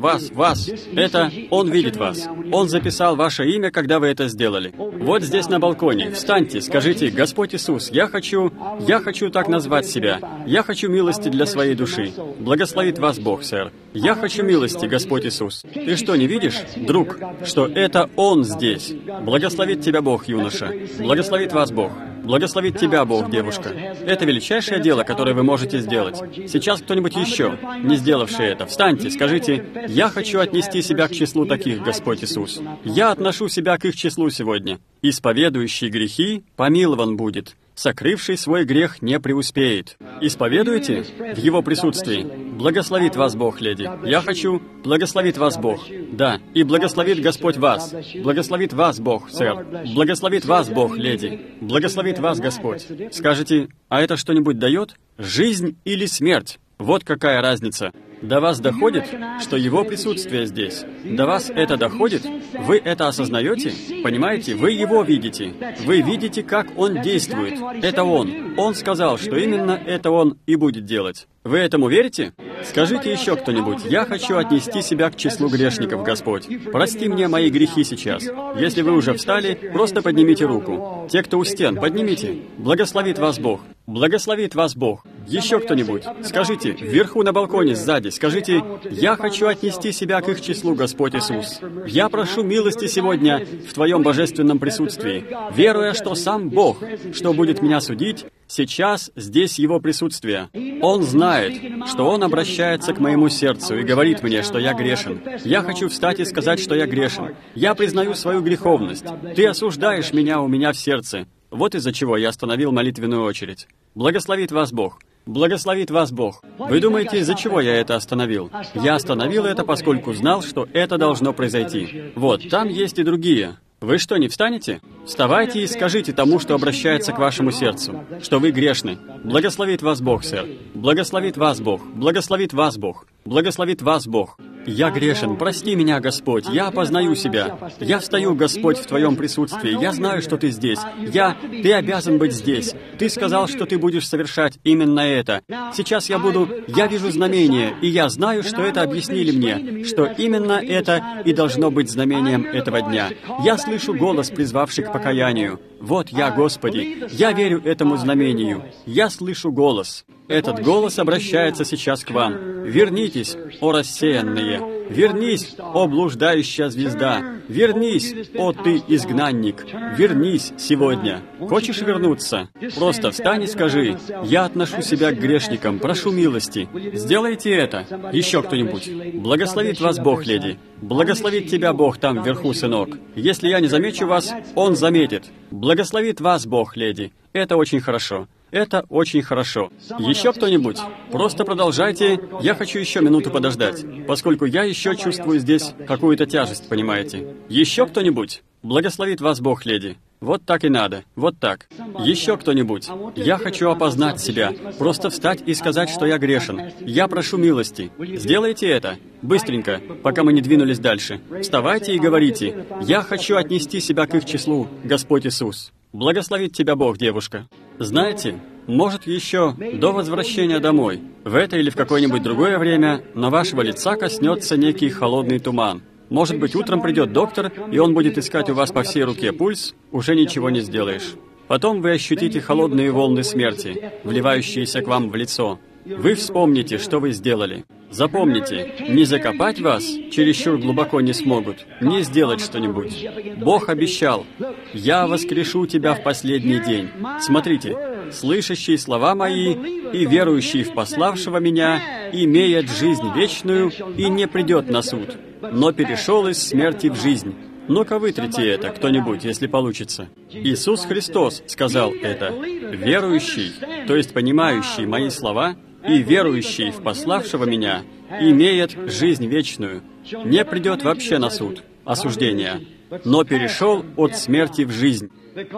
Это Он видит вас. Он записал ваше имя, когда вы это сделали. Вот здесь на балконе. Встаньте, скажите: Господь Иисус, я хочу так назвать себя. Я хочу милости для своей души. Благословит вас Бог, сэр. Я хочу милости, Господь Иисус. Ты что, не видишь, друг, что это Он здесь? Благословит тебя Бог, юноша. Благословит вас Бог. Благословит тебя Бог, девушка. Это величайшее дело, которое вы можете сделать. Сейчас кто-нибудь еще, не сделавший это, встаньте, скажите: я хочу отнести себя к числу таких, Господь Иисус. Я отношу себя к их числу сегодня. Исповедующий грехи помилован будет. Сокрывший свой грех не преуспеет. Исповедуете в Его присутствии? Благословит вас Бог, леди. Я хочу, благословит вас Бог. Да, и благословит Господь вас. Благословит вас Бог, сэр. Благословит вас Бог, леди. Благословит вас Господь. Скажете: а это что-нибудь дает? Жизнь или смерть? Вот какая разница. До вас доходит, что Его присутствие здесь? До вас это доходит? Вы это осознаете? Понимаете? Вы Его видите. Вы видите, как Он действует. Это Он. Он сказал, что именно это Он и будет делать. Вы этому верите? Скажите еще кто-нибудь: я хочу отнести себя к числу грешников, Господь. Прости мне мои грехи сейчас. Если вы уже встали, просто поднимите руку. Те, кто у стен, поднимите. Благословит вас Бог. Благословит вас Бог. Еще кто-нибудь? Скажите, вверху на балконе, сзади, скажите: я хочу отнести себя к их числу, Господь Иисус. Я прошу милости сегодня в Твоем божественном присутствии, веруя, что сам Бог, что будет меня судить, сейчас здесь Его присутствие. Он знает, что Он обращается к моему сердцу и говорит мне, что я грешен. Я хочу встать и сказать, что я грешен. Я признаю свою греховность. Ты осуждаешь меня у меня в сердце. Вот из-за чего я остановил молитвенную очередь. Благословит вас Бог. Благословит вас Бог. Вы думаете, из-за чего я это остановил? Я остановил это, поскольку знал, что это должно произойти. Вот, там есть и другие. Вы что, не встанете? Вставайте и скажите тому, что обращается к вашему сердцу, что вы грешны. Благословит вас Бог, сэр. Благословит вас Бог. Благословит вас Бог. Благословит вас Бог. Я грешен, прости меня, Господь, я опознаю себя. Я встаю, Господь, в Твоем присутствии, я знаю, что Ты здесь. Ты обязан быть здесь. Ты сказал, что Ты будешь совершать именно это. Сейчас я вижу знамение, и я знаю, что это объяснили мне, что именно это и должно быть знамением этого дня. Я слышу голос, призвавший к покаянию. Вот я, Господи, я верю этому знамению. Я слышу голос. Этот голос обращается сейчас к вам. Вернитесь, о рассеянные! Вернись, о блуждающая звезда! Вернись, о ты изгнанник! Вернись сегодня! Хочешь вернуться? Просто встань и скажи: я отношу себя к грешникам, прошу милости. Сделайте это. Еще кто-нибудь? Благословит вас Бог, леди. Благословит тебя Бог там вверху, сынок. Если я не замечу вас, Он заметит. Благословит вас Бог, леди. Это очень хорошо. Это очень хорошо. Еще кто-нибудь? Просто продолжайте. Я хочу еще минуту подождать, поскольку я еще чувствую здесь какую-то тяжесть, понимаете? Еще кто-нибудь? Благословит вас Бог, леди. Вот так и надо. Вот так. Еще кто-нибудь? Я хочу опознать себя. Просто встать и сказать, что я грешен. Я прошу милости. Сделайте это. Быстренько, пока мы не двинулись дальше. Вставайте и говорите: я хочу отнести себя к их числу, Господь Иисус. Благословит тебя Бог, девушка. Знаете, может, еще до возвращения домой, в это или в какое-нибудь другое время, на вашего лица коснется некий холодный туман. Может быть, утром придет доктор, и он будет искать у вас по всей руке пульс, уже ничего не сделаешь. Потом вы ощутите холодные волны смерти, вливающиеся к вам в лицо. Вы вспомните, что вы сделали. Запомните, не закопать вас чересчур глубоко не смогут, не сделать что-нибудь. Бог обещал: «Я воскрешу тебя в последний день». Смотрите, слышащий слова мои и верующий в пославшего меня имеет жизнь вечную и не придет на суд, но перешел из смерти в жизнь. Ну-ка вытрите это, кто-нибудь, если получится. Иисус Христос сказал это. Верующий, то есть понимающий мои слова, и верующий в пославшего меня имеет жизнь вечную, не придет вообще на суд, осуждение, но перешел от смерти в жизнь.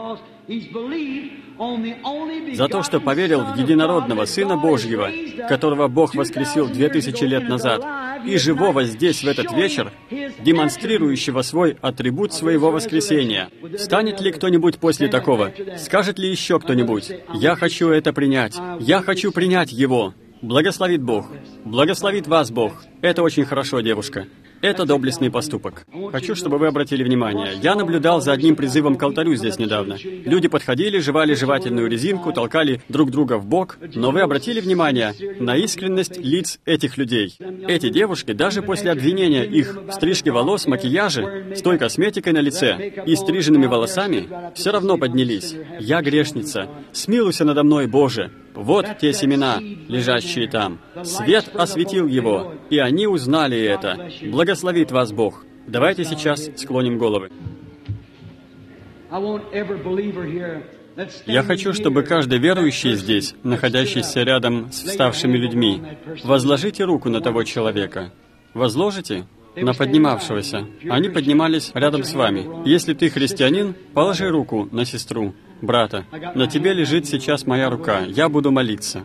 За то, что поверил в единородного Сына Божьего, которого Бог воскресил 2000 лет назад, и живого здесь в этот вечер, демонстрирующего свой атрибут своего воскресения. Станет ли кто-нибудь после такого? Скажет ли еще кто-нибудь: «Я хочу это принять. Я хочу принять его». Благословит Бог. Благословит вас Бог. Это очень хорошо, девушка. Это доблестный поступок. Хочу, чтобы вы обратили внимание. Я наблюдал за одним призывом к алтарю здесь недавно. Люди подходили, жевали жевательную резинку, толкали друг друга в бок. Но вы обратили внимание на искренность лиц этих людей? Эти девушки, даже после обвинения их в стрижке волос, макияже, с той косметикой на лице и стриженными волосами, все равно поднялись. «Я грешница. Смилуйся надо мной, Боже». Вот те семена, лежащие там. Свет осветил его, и они узнали это. Благословит вас Бог. Давайте сейчас склоним головы. Я хочу, чтобы каждый верующий здесь, находящийся рядом с вставшими людьми, возложите руку на того человека. Возложите? На поднимавшегося. Они поднимались рядом с вами. Если ты христианин, положи руку на сестру, брата. На тебе лежит сейчас моя рука. Я буду молиться.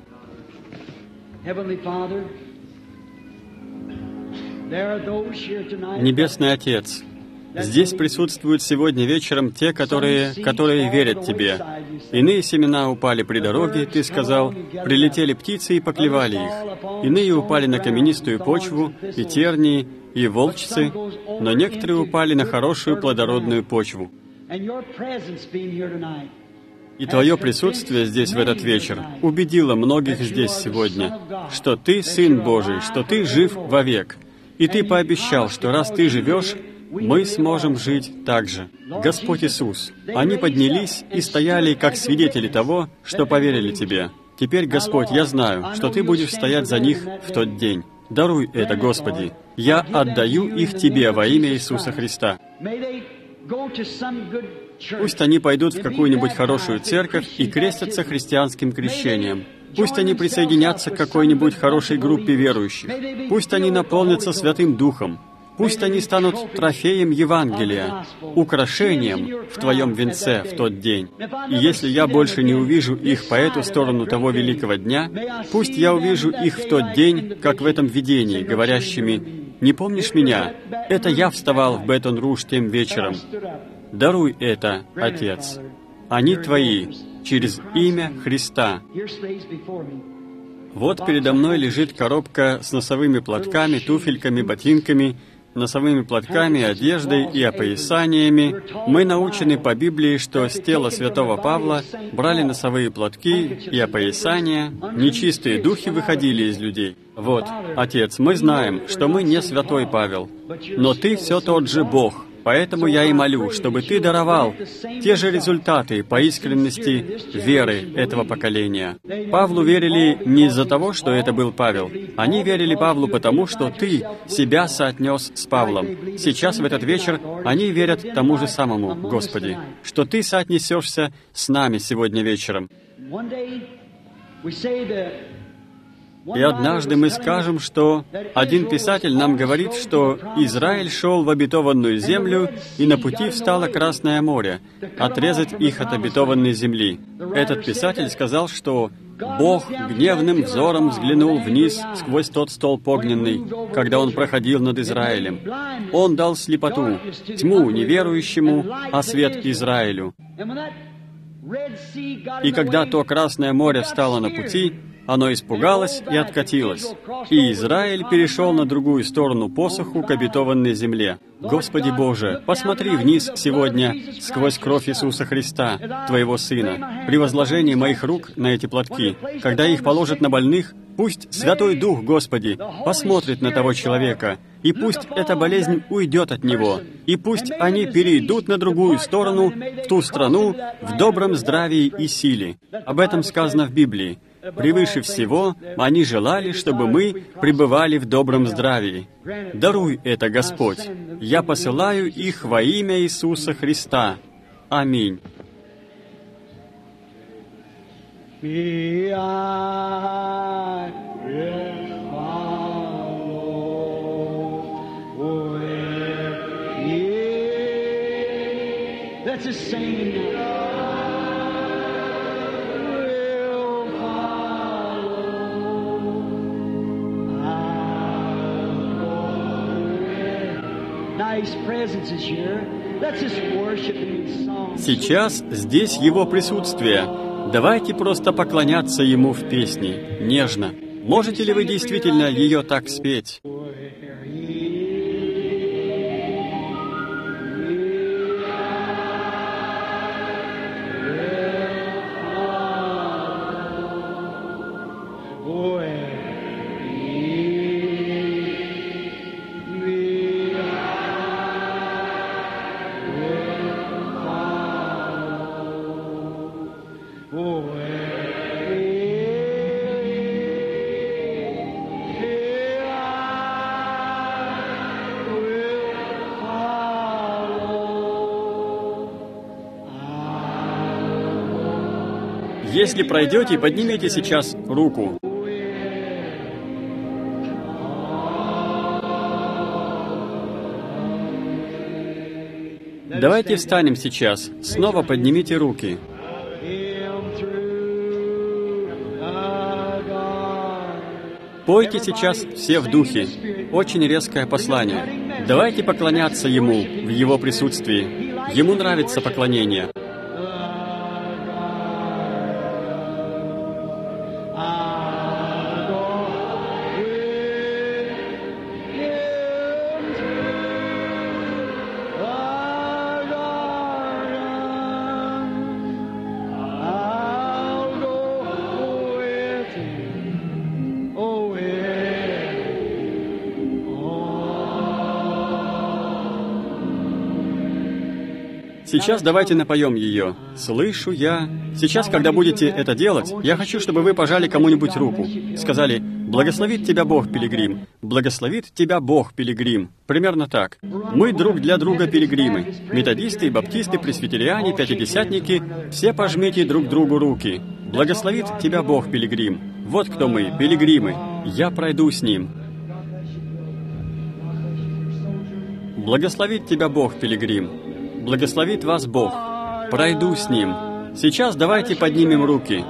Небесный Отец, здесь присутствуют сегодня вечером те, которые верят Тебе. Иные семена упали при дороге, Ты сказал, прилетели птицы и поклевали их. Иные упали на каменистую почву, и тернии, и волчцы, но некоторые упали на хорошую плодородную почву. И Твое присутствие здесь в этот вечер убедило многих здесь сегодня, что Ты Сын Божий, что Ты жив вовек. И Ты пообещал, что раз Ты живешь, мы сможем жить так же. Господь Иисус, они поднялись и стояли как свидетели того, что поверили Тебе. Теперь, Господь, я знаю, что Ты будешь стоять за них в тот день. Даруй это, Господи. Я отдаю их Тебе во имя Иисуса Христа. Пусть они пойдут в какую-нибудь хорошую церковь и крестятся христианским крещением. Пусть они присоединятся к какой-нибудь хорошей группе верующих. Пусть они наполнятся Святым Духом. Пусть они станут трофеем Евангелия, украшением в Твоем венце в тот день. И если я больше не увижу их по эту сторону того великого дня, пусть я увижу их в тот день, как в этом видении, говорящими: «Не помнишь меня? Это я вставал в Бетон-Руж тем вечером». Даруй это, Отец. Они Твои, через имя Христа. Вот передо мной лежит коробка с носовыми платками, туфельками, ботинками, носовыми платками, одеждой и опоясаниями. Мы научены по Библии, что с тела святого Павла брали носовые платки и опоясания, нечистые духи выходили из людей. Вот, Отец, мы знаем, что мы не святой Павел, но Ты все тот же Бог. Поэтому я и молю, чтобы Ты даровал те же результаты по искренности веры этого поколения. Павлу верили не из-за того, что это был Павел. Они верили Павлу потому, что Ты себя соотнес с Павлом. Сейчас, в этот вечер, они верят тому же самому, Господи, что Ты соотнесешься с нами сегодня вечером. И однажды мы скажем, что один писатель нам говорит, что Израиль шел в обетованную землю, и на пути встало Красное море, отрезать их от обетованной земли. Этот писатель сказал, что Бог гневным взором взглянул вниз сквозь тот столб огненный, когда Он проходил над Израилем. Он дал слепоту, тьму неверующему, а свет Израилю. И когда то Красное море встало на пути, оно испугалось и откатилось, и Израиль перешел на другую сторону посоху к обетованной земле. Господи Боже, посмотри вниз сегодня сквозь кровь Иисуса Христа, Твоего Сына, при возложении моих рук на эти платки. Когда их положат на больных, пусть Святой Дух, Господи, посмотрит на того человека, и пусть эта болезнь уйдет от него, и пусть они перейдут на другую сторону, в ту страну, в добром здравии и силе. Об этом сказано в Библии. Превыше всего, они желали, чтобы мы пребывали в добром здравии. Даруй это, Господь. Я посылаю их во имя Иисуса Христа. Аминь. Let's just sing now. Сейчас здесь Его присутствие. Давайте просто поклоняться Ему в песне, нежно. Можете ли вы действительно ее так спеть? Если пройдете, поднимите сейчас руку. Давайте встанем сейчас. Снова поднимите руки. Пойте сейчас все в духе. Очень резкое послание. Давайте поклоняться Ему в Его присутствии. Ему нравится поклонение. Сейчас давайте напоем ее. «Слышу я». Сейчас, когда будете это делать, я хочу, чтобы вы пожали кому-нибудь руку. Сказали: «Благословит тебя Бог, пилигрим». «Благословит тебя Бог, пилигрим». Примерно так. Мы друг для друга пилигримы. Методисты, баптисты, пресвитериане, пятидесятники. Все пожмите друг другу руки. «Благословит тебя Бог, пилигрим». Вот кто мы, пилигримы. Я пройду с Ним. «Благословит тебя Бог, пилигрим». Благословит вас Бог. Пройду с Ним. Сейчас давайте поднимем руки.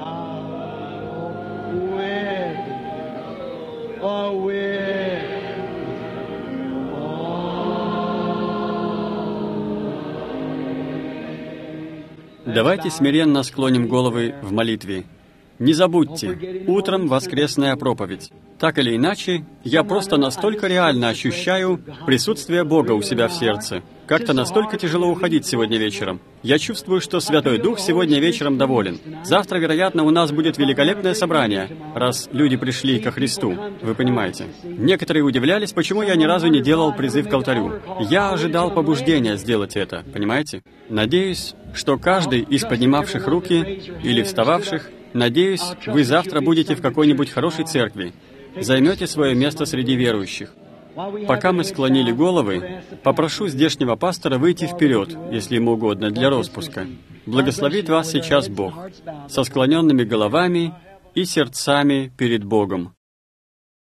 Давайте смиренно склоним головы в молитве. Не забудьте, утром воскресная проповедь. Так или иначе, я просто настолько реально ощущаю присутствие Бога у себя в сердце. Как-то настолько тяжело уходить сегодня вечером. Я чувствую, что Святой Дух сегодня вечером доволен. Завтра, вероятно, у нас будет великолепное собрание, раз люди пришли ко Христу. Вы понимаете. Некоторые удивлялись, почему я ни разу не делал призыв к алтарю. Я ожидал побуждения сделать это, понимаете? Надеюсь, что каждый из поднимавших руки или встававших, надеюсь, вы завтра будете в какой-нибудь хорошей церкви, займете свое место среди верующих. Пока мы склонили головы, попрошу здешнего пастора выйти вперед, если ему угодно, для распуска. Благословит вас сейчас Бог, со склоненными головами и сердцами перед Богом.